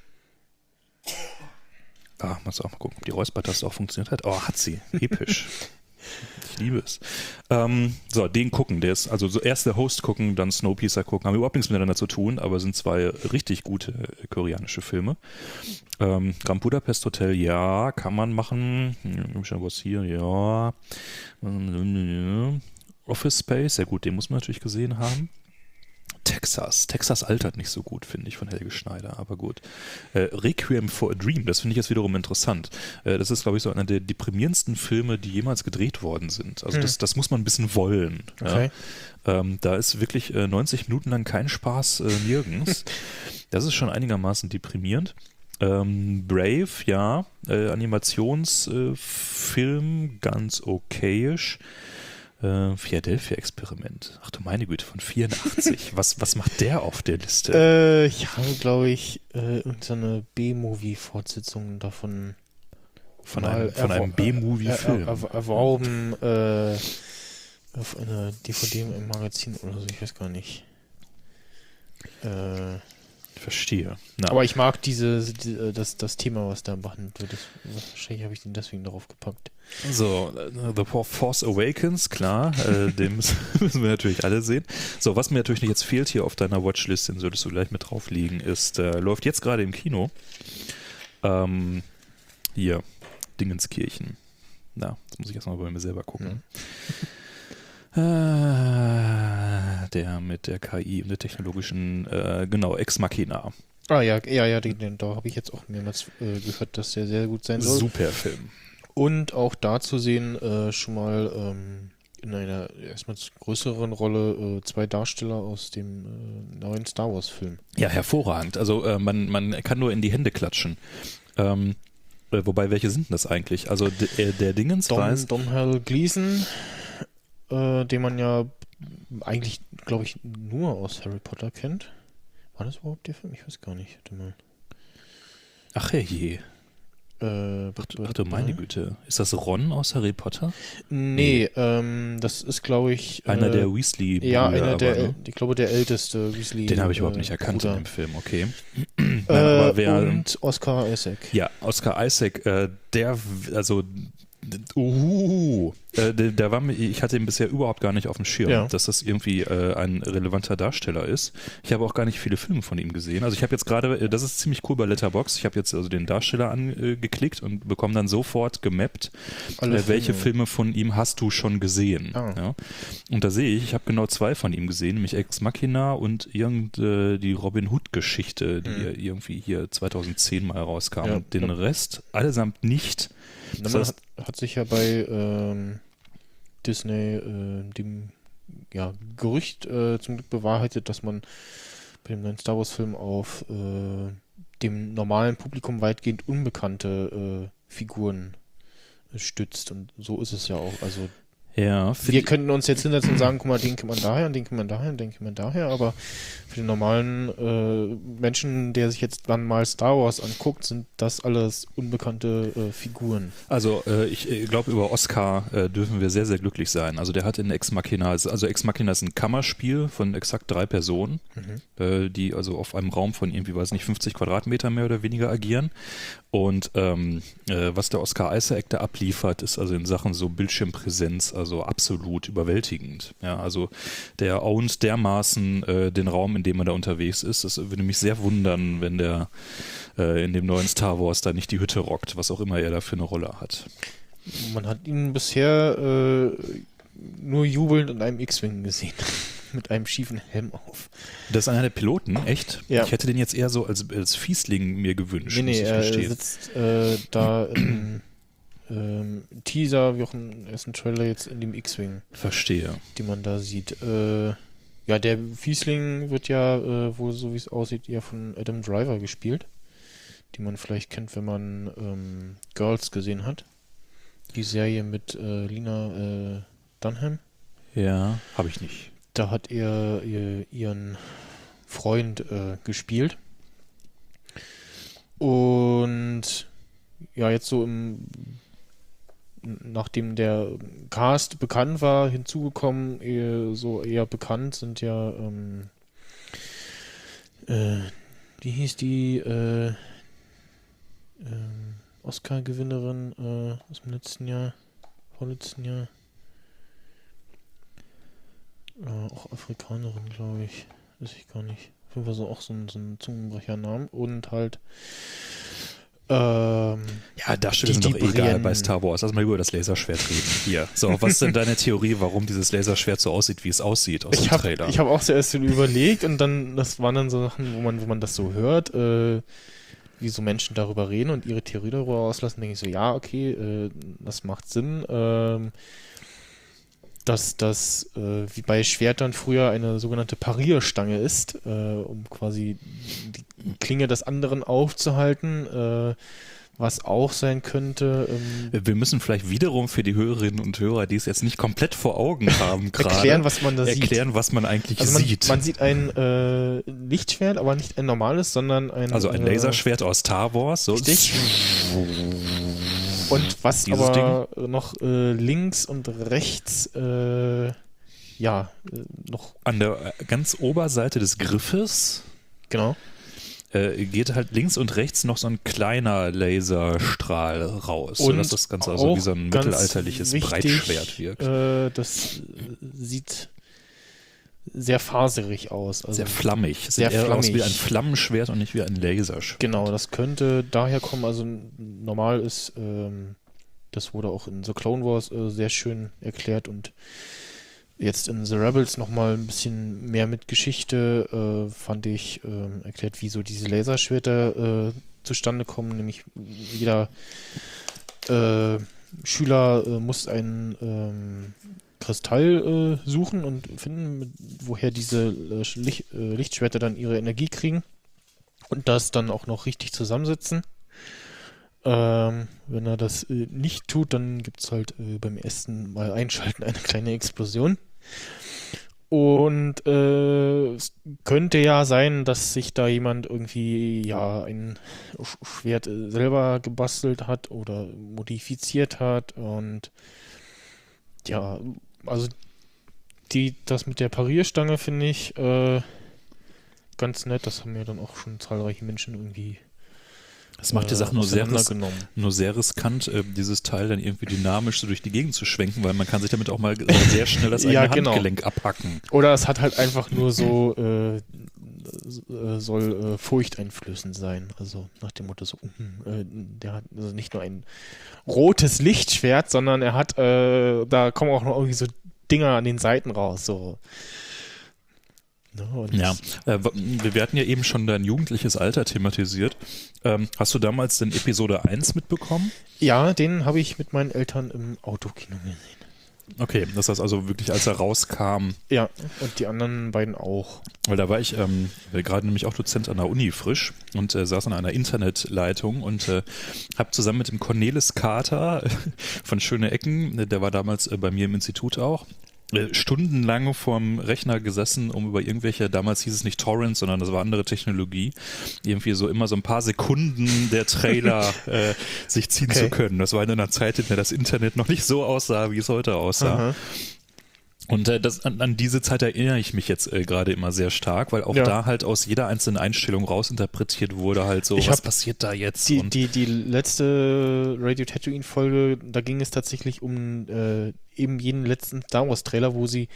Muss auch mal gucken, ob die Räuspertaste auch funktioniert hat. Oh, hat sie. Episch. Ich liebe es. So, den gucken. Der ist, also so erst der Host gucken, dann Snowpiercer gucken. Haben überhaupt nichts miteinander zu tun, aber sind zwei richtig gute koreanische Filme. Grand Budapest Hotel, ja, kann man machen. Was hier, ja. Office Space, ja gut, den muss man natürlich gesehen haben. Texas altert nicht so gut, finde ich, von Helge Schneider, aber gut. Requiem for a Dream, das finde ich jetzt wiederum interessant. Das ist, glaube ich, so einer der deprimierendsten Filme, die jemals gedreht worden sind. Also das muss man ein bisschen wollen.
Okay.
Ja? Da ist wirklich 90 Minuten lang kein Spaß nirgends. Das ist schon einigermaßen deprimierend. Brave, ja, Animationsfilm, ganz okayisch. Philadelphia-Experiment. Ach du meine Güte, von 84. Was macht der auf der Liste?
Ich habe, glaube ich, irgendeine B-Movie-Fortsetzung davon
von einem B-Movie-Film
erworben auf einer DVD im Magazin oder so, ich weiß gar nicht.
Verstehe.
Aber ich mag das Thema, was da behandelt wird. Wahrscheinlich habe ich den deswegen darauf gepackt.
So, The Force Awakens, klar, den müssen wir natürlich alle sehen. So, was mir natürlich jetzt fehlt hier auf deiner Watchlist, den solltest du gleich mit drauflegen, ist, läuft jetzt gerade im Kino. Hier, Dingenskirchen. Na, das muss ich erstmal bei mir selber gucken. Der mit der KI und der technologischen, genau, Ex Machina.
Da habe ich jetzt auch mehrmals gehört, dass der sehr gut sein soll.
Super Film.
Und auch da zu sehen, schon mal in einer erstmal größeren Rolle 2 Darsteller aus dem neuen Star Wars Film.
Ja, hervorragend. Also man kann nur in die Hände klatschen. Wobei, welche sind das eigentlich? Also der Dingens
Domhnall Gleeson, den man ja eigentlich, glaube ich, nur aus Harry Potter kennt. War das überhaupt der Film? Ich weiß gar nicht. Warte mal.
Ach je. Ach du meine Güte. Ist das Ron aus Harry Potter?
Nee, das ist, glaube ich...
einer der Weasley-Brüder.
Ja, einer der,
ne?
ich glaube, der älteste Weasley.
Den habe ich überhaupt nicht erkannt
Bruder.
in dem Film, okay. Aber
und Oscar Isaac.
Ja, Oscar Isaac, der war mir, ich hatte ihn bisher überhaupt gar nicht auf dem Schirm, dass das irgendwie ein relevanter Darsteller ist. Ich habe auch gar nicht viele Filme von ihm gesehen. Also ich habe jetzt gerade, das ist ziemlich cool bei Letterboxd, ich habe jetzt also den Darsteller angeklickt und bekomme dann sofort gemappt, welche Filme von ihm hast du schon gesehen. Ja? Und da sehe ich habe genau 2 von ihm gesehen, nämlich Ex Machina und die Robin Hood-Geschichte, die irgendwie hier 2010 mal rauskam. Und den Rest allesamt nicht.
Das heißt, hat sich ja bei Disney dem Gerücht zum Glück bewahrheitet, dass man bei dem neuen Star Wars Film auf dem normalen Publikum weitgehend unbekannte Figuren stützt, und so ist es ja auch. Also wir könnten uns jetzt hinsetzen und sagen, guck mal, den kennt man daher, den kennt man daher, den kennt man daher, aber für den normalen Menschen, der sich jetzt dann mal Star Wars anguckt, sind das alles unbekannte Figuren.
Also ich glaube, über Oscar dürfen wir sehr, sehr glücklich sein. Also der hat in Ex Machina, also Ex Machina ist ein Kammerspiel von exakt 3 Personen, die also auf einem Raum von irgendwie, weiß nicht, 50 Quadratmeter mehr oder weniger agieren. Und was der Oscar Isaac da abliefert, ist also in Sachen so Bildschirmpräsenz also absolut überwältigend. Ja, also der ownt dermaßen den Raum, in dem er da unterwegs ist. Es würde mich sehr wundern, wenn der in dem neuen Star Wars da nicht die Hütte rockt, was auch immer er da für eine Rolle hat.
Man hat ihn bisher nur jubelnd in einem X-Wing gesehen. Mit einem schiefen Helm auf.
Das ist einer der Piloten, echt?
Ja.
Ich hätte den jetzt eher so als Fiesling mir gewünscht.
Nee, er sitzt da im Teaser, wie auch im ersten Trailer, jetzt in dem X-Wing.
Verstehe.
Die man da sieht. Der Fiesling wird ja wohl, so wie es aussieht, eher von Adam Driver gespielt. Die man vielleicht kennt, wenn man Girls gesehen hat. Die Serie mit Lena Dunham.
Ja, habe ich nicht.
Da hat er ihren Freund gespielt. Und ja, jetzt so nachdem der Cast bekannt war, hinzugekommen, eher bekannt sind ja wie hieß die Oscar-Gewinnerin aus dem vorletzten Jahr? Auch Afrikanerin, glaube ich. Weiß ich gar nicht. Auf jeden Fall auch so ein Zungenbrechernamen. Und halt
Darsteller sind doch egal bei Star Wars. Lass mal über das Laserschwert reden. Hier. So, was ist denn deine Theorie, warum dieses Laserschwert so aussieht, wie es aussieht aus dem Trailer?
Ich habe auch zuerst überlegt, und dann, das waren dann so Sachen, wo man das so hört, wie so Menschen darüber reden und ihre Theorie darüber auslassen, denke ich so, ja, okay, das macht Sinn. Dass das wie bei Schwertern früher eine sogenannte Parierstange ist, um quasi die Klinge des anderen aufzuhalten, was auch sein könnte.
Wir müssen vielleicht wiederum für die Hörerinnen und Hörer, die es jetzt nicht komplett vor Augen haben, gerade
erklären, was man da sieht.
Was man eigentlich
sieht. Man sieht ein Lichtschwert, aber nicht ein normales, sondern ein
Laserschwert aus Star Wars. So.
Richtig. Und was
dieses
aber noch links und rechts noch
an der ganz Oberseite des Griffes
genau
geht halt links und rechts noch so ein kleiner Laserstrahl raus, sodass das Ganze also wie so ein mittelalterliches Breitschwert wirkt.
Das sieht sehr faserig aus. Also
sehr flammig.
Sehr flammig.
Aus wie ein Flammenschwert und nicht wie ein Laserschwert.
Genau, das könnte daher kommen. Also normal ist, das wurde auch in The Clone Wars sehr schön erklärt, und jetzt in The Rebels nochmal ein bisschen mehr mit Geschichte fand ich erklärt, wie so diese Laserschwerter zustande kommen. Nämlich jeder Schüler muss einen Kristall suchen und finden, woher diese Lichtschwerter dann ihre Energie kriegen und das dann auch noch richtig zusammensetzen. Wenn er das nicht tut, dann gibt es halt beim ersten Mal einschalten eine kleine Explosion. Und es könnte ja sein, dass sich da jemand irgendwie ja ein Schwert selber gebastelt hat oder modifiziert hat. Und ja, also das mit der Parierstange finde ich ganz nett. Das haben ja dann auch schon zahlreiche Menschen irgendwie
Das macht die Sache nur sehr
auseinandergenommen.
riskant, dieses Teil dann irgendwie dynamisch so durch die Gegend zu schwenken, weil man kann sich damit auch mal sehr schnell das eigene
Ja, genau.
Handgelenk abhacken.
Oder es hat halt einfach nur so, soll furchteinflößend sein. Also nach dem Motto so, der hat also nicht nur ein rotes Lichtschwert, sondern er hat, da kommen auch noch irgendwie so Dinger an den Seiten raus. So. Ne,
Ja, wir hatten ja eben schon dein jugendliches Alter thematisiert. Hast du damals denn Episode 1 mitbekommen?
Ja, den habe ich mit meinen Eltern im Autokino gesehen.
Okay, das heißt also wirklich, als er rauskam.
Ja, und die anderen beiden auch.
Weil da war ich gerade nämlich auch Dozent an der Uni frisch und saß an einer Internetleitung und habe zusammen mit dem Cornelis Kater von Schöne Ecken, der war damals bei mir im Institut auch, stundenlang vorm Rechner gesessen, um über irgendwelche, damals hieß es nicht Torrents, sondern das war andere Technologie, irgendwie so immer so ein paar Sekunden der Trailer sich ziehen zu können. Das war in einer Zeit, in der das Internet noch nicht so aussah, wie es heute aussah.
Aha.
Und an diese Zeit erinnere ich mich jetzt gerade immer sehr stark, weil auch da halt aus jeder einzelnen Einstellung rausinterpretiert wurde halt so, was passiert da jetzt?
Die letzte Radio Tatooine Folge, da ging es tatsächlich um eben jeden letzten Star Wars Trailer, wo sie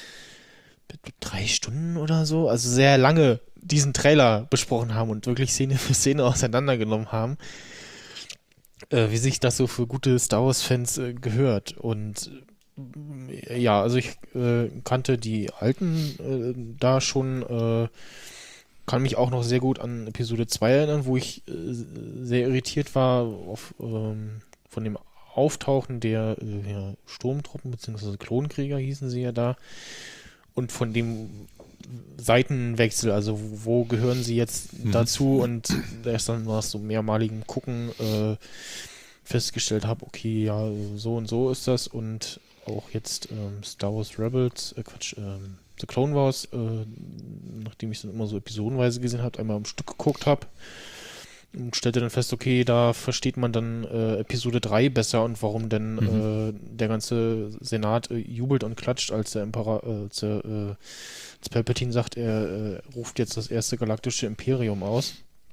3 Stunden oder so, also sehr lange diesen Trailer besprochen haben und wirklich Szene für Szene auseinandergenommen haben, wie sich das so für gute Star Wars Fans gehört. Und ja, also ich kannte die alten da schon, kann mich auch noch sehr gut an Episode 2 erinnern, wo ich sehr irritiert war von dem Auftauchen der Sturmtruppen, beziehungsweise Klonkrieger hießen sie ja da, und von dem Seitenwechsel, also wo gehören sie jetzt dazu, und erst dann war es so mehrmaligen Gucken festgestellt habe, okay, ja, so und so ist das, und auch jetzt Star Wars Rebels, The Clone Wars, nachdem ich es dann immer so episodenweise gesehen habe, einmal am Stück geguckt habe und stellte dann fest, okay, da versteht man dann Episode 3 besser und warum denn der ganze Senat jubelt und klatscht, als der als Palpatine sagt, er ruft jetzt das erste galaktische Imperium aus.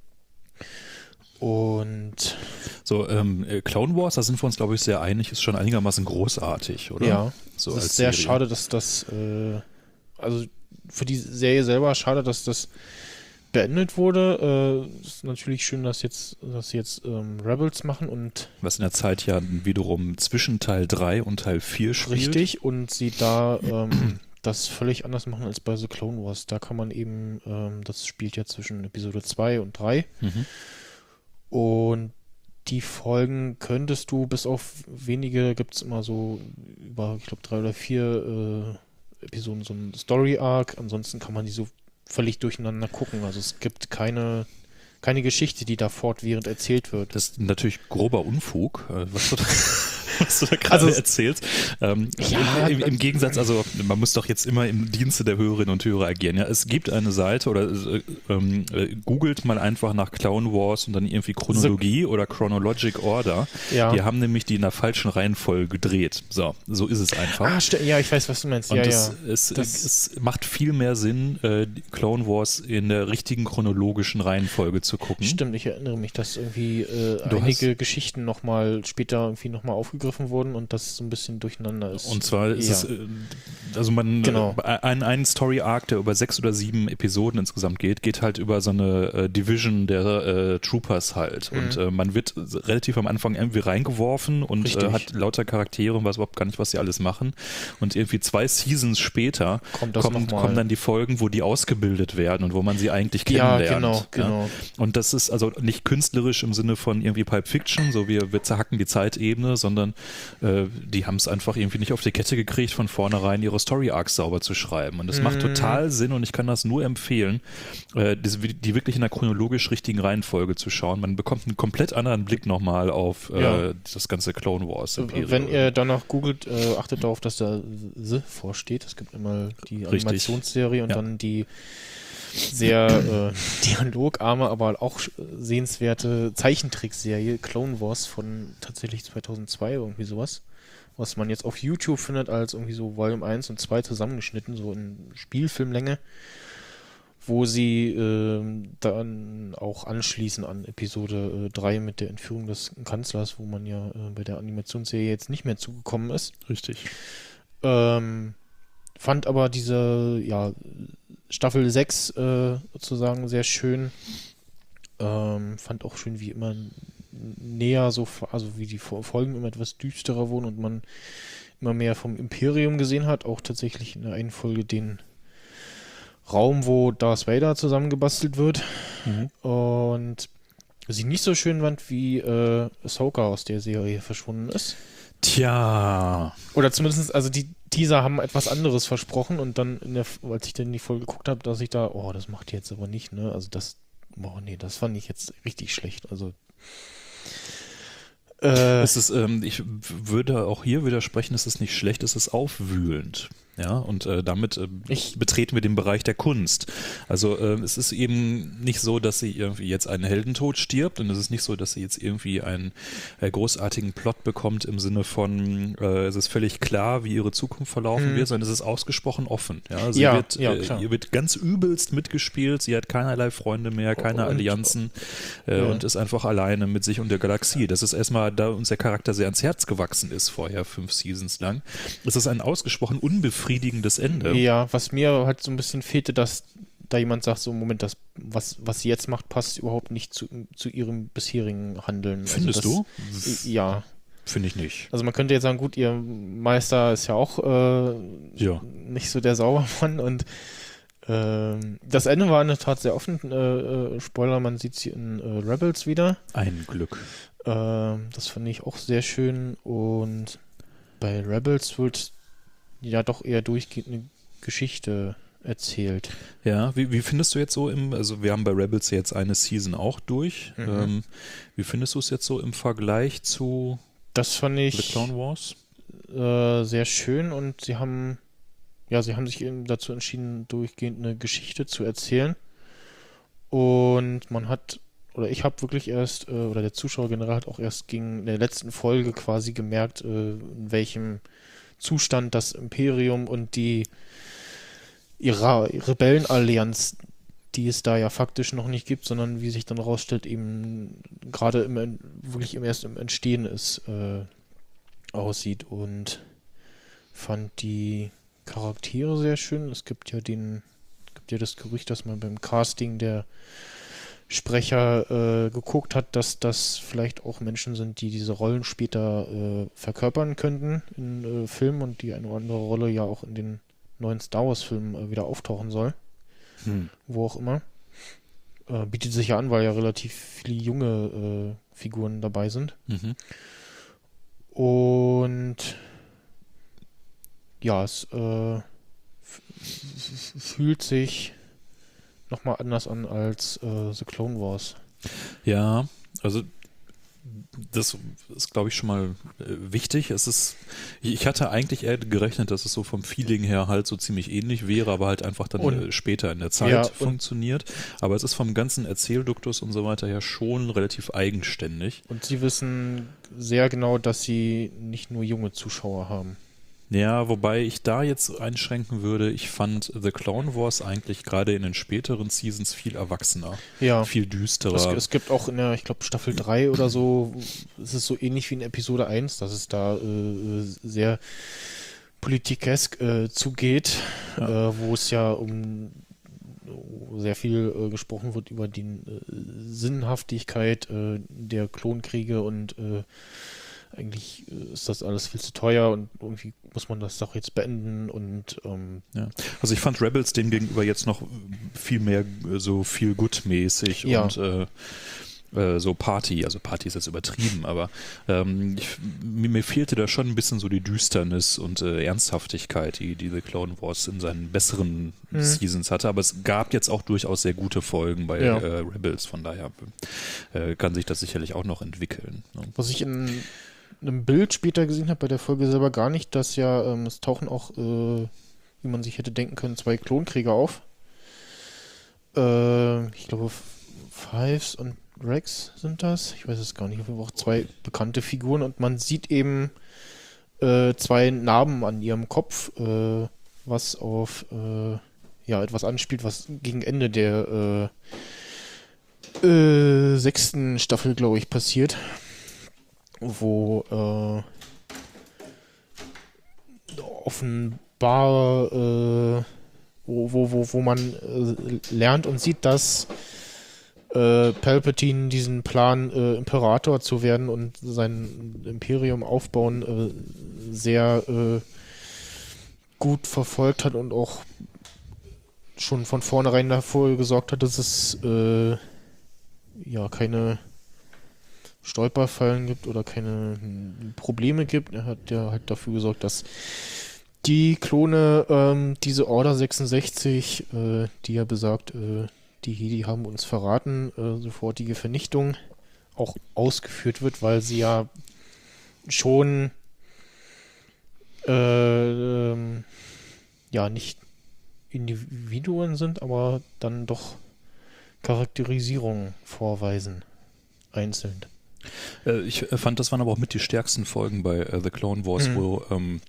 Und
so, Clone Wars, da sind wir uns, glaube ich, sehr einig, ist schon einigermaßen großartig, oder?
Ja,
so
es
als
ist sehr
Serie.
schade, dass das, also für die Serie selber schade, dass das beendet wurde. Ist natürlich schön, dass sie jetzt Rebels machen und
was in der Zeit ja wiederum zwischen Teil 3 und Teil 4 spielt.
richtig, und sie da das völlig anders machen als bei The Clone Wars. Da kann man eben, das spielt ja zwischen Episode 2 und 3. Und die Folgen könntest du, bis auf wenige, gibt es immer so über, ich glaube, 3 oder 4 Episoden, so ein Story-Arc. Ansonsten kann man die so völlig durcheinander gucken. Also es gibt keine Geschichte, die da fortwährend erzählt wird.
Das ist natürlich grober Unfug, was du da gerade erzählst. Im Gegensatz, also man muss doch jetzt immer im Dienste der Hörerinnen und Hörer agieren. Ja, es gibt eine Seite oder googelt mal einfach nach Clone Wars und dann irgendwie Chronologie oder Chronologic Order.
Ja.
Die haben nämlich die in der falschen Reihenfolge gedreht. So ist es einfach.
Ja, ich weiß, was du meinst.
Und es macht viel mehr Sinn, Clone Wars in der richtigen chronologischen Reihenfolge zu gucken.
Stimmt, ich erinnere mich, dass irgendwie einige Geschichten später irgendwie nochmal aufgegriffen wurden und das so ein bisschen durcheinander ist.
Und zwar ist es, also ein Story-Arc, der über 6 oder 7 Episoden insgesamt geht halt über so eine Division der Troopers halt. Und man wird relativ am Anfang irgendwie reingeworfen und hat lauter Charaktere und weiß überhaupt gar nicht, was sie alles machen. Und irgendwie 2 Seasons später kommen dann die Folgen, wo die ausgebildet werden und wo man sie eigentlich kennenlernt.
Ja, genau.
Und das ist also nicht künstlerisch im Sinne von irgendwie Pulp Fiction, so wir zerhacken die Zeitebene, sondern die haben es einfach irgendwie nicht auf die Kette gekriegt, von vornherein ihre Story-Arcs sauber zu schreiben. Und das macht total Sinn und ich kann das nur empfehlen, die wirklich in der chronologisch richtigen Reihenfolge zu schauen. Man bekommt einen komplett anderen Blick nochmal auf das ganze Clone Wars Imperium.
Wenn ihr danach googelt, achtet darauf, dass da The vorsteht. Es gibt immer die Animationsserie und dann die sehr dialogarme, aber auch sehenswerte Zeichentrickserie Clone Wars von tatsächlich 2002, irgendwie sowas. Was man jetzt auf YouTube findet als irgendwie so Volume 1 und 2 zusammengeschnitten, so in Spielfilmlänge, wo sie dann auch anschließen an Episode 3 mit der Entführung des Kanzlers, wo man ja bei der Animationsserie jetzt nicht mehr zugekommen ist.
Richtig.
Fand aber diese Staffel 6 sozusagen sehr schön. Fand auch schön, wie immer näher also wie die Folgen immer etwas düsterer wurden und man immer mehr vom Imperium gesehen hat. Auch tatsächlich in der einen Folge den Raum, wo Darth Vader zusammengebastelt wird. Und was ich nicht so schön fand, wie Ahsoka aus der Serie verschwunden ist.
Tja.
Oder zumindest, also die Teaser haben etwas anderes versprochen und dann, als ich dann die Folge geguckt habe, dass ich da, das macht die jetzt aber nicht, ne? Also das fand ich jetzt richtig schlecht. Also
es ist, ich würde auch hier widersprechen, es ist nicht schlecht, es ist aufwühlend. Ja, und damit betreten wir den Bereich der Kunst. Also es ist eben nicht so, dass sie irgendwie jetzt einen Heldentod stirbt und es ist nicht so, dass sie jetzt irgendwie einen großartigen Plot bekommt im Sinne von, es ist völlig klar, wie ihre Zukunft verlaufen wird, sondern es ist ausgesprochen offen. Ja, ihr wird ganz übelst mitgespielt, sie hat keinerlei Freunde mehr, keine Allianzen und ist einfach alleine mit sich und der Galaxie. Das ist erstmal, da uns der Charakter sehr ans Herz gewachsen ist vorher 5 Seasons lang. Es ist ein ausgesprochen unbefriedigendes Ende.
Ja, was mir halt so ein bisschen fehlte, dass da jemand sagt, so Moment, was sie jetzt macht, passt überhaupt nicht zu ihrem bisherigen Handeln.
Findest du?
Ja.
Finde ich nicht.
Also man könnte jetzt sagen, gut, ihr Meister ist ja auch nicht so der Saubermann und das Ende war in der Tat sehr offen. Spoiler, man sieht sie in Rebels wieder.
Ein Glück.
Das fand ich auch sehr schön und bei Rebels wird ja doch eher durchgehend eine Geschichte erzählt.
Ja, wie findest du jetzt so also wir haben bei Rebels jetzt eine Season auch durch. Wie findest du es jetzt so im Vergleich zu
das fand ich
The Clone Wars?
Sehr schön und sie haben sich eben dazu entschieden, durchgehend eine Geschichte zu erzählen und ich habe wirklich erst, oder der Zuschauer generell hat auch erst gegen der letzten Folge quasi gemerkt, in welchem Zustand das Imperium und ihre Rebellenallianz, die es da ja faktisch noch nicht gibt, sondern wie sich dann rausstellt, eben gerade wirklich erst im Entstehen aussieht und fand die Charaktere sehr schön. Es gibt ja das Gerücht, dass man beim Casting der Sprecher geguckt hat, dass das vielleicht auch Menschen sind, die diese Rollen später verkörpern könnten in Filmen und die eine oder andere Rolle ja auch in den neuen Star Wars Filmen wieder auftauchen soll. Wo auch immer. Bietet sich ja an, weil ja relativ viele junge Figuren dabei sind. Und ja, es fühlt sich nochmal anders an als The Clone Wars.
Ja, also das ist, glaube ich, schon mal wichtig. Ich hatte eigentlich eher gerechnet, dass es so vom Feeling her halt so ziemlich ähnlich wäre, aber halt einfach dann später in der Zeit funktioniert. Aber es ist vom ganzen Erzählduktus und so weiter her schon relativ eigenständig.
Und sie wissen sehr genau, dass sie nicht nur junge Zuschauer haben.
Ja, wobei ich da jetzt einschränken würde, ich fand The Clone Wars eigentlich gerade in den späteren Seasons viel erwachsener, viel düsterer.
Es gibt auch in der, ich glaube, Staffel 3 oder so, es ist so ähnlich wie in Episode 1, dass es da sehr politikesk zugeht, wo es ja sehr viel gesprochen wird über die Sinnhaftigkeit der Klonkriege und eigentlich ist das alles viel zu teuer und irgendwie muss man das doch jetzt beenden und
also ich fand Rebels dem gegenüber jetzt noch viel mehr so viel gut mäßig und so Party, also Party ist jetzt übertrieben, aber mir fehlte da schon ein bisschen so die Düsternis und Ernsthaftigkeit, die The Clone Wars in seinen besseren Seasons hatte, aber es gab jetzt auch durchaus sehr gute Folgen bei Rebels, von daher kann sich das sicherlich auch noch entwickeln. Ne?
Was ich in einem Bild später gesehen habe, bei der Folge selber gar nicht, dass ja, es tauchen auch, wie man sich hätte denken können, 2 Klonkrieger auf. Ich glaube, Fives und Rex sind das. Ich weiß es gar nicht. Aber auch 2 bekannte Figuren und man sieht eben 2 Narben an ihrem Kopf, was auf etwas anspielt, was gegen Ende der 6. Staffel, glaube ich, passiert. Wo offenbar wo man lernt und sieht, dass Palpatine diesen Plan, Imperator zu werden und sein Imperium aufbauen, sehr gut verfolgt hat und auch schon von vornherein dafür gesorgt hat, dass es keine Stolperfallen gibt oder keine Probleme gibt. Er hat ja halt dafür gesorgt, dass die Klone, diese Order 66, die ja besagt, die Jedi haben uns verraten, sofortige Vernichtung auch ausgeführt wird, weil sie ja schon nicht Individuen sind, aber dann doch Charakterisierungen vorweisen, einzeln.
Ich fand, das waren aber auch mit die stärksten Folgen bei The Clone Wars, wo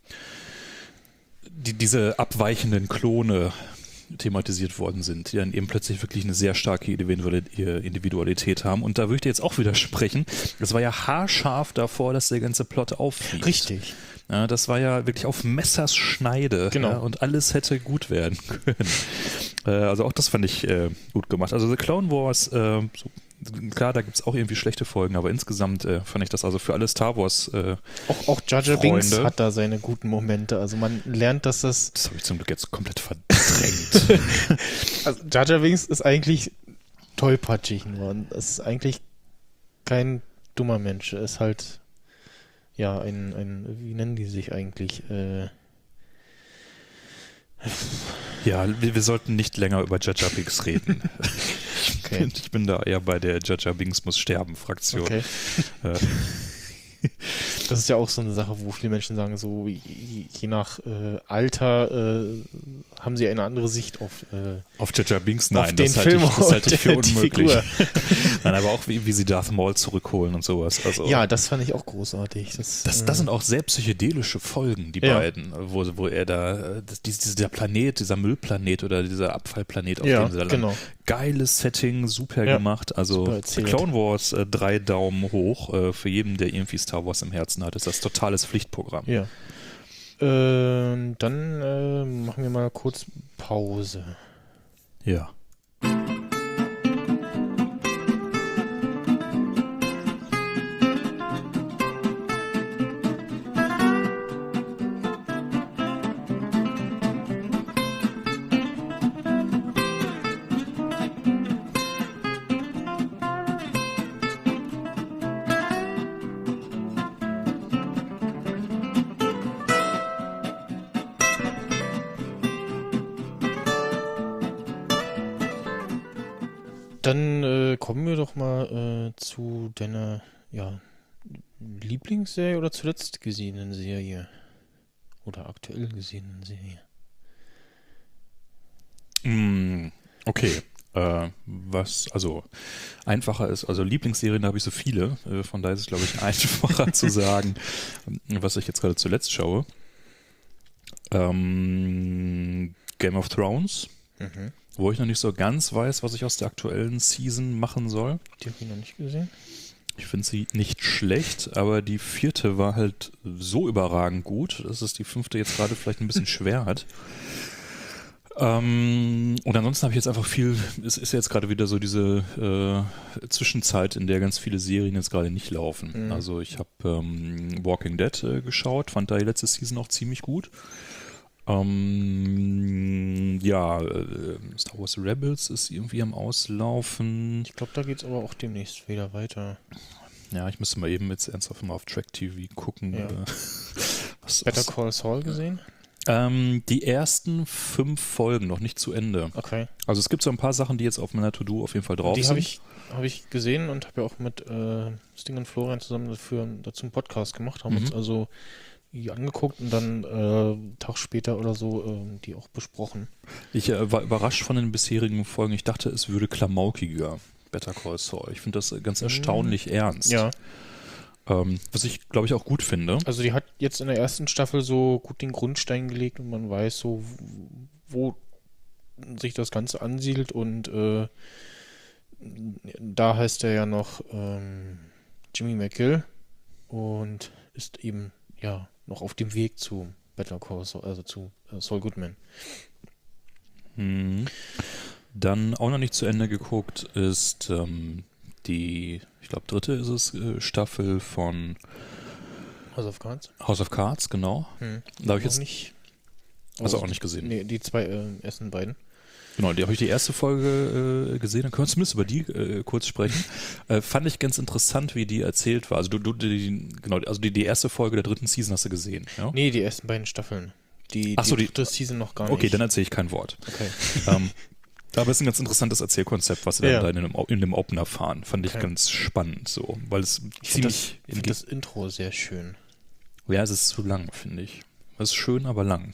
diese abweichenden Klone thematisiert worden sind, die dann eben plötzlich wirklich eine sehr starke Individualität haben. Und da würde ich dir jetzt auch widersprechen. Das war ja haarscharf davor, dass der ganze Plot auffliegt.
Richtig.
Ja, das war ja wirklich auf Messerschneide.
Genau.
Ja, und alles hätte gut werden können. Also auch das fand ich gut gemacht. Also The Clone Wars, klar, da gibt es auch irgendwie schlechte Folgen, aber insgesamt fand ich das also für alle Star Wars
auch Jar Jar Binks hat da seine guten Momente. Also man lernt, dass das...
Das habe ich zum Glück jetzt komplett verdrängt.
Also Jar Jar Binks ist eigentlich tollpatschig nur. Es ist eigentlich kein dummer Mensch. Er ist halt ein wie nennen die sich eigentlich?
Ja, wir sollten nicht länger über Jar Jar Binks reden.
Okay.
Ich bin da eher bei der Jar Jar Binks muss sterben Fraktion.
Okay. Das ist ja auch so eine Sache, wo viele Menschen sagen, so je nach Alter haben sie eine andere Sicht auf
Jar Jar Binks? Nein,
das
halte ich für unmöglich. Nein, aber auch wie sie Darth Maul zurückholen und sowas. Also,
ja, das fand ich auch großartig.
Das sind auch sehr psychedelische Folgen, die beiden, wo er da, dieser Planet, dieser Müllplanet oder dieser Abfallplanet, auf dem sie da landen. Geiles Setting, super gemacht. Also Clone Wars, 3 Daumen hoch für jeden, der irgendwie Star Wars im Herzen hat. Ist das totales Pflichtprogramm.
Ja. Dann machen wir mal kurz Pause.
Ja.
Dann kommen wir doch mal zu deiner Lieblingsserie oder zuletzt gesehenen Serie. Oder aktuell gesehenen Serie.
Okay. Was also einfacher ist, also Lieblingsserien, da habe ich so viele, von daher ist es, glaube ich, einfacher zu sagen, was ich jetzt gerade zuletzt schaue. Game of Thrones. Wo ich noch nicht so ganz weiß, was ich aus der aktuellen Season machen soll.
Die habe ich noch nicht gesehen.
Ich finde sie nicht schlecht, aber die 4. war halt so überragend gut, dass es die 5. jetzt gerade vielleicht ein bisschen schwer hat. Und ansonsten habe ich jetzt einfach es ist jetzt gerade wieder so diese Zwischenzeit, in der ganz viele Serien jetzt gerade nicht laufen. Also ich habe Walking Dead geschaut, fand da die letzte Season auch ziemlich gut. Star Wars Rebels ist irgendwie am Auslaufen.
Ich glaube, da geht es aber auch demnächst wieder weiter.
Ja, ich müsste mal eben jetzt ernsthaft mal auf Track TV gucken.
Ja. Better Call Saul gesehen?
Die ersten 5 Folgen noch nicht zu Ende.
Okay.
Also es gibt so ein paar Sachen, die jetzt auf meiner To-Do auf jeden Fall drauf sind.
Die habe ich gesehen und habe ja auch mit Sting und Florian zusammen dazu einen Podcast gemacht, haben uns also die angeguckt und dann einen Tag später oder so die auch besprochen.
Ich war überrascht von den bisherigen Folgen. Ich dachte, es würde klamaukiger, Better Call Saul. Ich finde das ganz erstaunlich ernst.
Ja.
Was ich, glaube ich, auch gut finde.
Also die hat jetzt in der ersten Staffel so gut den Grundstein gelegt und man weiß so, wo sich das Ganze ansiedelt und da heißt er ja noch Jimmy McGill und ist eben ja noch auf dem Weg zu Better Call Saul, also zu Saul Goodman.
Dann auch noch nicht zu Ende geguckt ist die, ich glaube, 3. ist es, Staffel von
House of Cards?
House of Cards, genau. Da habe ich jetzt
nicht.
Also auch nicht gesehen.
Nee, die 2 ersten beiden.
Genau, die habe ich die erste Folge gesehen, dann können wir zumindest über die kurz sprechen. Fand ich ganz interessant, wie die erzählt war. Also die erste Folge der 3. Season hast du gesehen, ja?
Nee, die ersten beiden Staffeln. Die 3. Season noch gar nicht.
Okay, dann erzähle ich kein Wort.
Okay.
Aber es ist ein ganz interessantes Erzählkonzept, was sie dann in dem Opener fahren. Fand ich ganz spannend, so, weil es
ich finde das Intro sehr schön.
Ja, es ist zu lang, finde ich. Es ist schön, aber lang.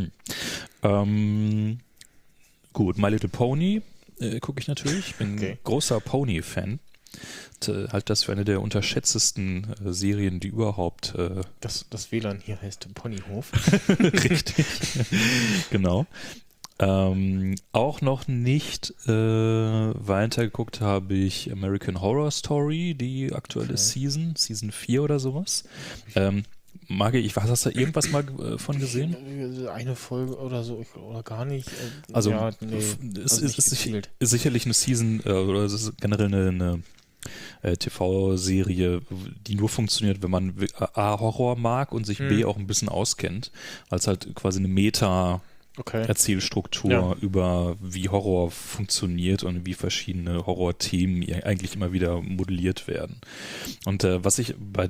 Gut, My Little Pony gucke ich natürlich. Ich bin großer Pony-Fan. Halt das für eine der unterschätztesten Serien, die überhaupt...
Das WLAN hier heißt Ponyhof.
Richtig. Genau. Auch noch nicht weitergeguckt habe ich American Horror Story, die aktuelle Season 4 oder sowas. Marge, hast du da irgendwas mal von gesehen?
Eine Folge oder so, oder gar nicht.
Also,
ja, nee,
es ist sicherlich eine Season, oder es ist generell eine TV-Serie, die nur funktioniert, wenn man A, Horror mag und sich B, auch ein bisschen auskennt, weil es halt quasi eine Erzählstruktur über wie Horror funktioniert und wie verschiedene Horrorthemen eigentlich immer wieder modelliert werden. Und was ich bei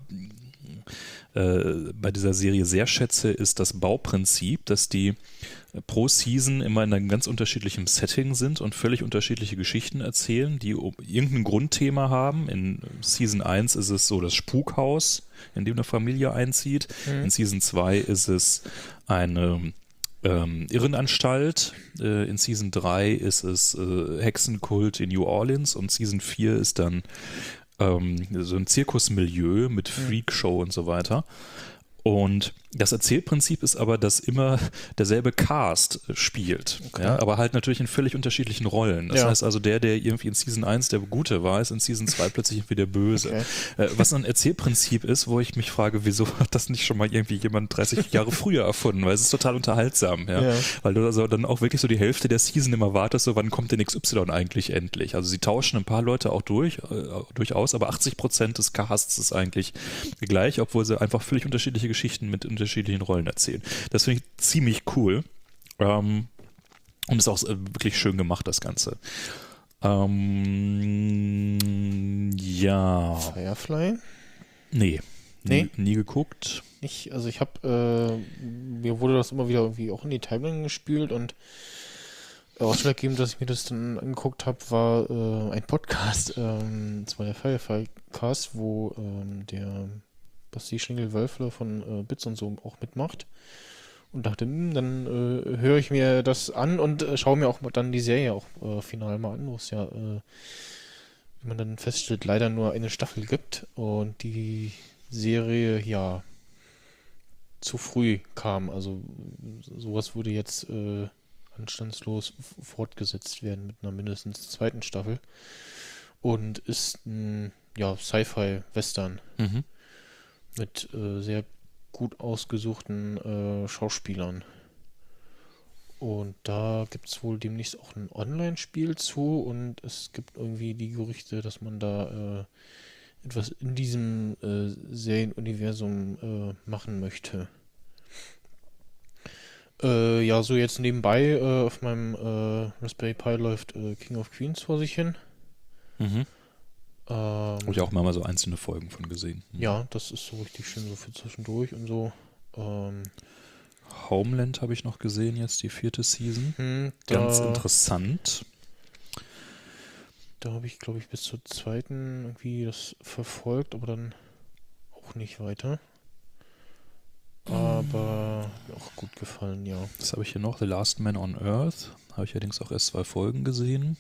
dieser Serie sehr schätze, ist das Bauprinzip, dass die pro Season immer in einem ganz unterschiedlichen Setting sind und völlig unterschiedliche Geschichten erzählen, die irgendein Grundthema haben. In Season 1 ist es so das Spukhaus, in dem eine Familie einzieht. In Season 2 ist es eine Irrenanstalt. In Season 3 ist es Hexenkult in New Orleans und Season 4 ist dann so ein Zirkusmilieu mit Freakshow und so weiter. Und das Erzählprinzip ist aber, dass immer derselbe Cast spielt, ja, aber halt natürlich in völlig unterschiedlichen Rollen. Das heißt also, der irgendwie in Season 1 der Gute war, ist in Season 2 plötzlich irgendwie der Böse. Was ein Erzählprinzip ist, wo ich mich frage, wieso hat das nicht schon mal irgendwie jemand 30 Jahre früher erfunden? Weil es ist total unterhaltsam, weil du also dann auch wirklich so die Hälfte der Season immer wartest, so wann kommt denn XY eigentlich endlich? Also sie tauschen ein paar Leute auch durchaus, aber 80% des Casts ist eigentlich gleich, obwohl sie einfach völlig unterschiedliche Geschichten mit unterschiedlichen Rollen erzählen. Das finde ich ziemlich cool. Und ist auch wirklich schön gemacht, das Ganze.
Firefly?
Nee. Nie geguckt.
Also ich habe, mir wurde das immer wieder irgendwie auch in die Timeline gespielt und ausschlaggebend, dass ich mir das dann angeguckt habe, war ein Podcast, das war der Firefly-Cast, wo der Basti Schlingel-Wölfle von Bits und so auch mitmacht und dachte, dann höre ich mir das an und schaue mir auch dann die Serie auch final mal an, wo es ja, wie man dann feststellt, leider nur eine Staffel gibt und die Serie ja zu früh kam. Also sowas würde jetzt anstandslos fortgesetzt werden mit einer mindestens 2. Staffel und ist ein Sci-Fi-Western. Mit sehr gut ausgesuchten Schauspielern. Und da gibt es wohl demnächst auch ein Online-Spiel zu und es gibt irgendwie die Gerüchte, dass man da etwas in diesem Serienuniversum machen möchte. Ja, so jetzt nebenbei auf meinem Raspberry Pi läuft King of Queens vor sich hin.
Mhm. Habe ich auch mal so einzelne Folgen von gesehen.
Ja, das ist so richtig schön so für zwischendurch und so.
Homeland habe ich noch gesehen, jetzt die 4. Season. Ganz interessant.
Da habe ich, glaube ich, bis zur 2. irgendwie das verfolgt, aber dann auch nicht weiter. Aber auch gut gefallen, ja.
Das habe ich hier noch, The Last Man on Earth. Habe ich allerdings auch erst 2 Folgen gesehen.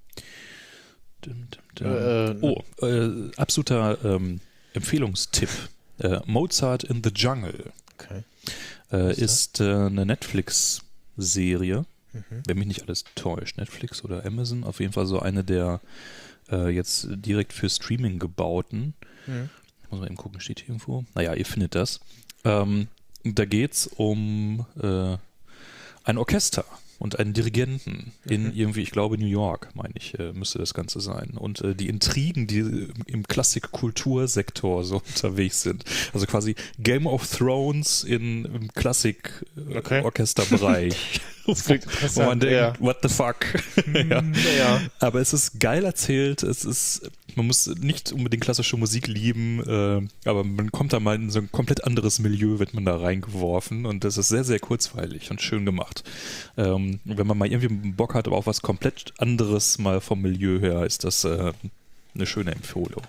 Absoluter Empfehlungstipp. Mozart in the Jungle.
Okay.
Ist eine Netflix-Serie, wenn mich nicht alles täuscht. Netflix oder Amazon, auf jeden Fall so eine der jetzt direkt für Streaming gebauten. Ich muss mal eben gucken, steht hier irgendwo? Naja, ihr findet das. Da geht es um ein Orchester und einen Dirigenten in irgendwie, ich glaube New York, meine ich, müsste das Ganze sein. Und die Intrigen, die im Klassik-Kultursektor so unterwegs sind. Also quasi Game of Thrones im Klassik-Orchesterbereich. Wo man denkt, what the fuck? Ja. Aber es ist geil erzählt, man muss nicht unbedingt klassische Musik lieben, aber man kommt da mal in so ein komplett anderes Milieu, wird man da reingeworfen und das ist sehr, sehr kurzweilig und schön gemacht. Wenn man mal irgendwie Bock hat, aber auch was komplett anderes mal vom Milieu her, ist das eine schöne Empfehlung.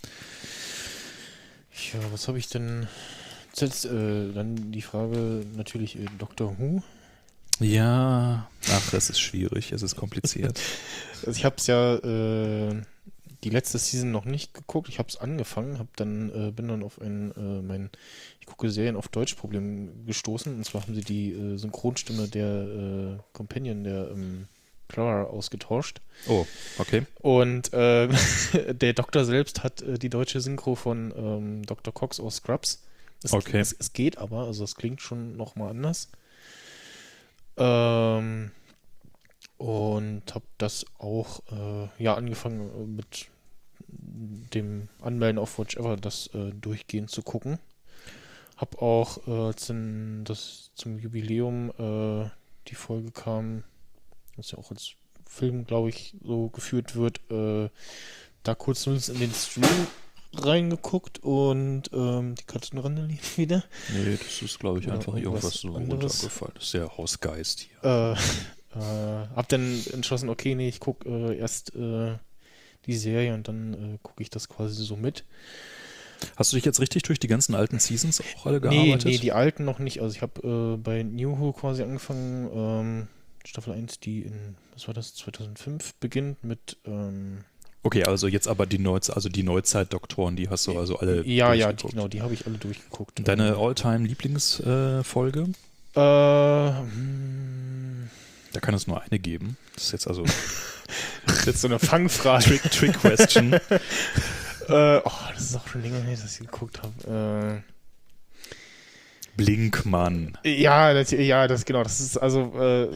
Ja, was habe ich denn jetzt? Dann die Frage natürlich Doctor Who.
Ja, das ist schwierig, es ist kompliziert.
Also ich habe es ja die letzte Season noch nicht geguckt. Ich habe es angefangen, bin dann auf ich gucke Serien auf Deutsch Problem gestoßen. Und zwar haben sie die Synchronstimme der Companion, der Clara, ausgetauscht.
Oh, okay.
Und der Doktor selbst hat die deutsche Synchro von Dr. Cox aus Scrubs. Es geht aber, also es klingt schon nochmal anders. Und habe das auch angefangen mit dem Anmelden auf Watch Ever, das durchgehend zu gucken. Hab auch zum Jubiläum die Folge kam, was ja auch als Film, glaube ich, so geführt wird, da kurz in den Stream reingeguckt und die Katzenrande lief wieder.
Nee, das ist, glaube ich, einfach irgendwas so runtergefallen. Das ist der Hausgeist hier.
Hab dann entschlossen, okay, nee, ich gucke erst die Serie und dann gucke ich das quasi so mit.
Hast du dich jetzt richtig durch die ganzen alten Seasons auch alle gearbeitet?
Nee, die alten noch nicht. Also ich habe bei New Who quasi angefangen, Staffel 1, die in, was war das, 2005 beginnt mit
okay, also jetzt aber die Neuzeit-Doktoren, die hast du also alle
durchgeguckt. Genau, die habe ich alle durchgeguckt.
Deine All-Time-Lieblingsfolge?
Da
kann es nur eine geben. Das ist jetzt also
das ist jetzt so eine Fangfrage.
Trick-Question.
Das ist auch schon länger her, dass ich geguckt habe.
Blinkmann.
Ja, das ist also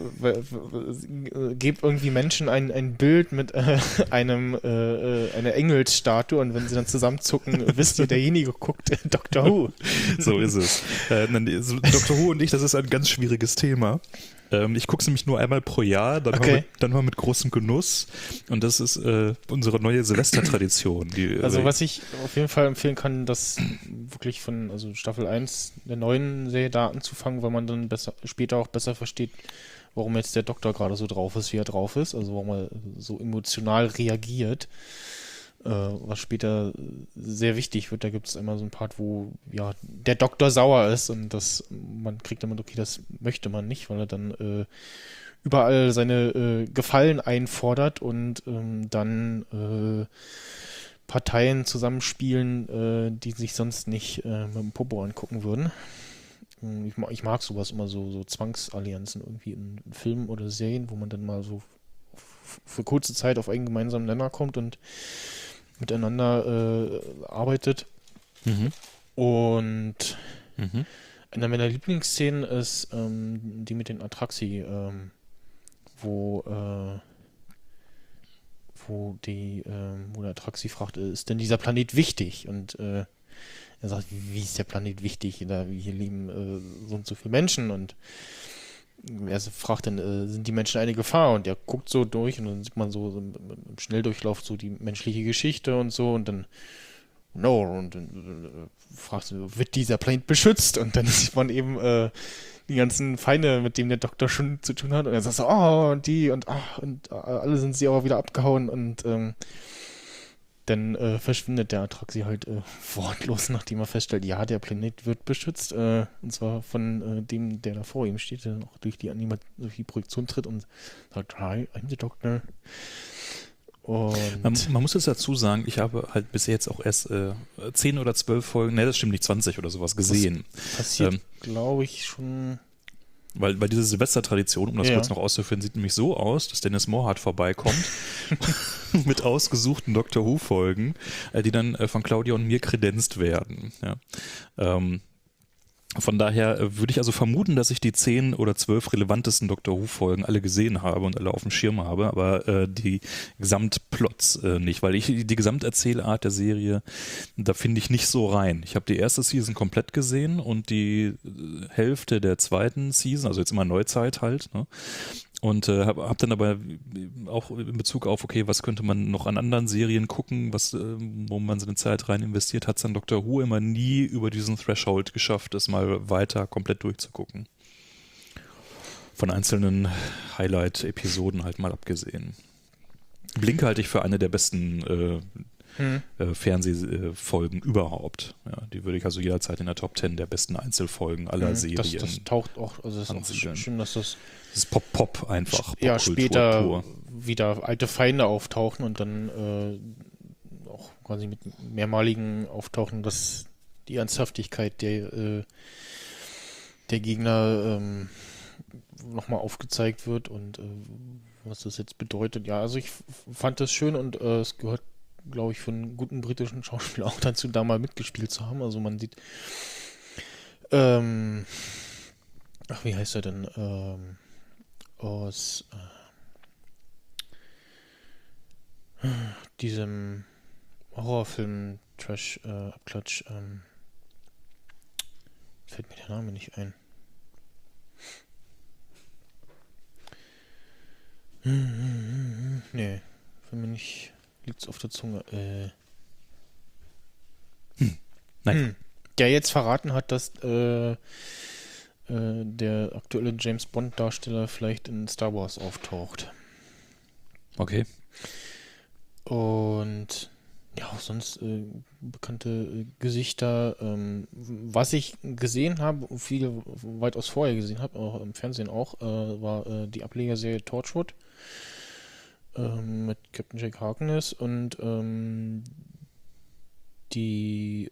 gebt irgendwie Menschen ein Bild mit einer Engelsstatue und wenn sie dann zusammenzucken, wisst ihr, derjenige guckt Doctor Who.
So ist es. Doctor Who und ich, das ist ein ganz schwieriges Thema. Ich gucke es nämlich nur einmal pro Jahr, dann mal mit großem Genuss. Und das ist unsere neue Silvestertradition.
Was ich auf jeden Fall empfehlen kann, das wirklich von Staffel 1 der neuen Serie da anzufangen, weil man dann später auch besser versteht, warum jetzt der Doktor gerade so drauf ist, wie er drauf ist. Also warum er so emotional reagiert. Was später sehr wichtig wird. Da gibt es immer so einen Part, wo der Doktor sauer ist und man kriegt immer, okay, das möchte man nicht, weil er dann überall seine Gefallen einfordert und dann Parteien zusammenspielen, die sich sonst nicht mit dem Popo angucken würden. Ich mag sowas immer, so Zwangsallianzen irgendwie in Filmen oder Serien, wo man dann mal so für kurze Zeit auf einen gemeinsamen Nenner kommt und miteinander arbeitet. Und eine meiner Lieblingsszenen ist die mit den Atraxi, wo der Atraxi fragt, ist denn dieser Planet wichtig? Und er sagt, wie ist der Planet wichtig? Hier leben so und so viele Menschen und er fragt dann, sind die Menschen eine Gefahr? Und er guckt so durch und dann sieht man so im Schnelldurchlauf so die menschliche Geschichte und so und dann no, und dann fragst du, wird dieser Planet beschützt? Und dann sieht man eben die ganzen Feinde, mit denen der Doktor schon zu tun hat. Und er sagt so, und die und alle sind sie aber wieder abgehauen und dann verschwindet der Atraxi halt wortlos, nachdem er feststellt, ja, der Planet wird beschützt, und zwar von dem, der da vor ihm steht, der auch durch die Projektion tritt und sagt, hi, I'm the Doctor. Und
man muss jetzt dazu sagen, ich habe halt bisher jetzt auch erst 10 oder 12 Folgen, das stimmt nicht, 20 oder sowas gesehen.
Das passiert, glaube ich, schon.
Weil diese Silvestertradition, um das kurz noch auszuführen, sieht nämlich so aus, dass Dennis Morhart vorbeikommt mit ausgesuchten Doctor Who-Folgen, die dann von Claudia und mir kredenzt werden. Ja. Von daher würde ich also vermuten, dass ich die 10 oder 12 relevantesten Doctor Who-Folgen alle gesehen habe und alle auf dem Schirm habe, aber die Gesamtplots nicht, weil die Gesamterzählart der Serie, da finde ich nicht so rein. Ich habe die erste Season komplett gesehen und die Hälfte der zweiten Season, also jetzt immer Neuzeit halt, ne? Und hab dann aber auch in Bezug auf, okay, was könnte man noch an anderen Serien gucken, wo man seine Zeit rein investiert, hat es dann Doctor Who immer nie über diesen Threshold geschafft, es mal weiter komplett durchzugucken. Von einzelnen Highlight-Episoden halt mal abgesehen. Blink halte ich für eine der besten Fernsehfolgen überhaupt. Ja, die würde ich also jederzeit in der Top 10 der besten Einzelfolgen aller Serien.
Das taucht auch, also es ist auch schön, dass das
ist Pop einfach.
Ja, später wieder alte Feinde auftauchen und dann auch quasi mit mehrmaligen Auftauchen, dass die Ernsthaftigkeit der Gegner nochmal aufgezeigt wird und was das jetzt bedeutet. Ja, also ich fand das schön und es gehört, glaube ich, für einen guten britischen Schauspieler auch dazu, da mal mitgespielt zu haben. Also man sieht wie heißt er denn? Aus diesem Horrorfilm Trash Abklatsch fällt mir der Name nicht ein. Nee, für mich nicht, liegt's auf der Zunge.
Nein.
Der jetzt verraten hat, dass der aktuelle James Bond Darsteller vielleicht in Star Wars auftaucht.
Okay.
Und ja, auch sonst bekannte Gesichter. Was ich gesehen habe, viele weitaus vorher gesehen habe, auch im Fernsehen auch, war die Ablegerserie Torchwood mit Captain Jack Harkness und die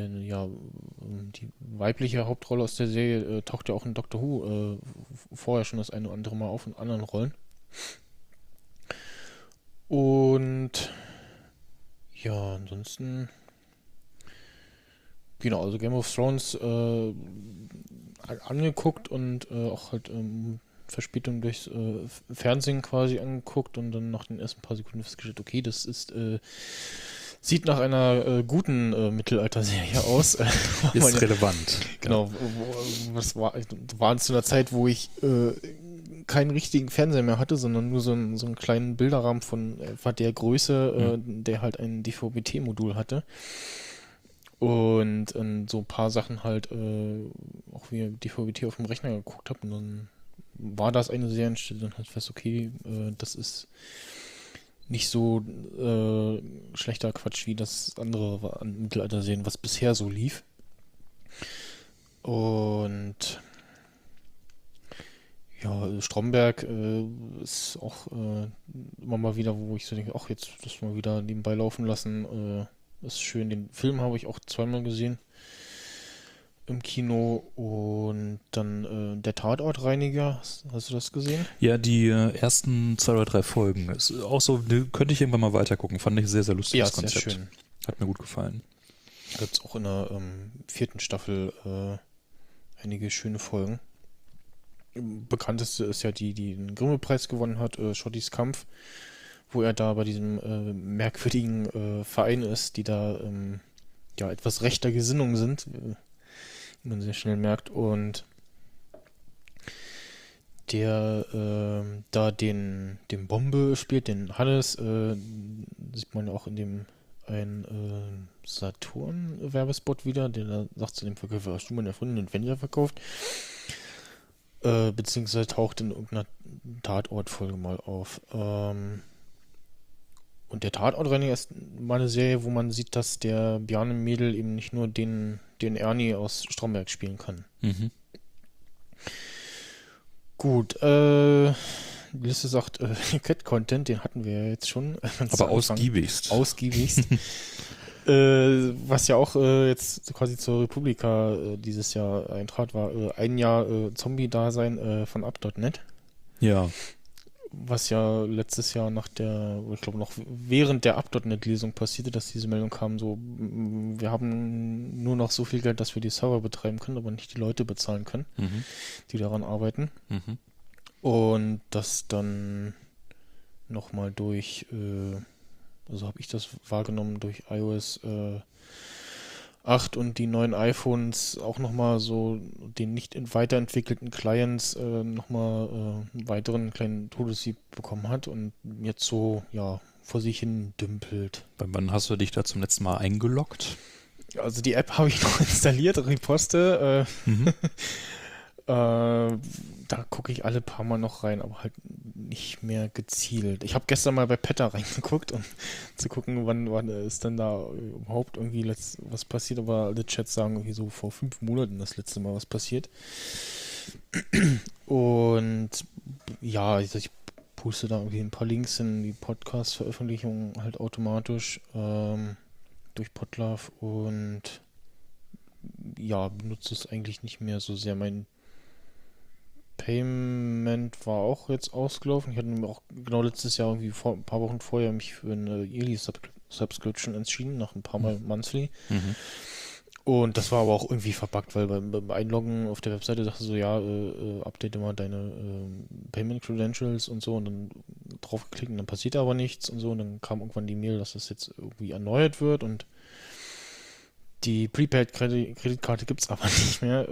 weibliche Hauptrolle aus der Serie taucht ja auch in Doctor Who vorher schon das eine oder andere Mal auf in anderen Rollen. Und ja, ansonsten genau, also Game of Thrones angeguckt und auch halt Verspätung durchs Fernsehen quasi angeguckt und dann nach den ersten paar Sekunden festgestellt, okay, das ist sieht nach einer guten Mittelalterserie aus.
Ist relevant.
Genau, was war zu einer Zeit, wo ich keinen richtigen Fernseher mehr hatte, sondern nur so einen kleinen Bilderrahmen von etwa der Größe, der halt ein DVB-T-Modul hatte. Und so ein paar Sachen halt auch wie DVB-T auf dem Rechner geguckt habe. Und dann war das eine Serienstelle, dann halt fest, okay, das ist nicht so schlechter Quatsch wie das andere war an Mittelalterserien, was bisher so lief. Und ja, Stromberg ist auch immer mal wieder, wo ich so denke, ach, jetzt das mal wieder nebenbei laufen lassen. Ist schön. Den Film habe ich auch zweimal gesehen im Kino und dann der Tatortreiniger, hast du das gesehen?
Ja, die ersten 2 oder 3 Folgen. Ist auch so, könnte ich irgendwann mal weitergucken. Fand ich sehr, sehr lustiges Konzept.
Sehr schön.
Hat mir gut gefallen.
Da gibt es auch in der 4. Staffel einige schöne Folgen. Bekannteste ist ja die den Grimme-Preis gewonnen hat, Schottys Kampf, wo er da bei diesem merkwürdigen Verein ist, die da ja etwas rechter Gesinnung sind, wie man sehr schnell merkt. Und der da den Bombe spielt, den Hannes, sieht man ja auch in dem ein Saturn-Werbespot wieder, der da sagt zu dem Verkäufer, hast du meine Freundin den Fernseher verkauft? Beziehungsweise taucht in irgendeiner Tatortfolge mal auf. Und der Tatortreiniger ist mal eine Serie, wo man sieht, dass der Bjarne Mädel eben nicht nur den Ernie aus Stromberg spielen kann.
Mhm.
Gut, die Liste sagt, Cat-Content, den hatten wir ja jetzt schon.
Aber ausgiebigst.
Ausgiebigst. Was ja auch jetzt quasi zur Republika dieses Jahr eintrat, war ein Jahr Zombie-Dasein von Up.net.
Ja.
Was ja letztes Jahr ich glaube noch während der Up.net-Lesung passierte, dass diese Meldung kam, so, wir haben nur noch so viel Geld, dass wir die Server betreiben können, aber nicht die Leute bezahlen können, die daran arbeiten. Mhm. Und das dann nochmal durch, also habe ich das wahrgenommen, durch iOS 8 und die neuen iPhones auch nochmal so den nicht weiterentwickelten Clients nochmal einen weiteren kleinen Todessieg bekommen hat und jetzt so, ja, vor sich hin dümpelt.
Wann hast du dich da zum letzten Mal eingeloggt?
Also die App habe ich noch installiert, Riposte. Da gucke ich alle paar Mal noch rein, aber halt nicht mehr gezielt. Ich habe gestern mal bei PETA reingeguckt, um zu gucken, wann ist denn da überhaupt irgendwie was passiert, aber alle Chats sagen irgendwie so vor 5 Monaten das letzte Mal was passiert. Und ja, ich puste da irgendwie ein paar Links in die Podcast-Veröffentlichung halt automatisch durch Podlove und ja, benutze es eigentlich nicht mehr so sehr. Mein Payment war auch jetzt ausgelaufen. Ich hatte mir auch genau letztes Jahr irgendwie ein paar Wochen vorher mich für eine Yearly Subscription entschieden, nach ein paar Mal Monthly. Mhm. Und das war aber auch irgendwie verpackt, weil beim Einloggen auf der Webseite dachte so, ja, update mal deine Payment Credentials und so und dann draufgeklickt und dann passiert aber nichts und so und dann kam irgendwann die Mail, dass das jetzt irgendwie erneuert wird und die Prepaid-Kreditkarte gibt es aber nicht mehr.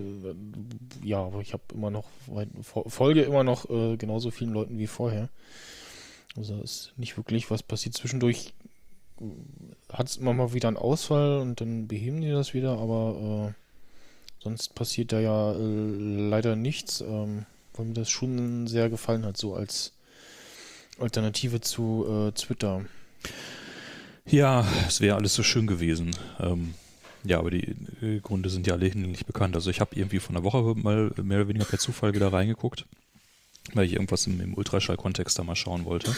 Ja, aber ich habe immer noch, folge immer noch genauso vielen Leuten wie vorher. Also ist nicht wirklich was passiert. Zwischendurch hat es immer mal wieder einen Ausfall und dann beheben die das wieder, aber sonst passiert da ja leider nichts, weil mir das schon sehr gefallen hat, so als Alternative zu Twitter.
Ja, es wäre alles so schön gewesen. Ja, aber die Gründe sind ja alle hinlänglich bekannt. Also ich habe irgendwie vor einer Woche mal mehr oder weniger per Zufall wieder reingeguckt, weil ich irgendwas im Ultraschall-Kontext da mal schauen wollte.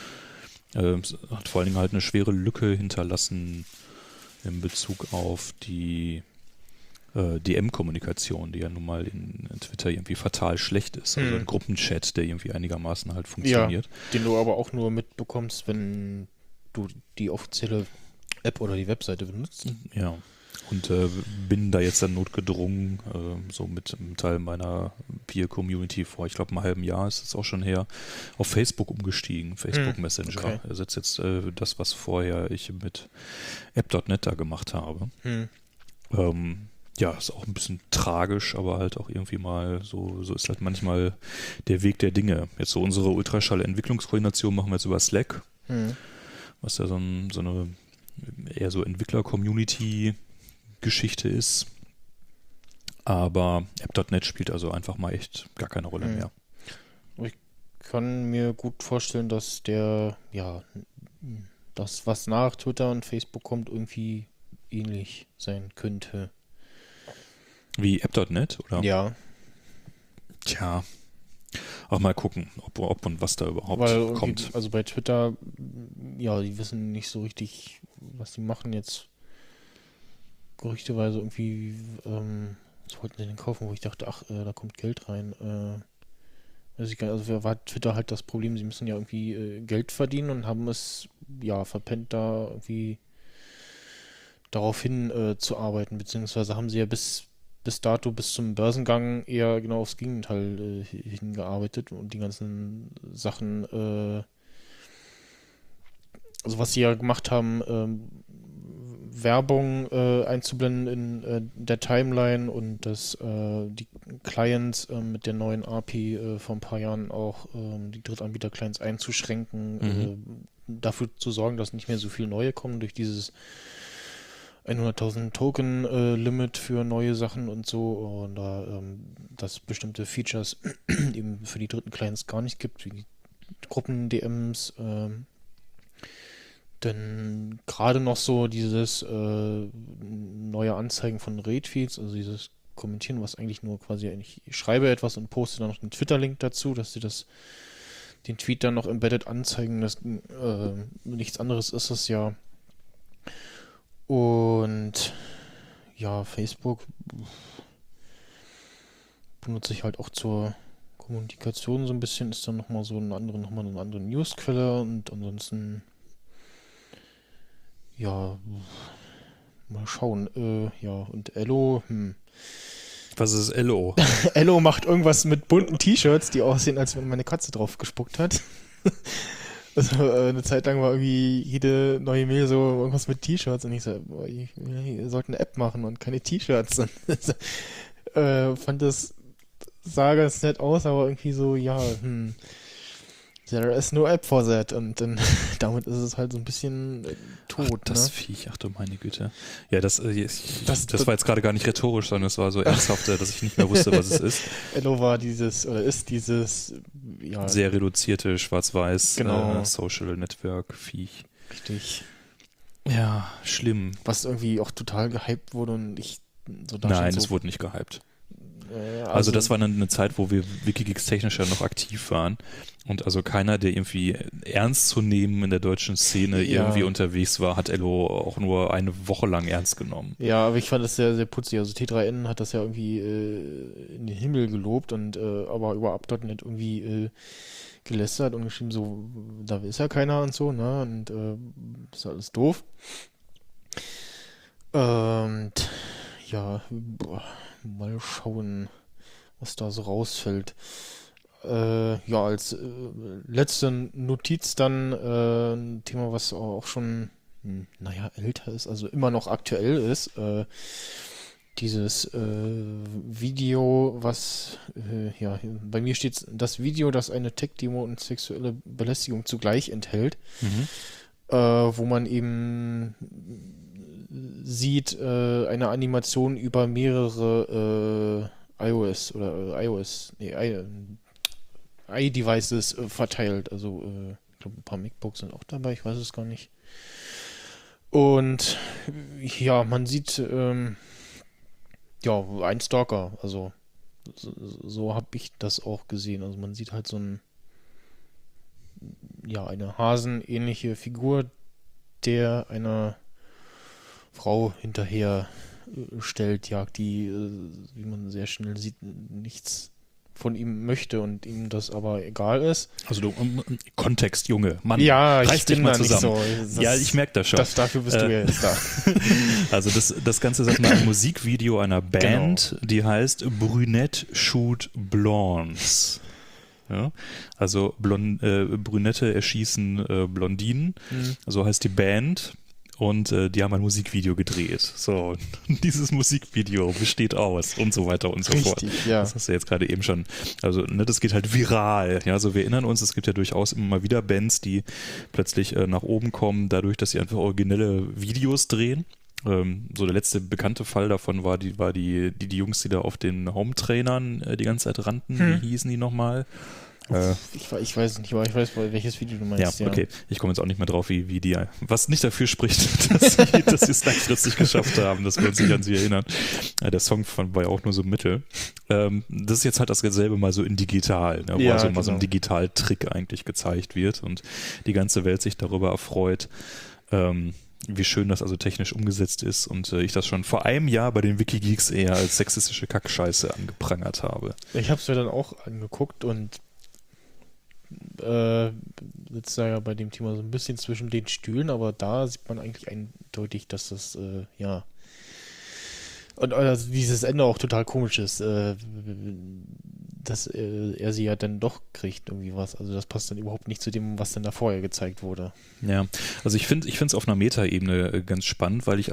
Es hat vor allen Dingen halt eine schwere Lücke hinterlassen in Bezug auf die DM-Kommunikation, die ja nun mal in Twitter irgendwie fatal schlecht ist. Also ein Gruppenchat, der irgendwie einigermaßen halt funktioniert.
Ja, den du aber auch nur mitbekommst, wenn du die offizielle App oder die Webseite benutzt.
Ja, und bin da jetzt dann notgedrungen, so mit einem Teil meiner Peer-Community vor, ich glaube, einem halben Jahr ist es auch schon her, auf Facebook umgestiegen, Facebook Messenger. Okay. Ersetzt jetzt das, was vorher ich mit App.net da gemacht habe. Ja, ist auch ein bisschen tragisch, aber halt auch irgendwie mal so ist halt manchmal der Weg der Dinge. Jetzt so unsere Ultraschall-Entwicklungskoordination machen wir jetzt über Slack, was ja so eine eher so Entwickler-Community-Geschichte ist. Aber App.net spielt also einfach mal echt gar keine Rolle mehr.
Ich kann mir gut vorstellen, dass das, was nach Twitter und Facebook kommt, irgendwie ähnlich sein könnte.
Wie App.net, oder?
Ja.
Tja. Auch mal gucken, ob und was da überhaupt kommt.
Also bei Twitter, ja, die wissen nicht so richtig, was die machen jetzt. Gerüchteweise irgendwie, was wollten sie denn kaufen, wo ich dachte, da kommt Geld rein. Also war Twitter halt das Problem, sie müssen ja irgendwie Geld verdienen und haben es, ja, verpennt, da irgendwie darauf hin zu arbeiten, beziehungsweise haben sie ja bis dato, bis zum Börsengang eher genau aufs Gegenteil hingearbeitet und die ganzen Sachen, also was sie ja gemacht haben, Werbung einzublenden in der Timeline und dass die Clients mit der neuen API vor ein paar Jahren auch die Drittanbieter-Clients einzuschränken, dafür zu sorgen, dass nicht mehr so viele neue kommen durch dieses 100.000 Token-Limit für neue Sachen und so, und dass bestimmte Features eben für die dritten Clients gar nicht gibt, wie die Gruppen-DMs, denn gerade noch so dieses neue Anzeigen von Rate-Feeds, also dieses Kommentieren, was eigentlich nur quasi, ich schreibe etwas und poste dann noch einen Twitter-Link dazu, dass sie den Tweet dann noch embedded anzeigen, das nichts anderes ist es ja. Und ja, Facebook benutze ich halt auch zur Kommunikation so ein bisschen, ist dann nochmal eine andere Newsquelle, und ansonsten ja, mal schauen. Ja, und Ello,
Was ist Ello?
Ello macht irgendwas mit bunten T-Shirts, die aussehen, als wenn meine Katze drauf gespuckt hat. Also eine Zeit lang war irgendwie jede neue Mail so irgendwas mit T-Shirts, und ich so, boah, ihr sollt eine App machen und keine T-Shirts. Fand das sah ganz nett aus, aber irgendwie so, ja, there is no app for that, und dann damit ist es halt so ein bisschen tot.
Ach, das Viech, ach du meine Güte. Ja, das war jetzt gerade gar nicht rhetorisch, sondern es war so ernsthaft, dass ich nicht mehr wusste, was es ist.
Ello war ist dieses, ja,
sehr reduzierte Schwarz-Weiß
genau.
Social Network Viech.
Richtig.
Ja, schlimm.
Was irgendwie auch total gehypt wurde, und ich so da
Nein,
so,
es wurde nicht gehypt. Also das war eine Zeit, wo wir Wikigeeks technisch ja noch aktiv waren, und also keiner, der irgendwie ernst zu nehmen in der deutschen Szene irgendwie unterwegs war, hat Ello auch nur eine Woche lang ernst genommen.
Ja, aber ich fand das sehr, sehr putzig. Also T3N hat das ja irgendwie in den Himmel gelobt, und aber über App.net irgendwie gelästert und geschrieben, so, da ist ja keiner und so, ne, und ist alles doof. Und ja, mal schauen, was da so rausfällt. Ja, als letzte Notiz dann ein Thema, was auch schon, älter ist, also immer noch aktuell ist. Dieses Video, was, bei mir steht das Video, das eine Tech-Demo und sexuelle Belästigung zugleich enthält, wo man eben sieht eine Animation über mehrere iDevices verteilt. Also ich glaube, ein paar MacBooks sind auch dabei, ich weiß es gar nicht. Und ja, man sieht ein Stalker, also so habe ich das auch gesehen. Also man sieht halt eine hasenähnliche Figur, der einer Frau hinterher stellt, jagt, die, wie man sehr schnell sieht, nichts von ihm möchte und ihm das aber egal ist.
Also du, Kontext, Junge, Mann,
ja,
reiß dich mal zusammen.
So.
Ja, ich merke das schon.
Dafür bist du ja jetzt da.
Also das Ganze ist ein Musikvideo einer Band, genau, die heißt Brunette Shoot Blondes. Ja, also Brünette erschießen Blondinen, so heißt die Band. Und die haben ein Musikvideo gedreht. So, und dieses Musikvideo besteht aus und so weiter und so fort.
Ja.
Das hast du jetzt gerade eben schon. Also, das geht halt viral. Ja, also wir erinnern uns, es gibt ja durchaus immer mal wieder Bands, die plötzlich nach oben kommen, dadurch, dass sie einfach originelle Videos drehen. So der letzte bekannte Fall davon war die Jungs, die da auf den Home-Trainern die ganze Zeit rannten. Wie hießen die nochmal?
Ich weiß nicht, aber ich weiß, welches Video du meinst.
Ja, okay. Ich komme jetzt auch nicht mehr drauf, wie die, was nicht dafür spricht, dass sie es langfristig geschafft haben, dass wir uns nicht an sie erinnern. Der Song war ja auch nur so mittel. Das ist jetzt halt dasselbe mal so in digital, ne, wo also mal so ein Digital-Trick eigentlich gezeigt wird und die ganze Welt sich darüber erfreut, wie schön das also technisch umgesetzt ist, und ich das schon vor einem Jahr bei den Wikigeeks eher als sexistische Kackscheiße angeprangert habe.
Ich habe es mir dann auch angeguckt und sitzt da ja bei dem Thema so ein bisschen zwischen den Stühlen, aber da sieht man eigentlich eindeutig, dass das, und also dieses Ende auch total komisch ist. dass er sie ja dann doch kriegt, irgendwie was. Also das passt dann überhaupt nicht zu dem, was dann da vorher gezeigt wurde.
Ja, also ich finde es auf einer Metaebene ganz spannend, weil ich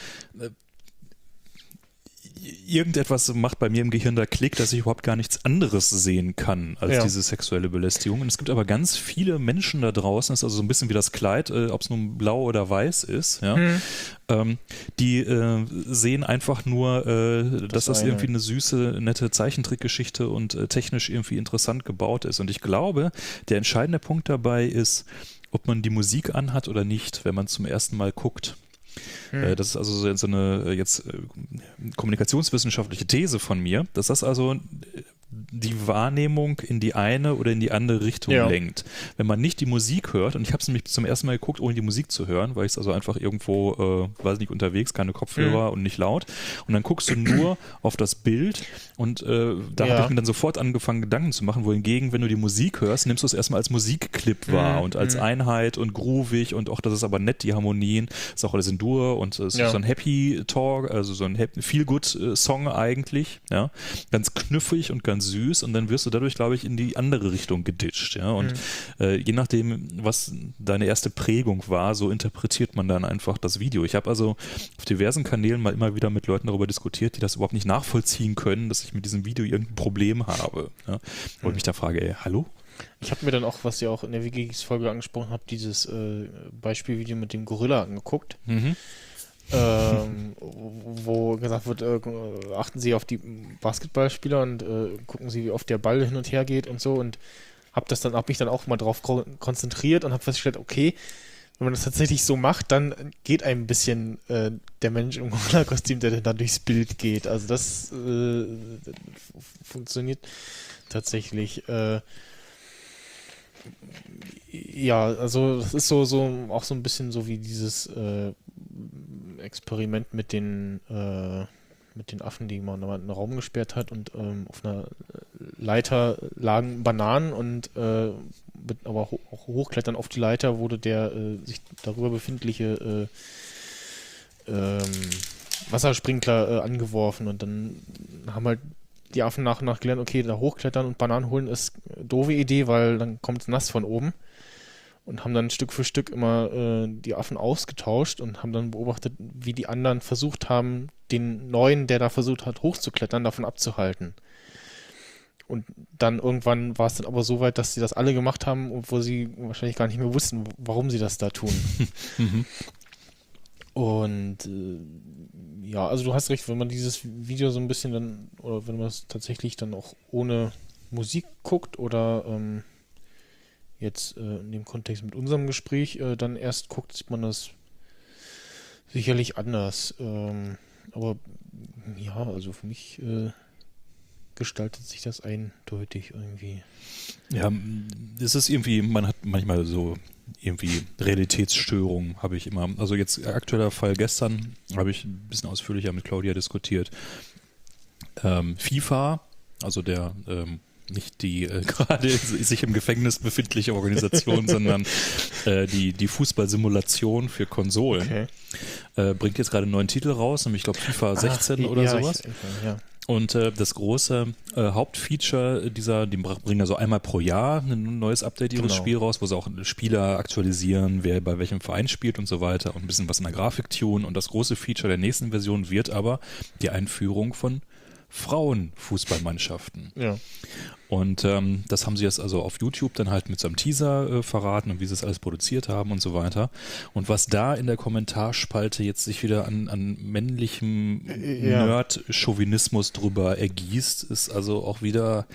irgendetwas macht bei mir im Gehirn da Klick, dass ich überhaupt gar nichts anderes sehen kann als diese sexuelle Belästigung. Und es gibt aber ganz viele Menschen da draußen, das ist also so ein bisschen wie das Kleid, ob es nun blau oder weiß ist, ja, die sehen einfach nur, dass das irgendwie eine süße, nette Zeichentrickgeschichte und technisch irgendwie interessant gebaut ist. Und ich glaube, der entscheidende Punkt dabei ist, ob man die Musik anhat oder nicht, wenn man zum ersten Mal guckt. Das ist also so eine jetzt kommunikationswissenschaftliche These von mir, dass das also die Wahrnehmung in die eine oder in die andere Richtung lenkt. Wenn man nicht die Musik hört, und ich habe es nämlich zum ersten Mal geguckt, ohne die Musik zu hören, weil ich es also einfach irgendwo, weiß nicht, unterwegs, keine Kopfhörer und nicht laut, und dann guckst du nur auf das Bild und da habe ich mir dann sofort angefangen, Gedanken zu machen, wohingegen, wenn du die Musik hörst, nimmst du es erstmal als Musikclip wahr und als Einheit und groovig und auch, das ist aber nett, die Harmonien, ist auch alles in Dur und es ist so ein Happy Talk, also so ein Feel-Good-Song eigentlich, ja, ganz knuffig und ganz süß, und dann wirst du dadurch, glaube ich, in die andere Richtung geditscht, ja, und je nachdem, was deine erste Prägung war, so interpretiert man dann einfach das Video. Ich habe also auf diversen Kanälen mal immer wieder mit Leuten darüber diskutiert, die das überhaupt nicht nachvollziehen können, dass ich mit diesem Video irgendein Problem habe, ja, wo ich mich da frage, hallo?
Ich habe mir dann auch, was ihr auch in der WikiGeeks-Folge angesprochen habt, dieses Beispielvideo mit dem Gorilla angeguckt. Wo gesagt wird, achten Sie auf die Basketballspieler und gucken Sie, wie oft der Ball hin und her geht und so, und habe mich dann auch mal drauf konzentriert und habe festgestellt, okay, wenn man das tatsächlich so macht, dann geht einem ein bisschen der Mensch im Gorilla-Kostüm, der dann durchs Bild geht. Also das funktioniert tatsächlich. Ja, also das ist so auch so ein bisschen so wie dieses Experiment mit den Affen, die man in einen Raum gesperrt hat, und auf einer Leiter lagen Bananen, und aber auch hochklettern auf die Leiter wurde der sich darüber befindliche Wassersprinkler angeworfen, und dann haben halt die Affen nach und nach gelernt, okay, da hochklettern und Bananen holen ist doofe Idee, weil dann kommt es nass von oben, und haben dann Stück für Stück immer die Affen ausgetauscht und haben dann beobachtet, wie die anderen versucht haben, den Neuen, der da versucht hat, hochzuklettern, davon abzuhalten. Und dann irgendwann war es dann aber so weit, dass sie das alle gemacht haben, obwohl sie wahrscheinlich gar nicht mehr wussten, warum sie das da tun. Und ja, also du hast recht, wenn man dieses Video so ein bisschen dann, oder wenn man es tatsächlich dann auch ohne Musik guckt oder jetzt in dem Kontext mit unserem Gespräch dann erst guckt, sieht man das sicherlich anders. Aber ja, also für mich gestaltet sich das eindeutig irgendwie.
Ja, es ist irgendwie, man hat manchmal so irgendwie Realitätsstörungen, habe ich immer. Also jetzt aktueller Fall gestern, habe ich ein bisschen ausführlicher mit Claudia diskutiert. FIFA, also der nicht die gerade sich im Gefängnis befindliche Organisation, sondern die Fußballsimulation für Konsolen, bringt jetzt gerade einen neuen Titel raus, nämlich ich glaube FIFA 16 oder sowas. Und das große Hauptfeature die bringen also einmal pro Jahr ein neues Update ihres Spiels raus, wo sie auch Spieler aktualisieren, wer bei welchem Verein spielt und so weiter, und ein bisschen was in der Grafik tun. Und das große Feature der nächsten Version wird aber die Einführung von Frauenfußballmannschaften. Ja. Und das haben sie jetzt also auf YouTube dann halt mit so einem Teaser verraten, und wie sie es alles produziert haben und so weiter. Und was da in der Kommentarspalte jetzt sich wieder an männlichem Nerd-Chauvinismus drüber ergießt, ist also auch wieder...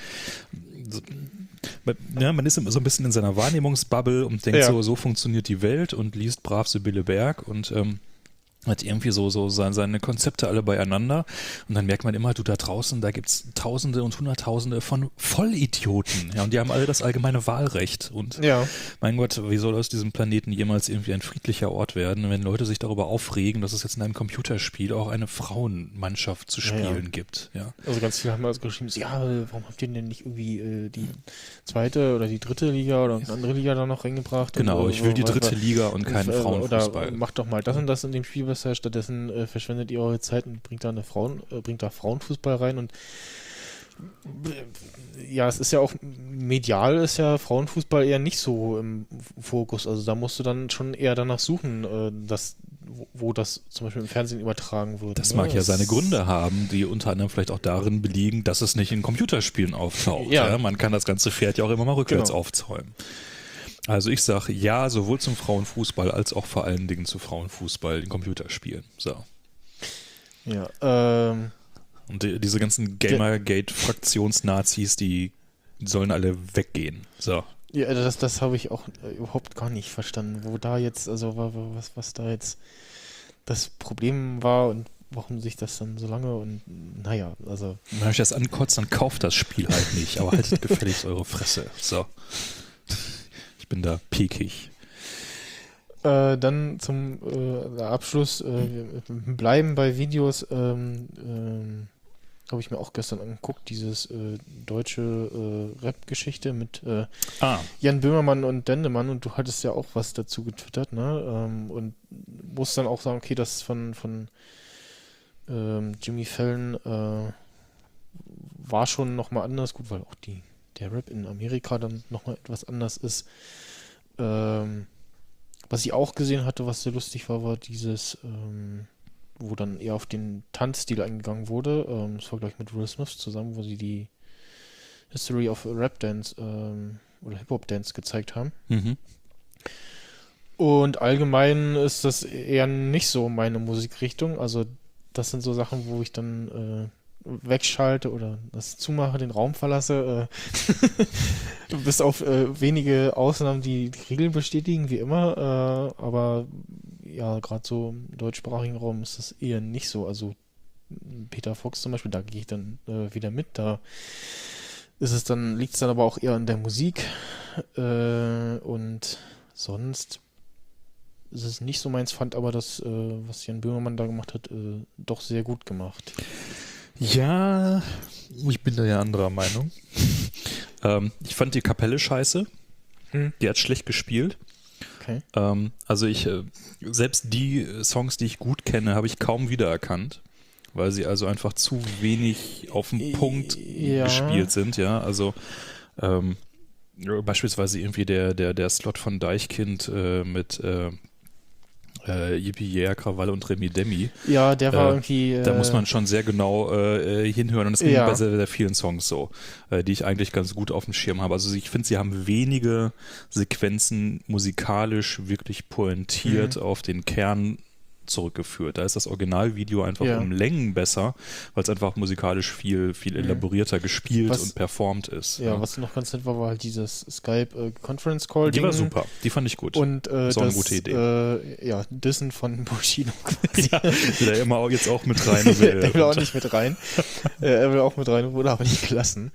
Ja, man ist immer so ein bisschen in seiner Wahrnehmungsbubble und denkt so funktioniert die Welt, und liest brav Sibylle Berg und hat irgendwie so seine Konzepte alle beieinander, und dann merkt man immer, du da draußen, da gibt's Tausende und Hunderttausende von Vollidioten, ja, und die haben alle das allgemeine Wahlrecht, und mein Gott, wie soll aus diesem Planeten jemals irgendwie ein friedlicher Ort werden, wenn Leute sich darüber aufregen, dass es jetzt in einem Computerspiel auch eine Frauenmannschaft zu spielen gibt, ja.
Also ganz viele haben also geschrieben, warum habt ihr denn nicht irgendwie die zweite oder die dritte Liga oder eine andere Liga da noch reingebracht?
Genau, ich will die dritte Liga und keinen Frauenfußball.
Oder macht doch mal das und das in dem Spiel, stattdessen verschwendet ihr eure Zeit und bringt da Frauenfußball rein, und Ja, es ist ja auch, medial ist ja Frauenfußball eher nicht so im Fokus. Also da musst du dann schon eher danach suchen, wo das zum Beispiel im Fernsehen übertragen wird.
Das
ne?
mag ja seine Gründe haben, die unter anderem vielleicht auch darin liegen, dass es nicht in Computerspielen auftaucht.
Ja.
Ja? Man kann das ganze Pferd ja auch immer mal rückwärts
Genau.
aufzäumen. Also ich sage ja, sowohl zum Frauenfußball als auch vor allen Dingen zu Frauenfußball in Computerspielen. So.
Ja,
Und diese ganzen Gamergate-Fraktionsnazis, die sollen alle weggehen. So.
ja, das habe ich auch überhaupt gar nicht verstanden, wo da jetzt, also was da jetzt das Problem war und warum sich das dann so lange und naja, also.
Wenn euch das ankotzt, dann kauft das Spiel halt nicht, aber haltet gefälligst eure Fresse. So. Ich bin da piekig.
Dann zum Abschluss, wir bleiben bei Videos, habe ich mir auch gestern angeguckt, dieses deutsche Rap-Geschichte mit Jan Böhmermann und Dendemann, und du hattest ja auch was dazu getwittert, ne? Und musst dann auch sagen, okay, das von Jimmy Fallon war schon nochmal anders, gut, weil auch der Rap in Amerika dann nochmal etwas anders ist. Was ich auch gesehen hatte, was sehr lustig war dieses, wo dann eher auf den Tanzstil eingegangen wurde. Das war, glaube ich, mit Will Smith zusammen, wo sie die History of Rap Dance oder Hip-Hop Dance gezeigt haben.
Mhm.
Und allgemein ist das eher nicht so meine Musikrichtung. Also das sind so Sachen, wo ich dann wegschalte oder das zumache, den Raum verlasse. Bis auf wenige Ausnahmen, die Regeln bestätigen, wie immer. Aber ja, gerade so im deutschsprachigen Raum ist das eher nicht so. Also Peter Fox zum Beispiel, da gehe ich dann wieder mit. Da liegt es dann aber auch eher an der Musik. Und sonst ist es nicht so meins, fand aber das, was Jan Böhmermann da gemacht hat, doch sehr gut gemacht.
Ja, ich bin da ja anderer Meinung. Ich fand die Kapelle scheiße. Die hat schlecht gespielt.
Okay.
Also selbst die Songs, die ich gut kenne, habe ich kaum wiedererkannt, weil sie also einfach zu wenig auf den Punkt gespielt sind, ja. Also beispielsweise irgendwie der Slot von Deichkind mit Yippie Yeah, Krawall und Remi Demi.
Ja, der war irgendwie...
da muss man schon sehr genau hinhören, und das ging bei sehr, sehr vielen Songs so, die ich eigentlich ganz gut auf dem Schirm habe. Also ich finde, sie haben wenige Sequenzen musikalisch wirklich pointiert auf den Kern zurückgeführt. Da ist das Originalvideo einfach um Längen besser, weil es einfach musikalisch viel elaborierter gespielt und performt ist.
Ja, was noch ganz nett war halt dieses Skype-Conference-Call-Ding.
Die war super, die fand ich gut.
Und
das war eine gute Idee.
Dissen von Bushido.
Ja, der immer jetzt auch mit rein will.
Der will auch nicht mit rein. Er will auch mit rein, wurde aber nicht gelassen.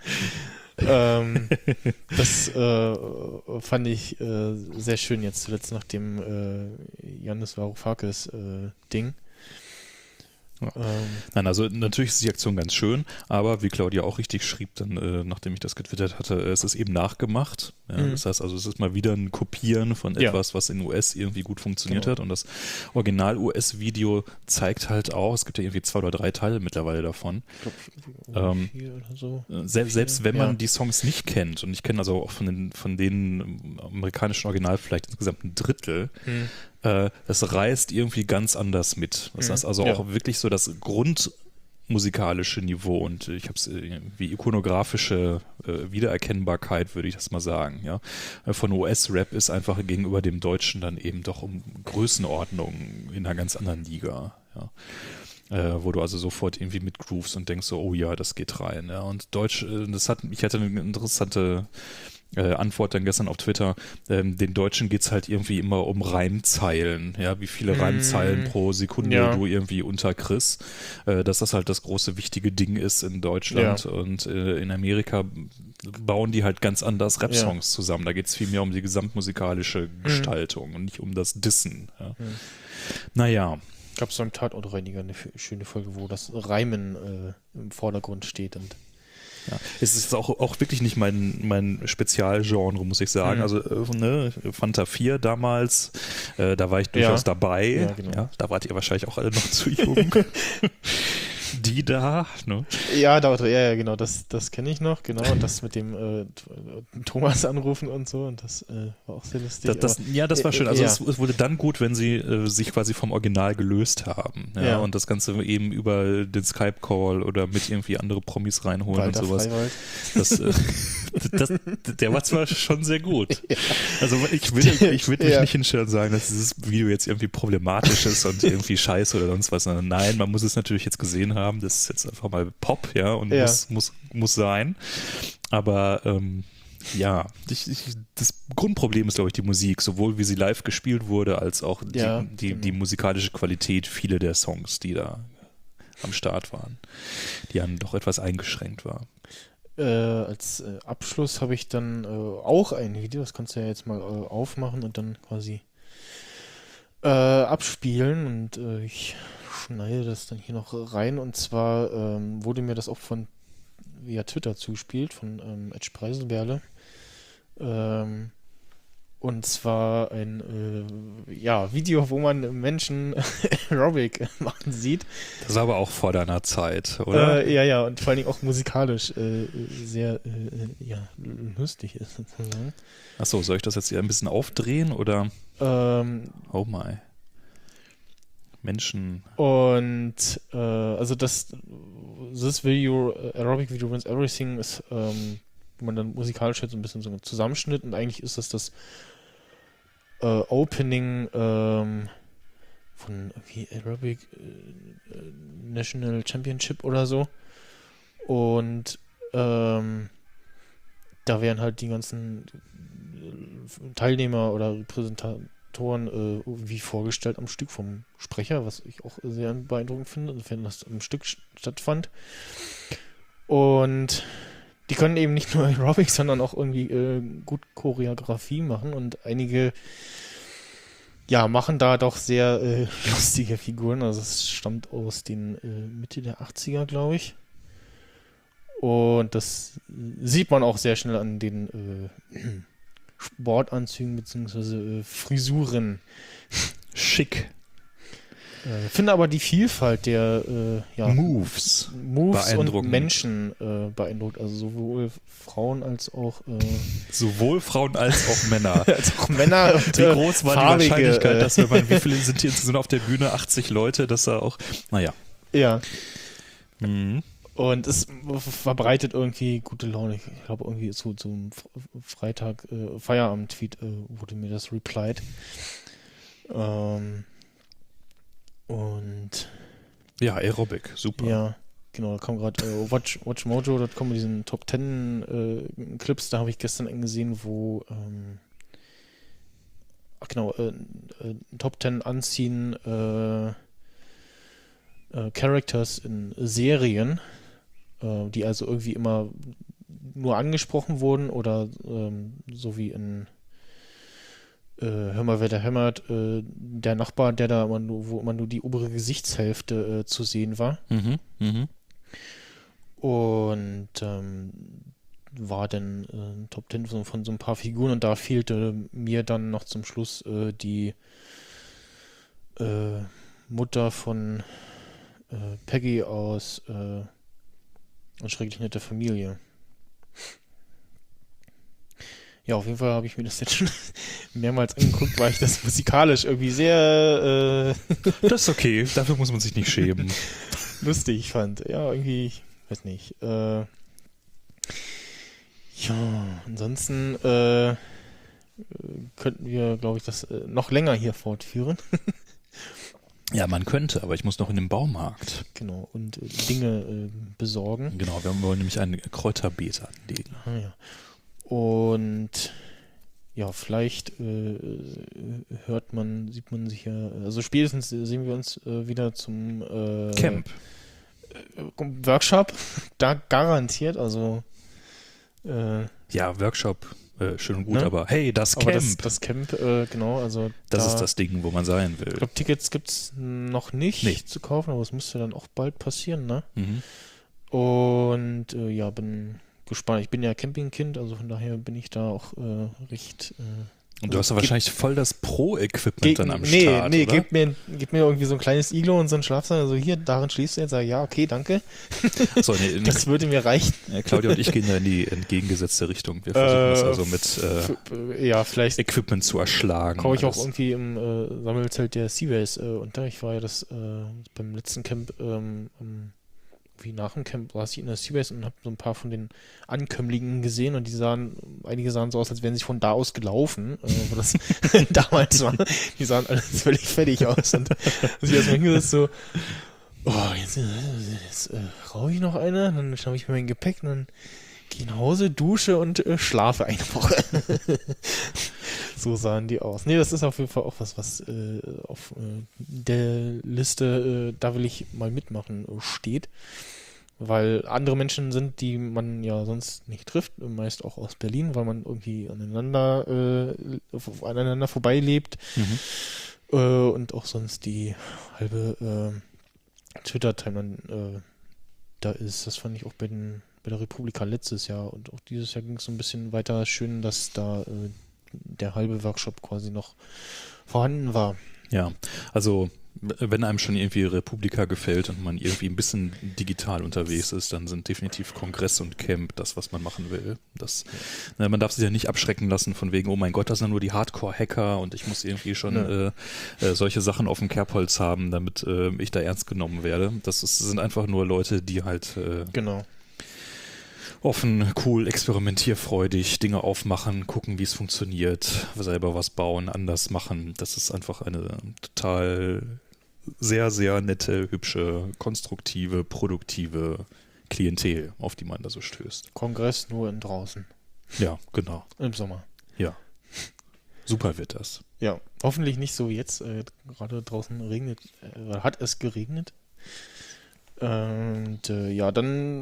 Das fand ich sehr schön jetzt zuletzt nach dem Yannis Varoufakis Ding.
Ja. Nein, also natürlich ist die Aktion ganz schön, aber wie Claudia auch richtig schrieb, dann, nachdem ich das getwittert hatte, es ist eben nachgemacht. Ja, das heißt also, es ist mal wieder ein Kopieren von etwas, was in US irgendwie gut funktioniert hat, und das Original-US-Video zeigt halt auch, es gibt ja irgendwie 2 oder 3 Teile mittlerweile davon.
Ich glaube, 4 oder so.
Selbst wenn man die Songs nicht kennt, und ich kenne also auch von den amerikanischen Original vielleicht insgesamt ein Drittel, das reißt irgendwie ganz anders mit. Das heißt also auch wirklich so das grundmusikalische Niveau, und ich habe es wie ikonografische Wiedererkennbarkeit, würde ich das mal sagen. Ja? Von US-Rap ist einfach gegenüber dem Deutschen dann eben doch um Größenordnung in einer ganz anderen Liga. Ja? Wo du also sofort irgendwie mit grooves und denkst so, oh ja, das geht rein. Ja? Und Deutsch, ich hatte eine interessante Antwort dann gestern auf Twitter, den Deutschen geht's halt irgendwie immer um Reimzeilen, ja, wie viele Reimzeilen pro Sekunde du irgendwie unterkriegst, dass das halt das große wichtige Ding ist in Deutschland, und in Amerika bauen die halt ganz anders Rap-Songs zusammen, da geht's viel mehr um die gesamtmusikalische Gestaltung und nicht um das Dissen. Ja. Naja.
Gab es beim Tatortreiniger eine schöne Folge, wo das Reimen im Vordergrund steht, und
ja, es ist auch wirklich nicht mein Spezialgenre, muss ich sagen. Also Fanta 4 damals, da war ich durchaus dabei.
Ja, genau.
Ja, da wart ihr wahrscheinlich auch alle noch zu jung. Die da, ne?
Ja, genau, das kenne ich noch, genau. Und das mit dem Thomas anrufen und so, und das war auch sehr lustig.
Das war schön. Also
ja.
es wurde dann gut, wenn sie sich quasi vom Original gelöst haben. Ja?
Ja.
Und das Ganze eben über den Skype-Call oder mit irgendwie andere Promis reinholen
Walter
und sowas.
Freiwald.
Der war zwar schon sehr gut.
Ja.
Also ich will mich nicht hinstellen und sagen, dass dieses Video jetzt irgendwie problematisch ist und irgendwie scheiße oder sonst was, sondern nein, man muss es natürlich jetzt gesehen haben. Das ist jetzt einfach mal Pop, ja, und muss sein. Aber das Grundproblem ist, glaube ich, die Musik, sowohl wie sie live gespielt wurde, als auch die musikalische Qualität, viele der Songs, die da am Start waren, die dann doch etwas eingeschränkt war.
Als Abschluss habe ich dann auch ein Video, das kannst du ja jetzt mal aufmachen und dann quasi abspielen, und ich schneide das dann hier noch rein, und zwar wurde mir das auch via Twitter zugespielt von Edge Preiselberle, und zwar ein Video, wo man Menschen Aerobic machen sieht.
Das war aber auch vor deiner Zeit, oder?
Ja, und vor allen Dingen auch musikalisch sehr lustig ist, sozusagen.
Achso, soll ich das jetzt hier ein bisschen aufdrehen, oder? Oh my. Menschen.
Und also this video, Aerobic Video Ruins Everything, ist, wo man dann musikalisch halt so ein bisschen so einen Zusammenschnitt, und eigentlich ist das Opening von irgendwie Aerobic National Championship oder so. Und da werden halt die ganzen Teilnehmer oder Repräsentatoren wie vorgestellt am Stück vom Sprecher, was ich auch sehr beeindruckend finde, wenn das am Stück stattfand. Und die können eben nicht nur Aerobic, sondern auch irgendwie gut Choreografie machen, und einige machen da doch sehr lustige Figuren. Also es stammt aus den Mitte der 80er, glaube ich. Und das sieht man auch sehr schnell an den Sportanzügen bzw. Frisuren.
Schick.
Finde aber die Vielfalt der
Moves
und Menschen beeindruckt. Also sowohl Frauen als auch
Männer.
Als auch Männer. Und,
wie groß war
farbige,
die Wahrscheinlichkeit, dass wie viele sind hier insgesamt auf der Bühne? 80 Leute, dass da auch, naja.
Ja.
Mhm.
Und es verbreitet irgendwie gute Laune. Ich glaube, irgendwie zum Freitag Feierabend-Tweet wurde mir das replied. Und
ja, Aerobic, super.
Ja, genau, da kam gerade WatchMojo.com mit diesen Top 10 Clips, da habe ich gestern einen gesehen, wo Top 10 anziehen Characters in Serien, die also irgendwie immer nur angesprochen wurden, oder so wie in Hör mal, wer da hämmert, der Nachbar, der da wo immer nur die obere Gesichtshälfte zu sehen war. Und war dann Top 10 von so ein paar Figuren, und da fehlte mir dann noch zum Schluss die Mutter von Peggy aus Schrecklich nette Familie. Ja, auf jeden Fall habe ich mir das jetzt schon mehrmals angeguckt, weil ich das musikalisch irgendwie sehr
das ist okay, dafür muss man sich nicht schämen.
lustig fand. Ja, irgendwie, ich weiß nicht. Ansonsten könnten wir, glaube ich, das noch länger hier fortführen.
Ja, man könnte, aber ich muss noch in den Baumarkt.
Genau, und Dinge besorgen.
Genau, wir wollen nämlich ein Kräuterbeet anlegen.
Ah, ja. Und ja, vielleicht sieht man sich ja, also spätestens sehen wir uns wieder zum
Camp.
Workshop, da garantiert, also
ja, Workshop, schön und gut,
ne?
aber hey, das Camp.
Aber das Camp, genau, also
das ist das Ding, wo man sein will.
Ich glaube, Tickets gibt es noch nicht zu kaufen, aber es müsste dann auch bald passieren, ne?
Mhm.
Und bin gespannt. Ich bin ja Campingkind, also von daher bin ich da auch recht
Und du hast ja wahrscheinlich voll das Pro-Equipment dann am Start,
Nee,
oder?
gib mir irgendwie so ein kleines Iglo und so einen Schlafsack, also hier, darin schläfst du jetzt, sag ich, ja, okay, danke.
So, nee,
Das würde mir reichen.
Claudia und ich gehen da in die entgegengesetzte Richtung. Wir versuchen das also mit
ja, vielleicht
Equipment zu erschlagen.
komme ich auch
alles.
irgendwie im Sammelzelt der Seabase unter. Ich war ja beim letzten Camp, wie nach dem Camp war ich in der Seabase und habe so ein paar von den Ankömmlingen gesehen und einige sahen so aus, als wären sie von da aus gelaufen, wo das damals war. Die sahen alles völlig fertig aus und ich erstmal hingesetzt so, oh, jetzt rauche ich noch eine, dann schnappe ich mir mein Gepäck und dann gehe ich nach Hause, dusche und schlafe eine Woche. So sahen die aus. Nee, das ist auf jeden Fall auch was auf der Liste, da will ich mal mitmachen, steht. Weil andere Menschen sind, die man ja sonst nicht trifft, meist auch aus Berlin, weil man irgendwie aneinander vorbeilebt. Und auch sonst die halbe Twitter-Timeline da ist. Das fand ich auch bei der Republika letztes Jahr und auch dieses Jahr ging es so ein bisschen weiter schön, dass da der halbe Workshop quasi noch vorhanden war.
Ja, also wenn einem schon irgendwie Republika gefällt und man irgendwie ein bisschen digital unterwegs ist, dann sind definitiv Kongress und Camp das, was man machen will. Man darf sich ja nicht abschrecken lassen von wegen, oh mein Gott, das sind nur die Hardcore-Hacker und ich muss irgendwie schon solche Sachen auf dem Kerbholz haben, damit ich da ernst genommen werde. Sind einfach nur Leute, die halt
genau.
Offen, cool, experimentierfreudig, Dinge aufmachen, gucken, wie es funktioniert, selber was bauen, anders machen. Das ist einfach eine total sehr, sehr nette, hübsche, konstruktive, produktive Klientel, auf die man da so stößt.
Kongress nur in draußen.
Ja, genau.
Im Sommer.
Ja. Super wird das.
Ja, hoffentlich nicht so wie jetzt. Gerade draußen hat es geregnet. Und ja, dann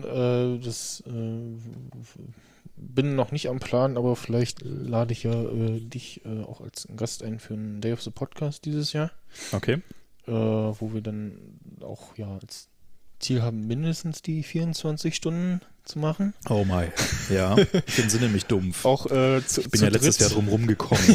bin noch nicht am Plan, aber vielleicht lade ich ja dich auch als Gast ein für einen Day of the Podcast dieses Jahr.
Okay.
Wo wir dann auch ja als Ziel haben, mindestens die 24 Stunden zu machen.
Oh my. Ja, ich bin nämlich dumpf.
Auch
ich bin ja letztes Jahr drum rumgekommen.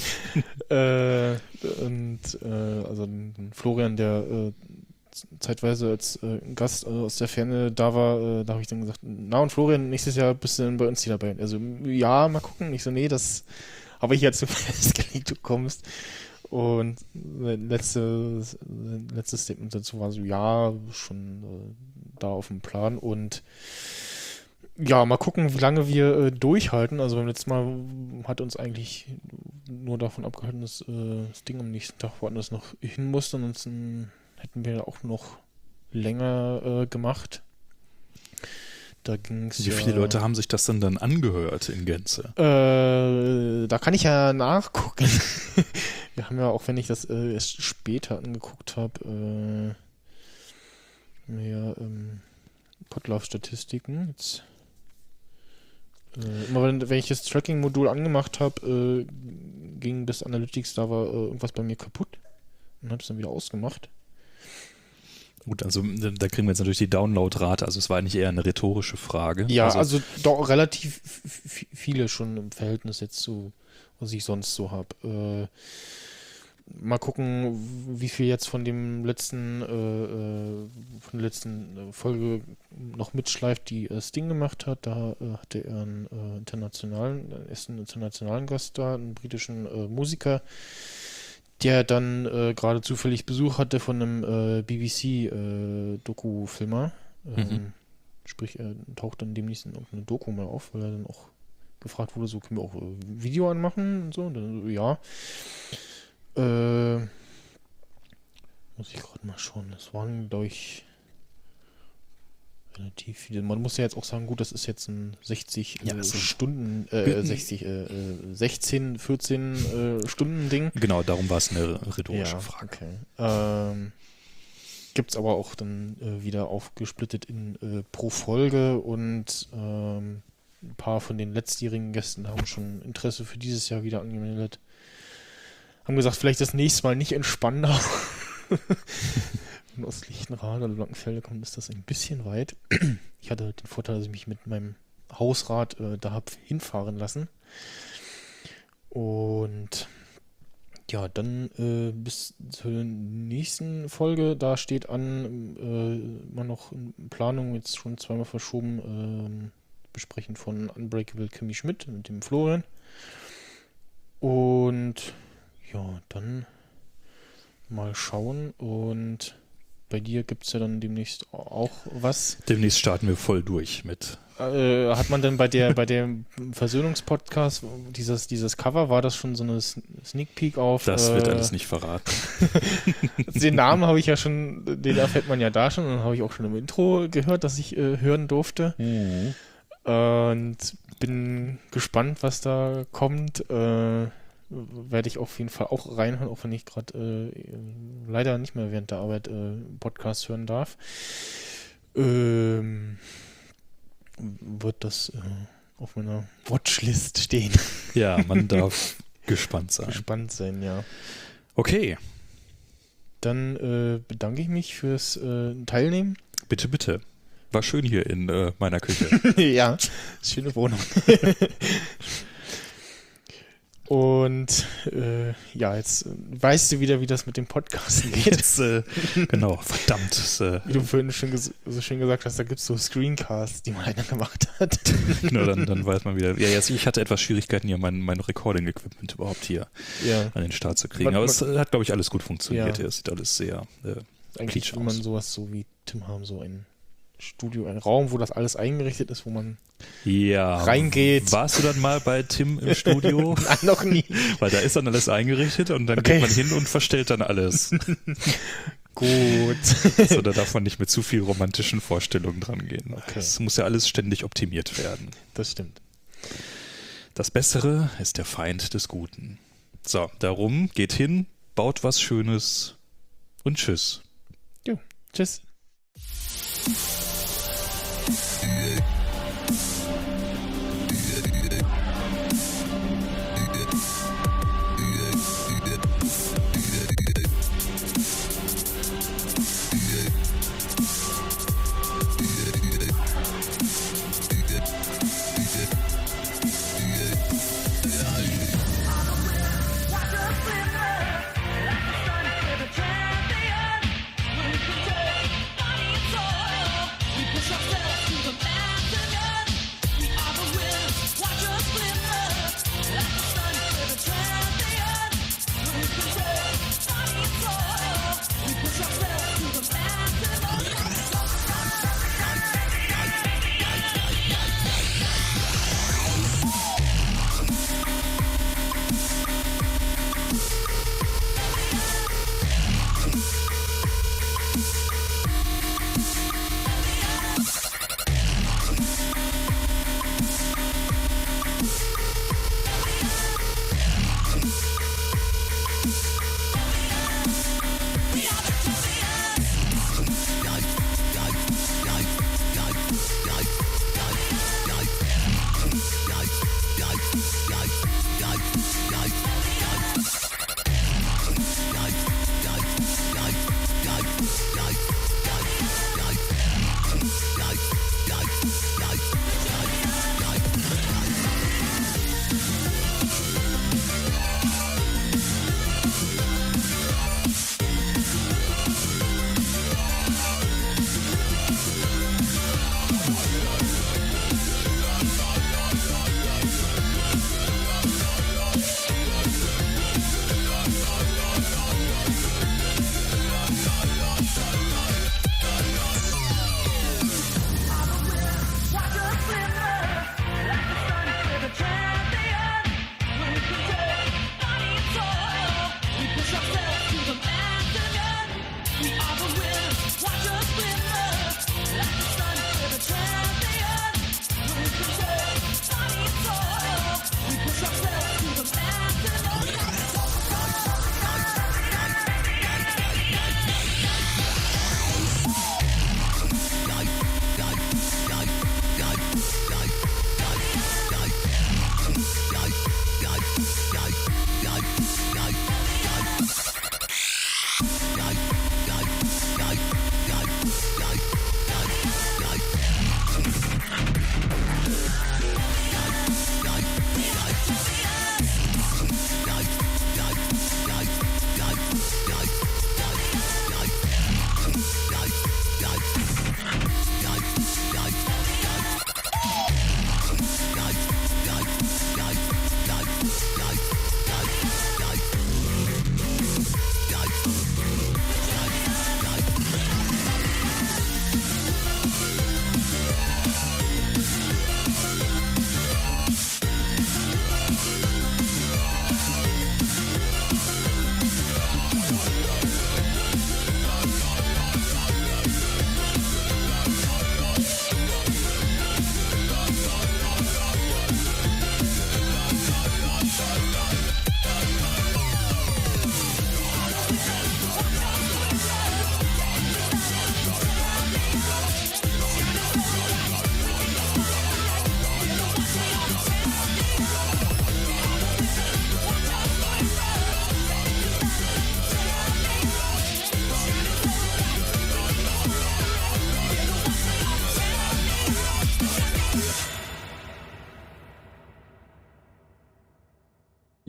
Also Florian, der zeitweise als Gast aus der Ferne da war, da habe ich dann gesagt, na und Florian, nächstes Jahr bist du dann bei uns hier dabei. Also ja, mal gucken. Ich so, nee, das habe ich jetzt so festgelegt, du kommst. Und letztes Statement dazu war so, ja, schon da auf dem Plan. Und ja, mal gucken, wie lange wir durchhalten. Also beim letzten Mal hat uns eigentlich nur davon abgehalten, dass das Ding am nächsten Tag woanders noch hin musste. Ansonsten hätten wir auch noch länger gemacht. Da ging's.
Wie viele Leute haben sich das denn dann angehört in Gänze?
Da kann ich ja nachgucken. Wir haben ja, auch wenn ich das erst später angeguckt habe, Podlove-Statistiken. Jetzt immer wenn ich das Tracking-Modul angemacht habe, ging das Analytics, da war irgendwas bei mir kaputt und habe es dann wieder ausgemacht.
Gut, also da kriegen wir jetzt natürlich die Download-Rate, also es war eigentlich eher eine rhetorische Frage.
Ja, also doch relativ viele schon im Verhältnis jetzt zu, was ich sonst so habe. Mal gucken, wie viel jetzt von dem letzten Folge noch mitschleift, die Sting gemacht hat. Da hatte er einen internationalen Gast da, einen britischen Musiker, der dann gerade zufällig Besuch hatte von einem BBC-Doku-Filmer. Sprich, er taucht dann demnächst in irgendeine Doku mal auf, weil er dann auch gefragt wurde, so, können wir auch Video anmachen und so. Und dann so, ja. Muss ich gerade mal schauen. Das waren, glaube ich, relativ viele. Man muss ja jetzt auch sagen, gut, das ist jetzt ein 16, 14 Stunden Ding.
Genau, darum war es eine rhetorische Frage.
Okay. Gibt es aber auch dann wieder aufgesplittet in pro Folge und ein paar von den letztjährigen Gästen haben schon Interesse für dieses Jahr wieder angemeldet. Haben gesagt, vielleicht das nächste Mal nicht in Spandau. Wenn aus Lichtenrade oder Langenfelde kommt, ist das ein bisschen weit. Ich hatte den Vorteil, dass ich mich mit meinem Hausrad da habe hinfahren lassen. Und ja, dann bis zur nächsten Folge, da steht an, immer noch in Planung, jetzt schon zweimal verschoben, Besprechen von Unbreakable Kimmy Schmidt mit dem Florian. Und ja, dann mal schauen. Und bei dir gibt es ja dann demnächst auch was.
Demnächst starten wir voll durch mit.
Hat man denn bei dem Versöhnungspodcast dieses Cover, war das schon so eine Sneak Peek auf?
Das wird alles nicht verraten.
Den Namen habe ich ja schon, den erfährt man ja da schon, und habe ich auch schon im Intro gehört, dass ich hören durfte.
Mhm.
Und bin gespannt, was da kommt. Werde ich auf jeden Fall auch reinhören, auch wenn ich gerade leider nicht mehr während der Arbeit Podcast hören darf. Wird das auf meiner Watchlist stehen.
Ja, man darf gespannt sein.
Gespannt sein, ja.
Okay.
Dann bedanke ich mich fürs Teilnehmen.
Bitte, bitte. War schön hier in meiner Küche.
Ja, schöne Wohnung. Und ja, jetzt weißt du wieder, wie das mit dem Podcasten geht.
Jetzt, genau, verdammt.
Wie du vorhin schon so schön gesagt hast, da gibt es so Screencasts, die mal einer gemacht hat.
Genau, dann weiß man wieder. Ja, jetzt, ich hatte etwas Schwierigkeiten, hier mein Recording-Equipment überhaupt hier an den Start zu kriegen. Aber es hat, glaube ich, alles gut funktioniert.
Ja.
Es sieht alles sehr
eigentlich will man sowas so wie Tim haben, so ein Studio, ein Raum, wo das alles eingerichtet ist, wo man reingeht.
Warst du dann mal bei Tim im Studio?
Nein, noch nie.
Weil da ist dann alles eingerichtet und dann geht man hin und verstellt dann alles.
Gut.
Also da darf man nicht mit zu viel romantischen Vorstellungen dran gehen.
Okay.
Es muss ja alles ständig optimiert werden.
Das stimmt.
Das Bessere ist der Feind des Guten. So, darum geht hin, baut was Schönes und tschüss.
Jo, tschüss.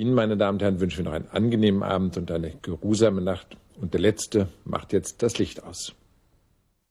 Ihnen, meine Damen und Herren, wünschen wir noch einen angenehmen Abend und eine geruhsame Nacht. Und der Letzte macht jetzt das Licht aus.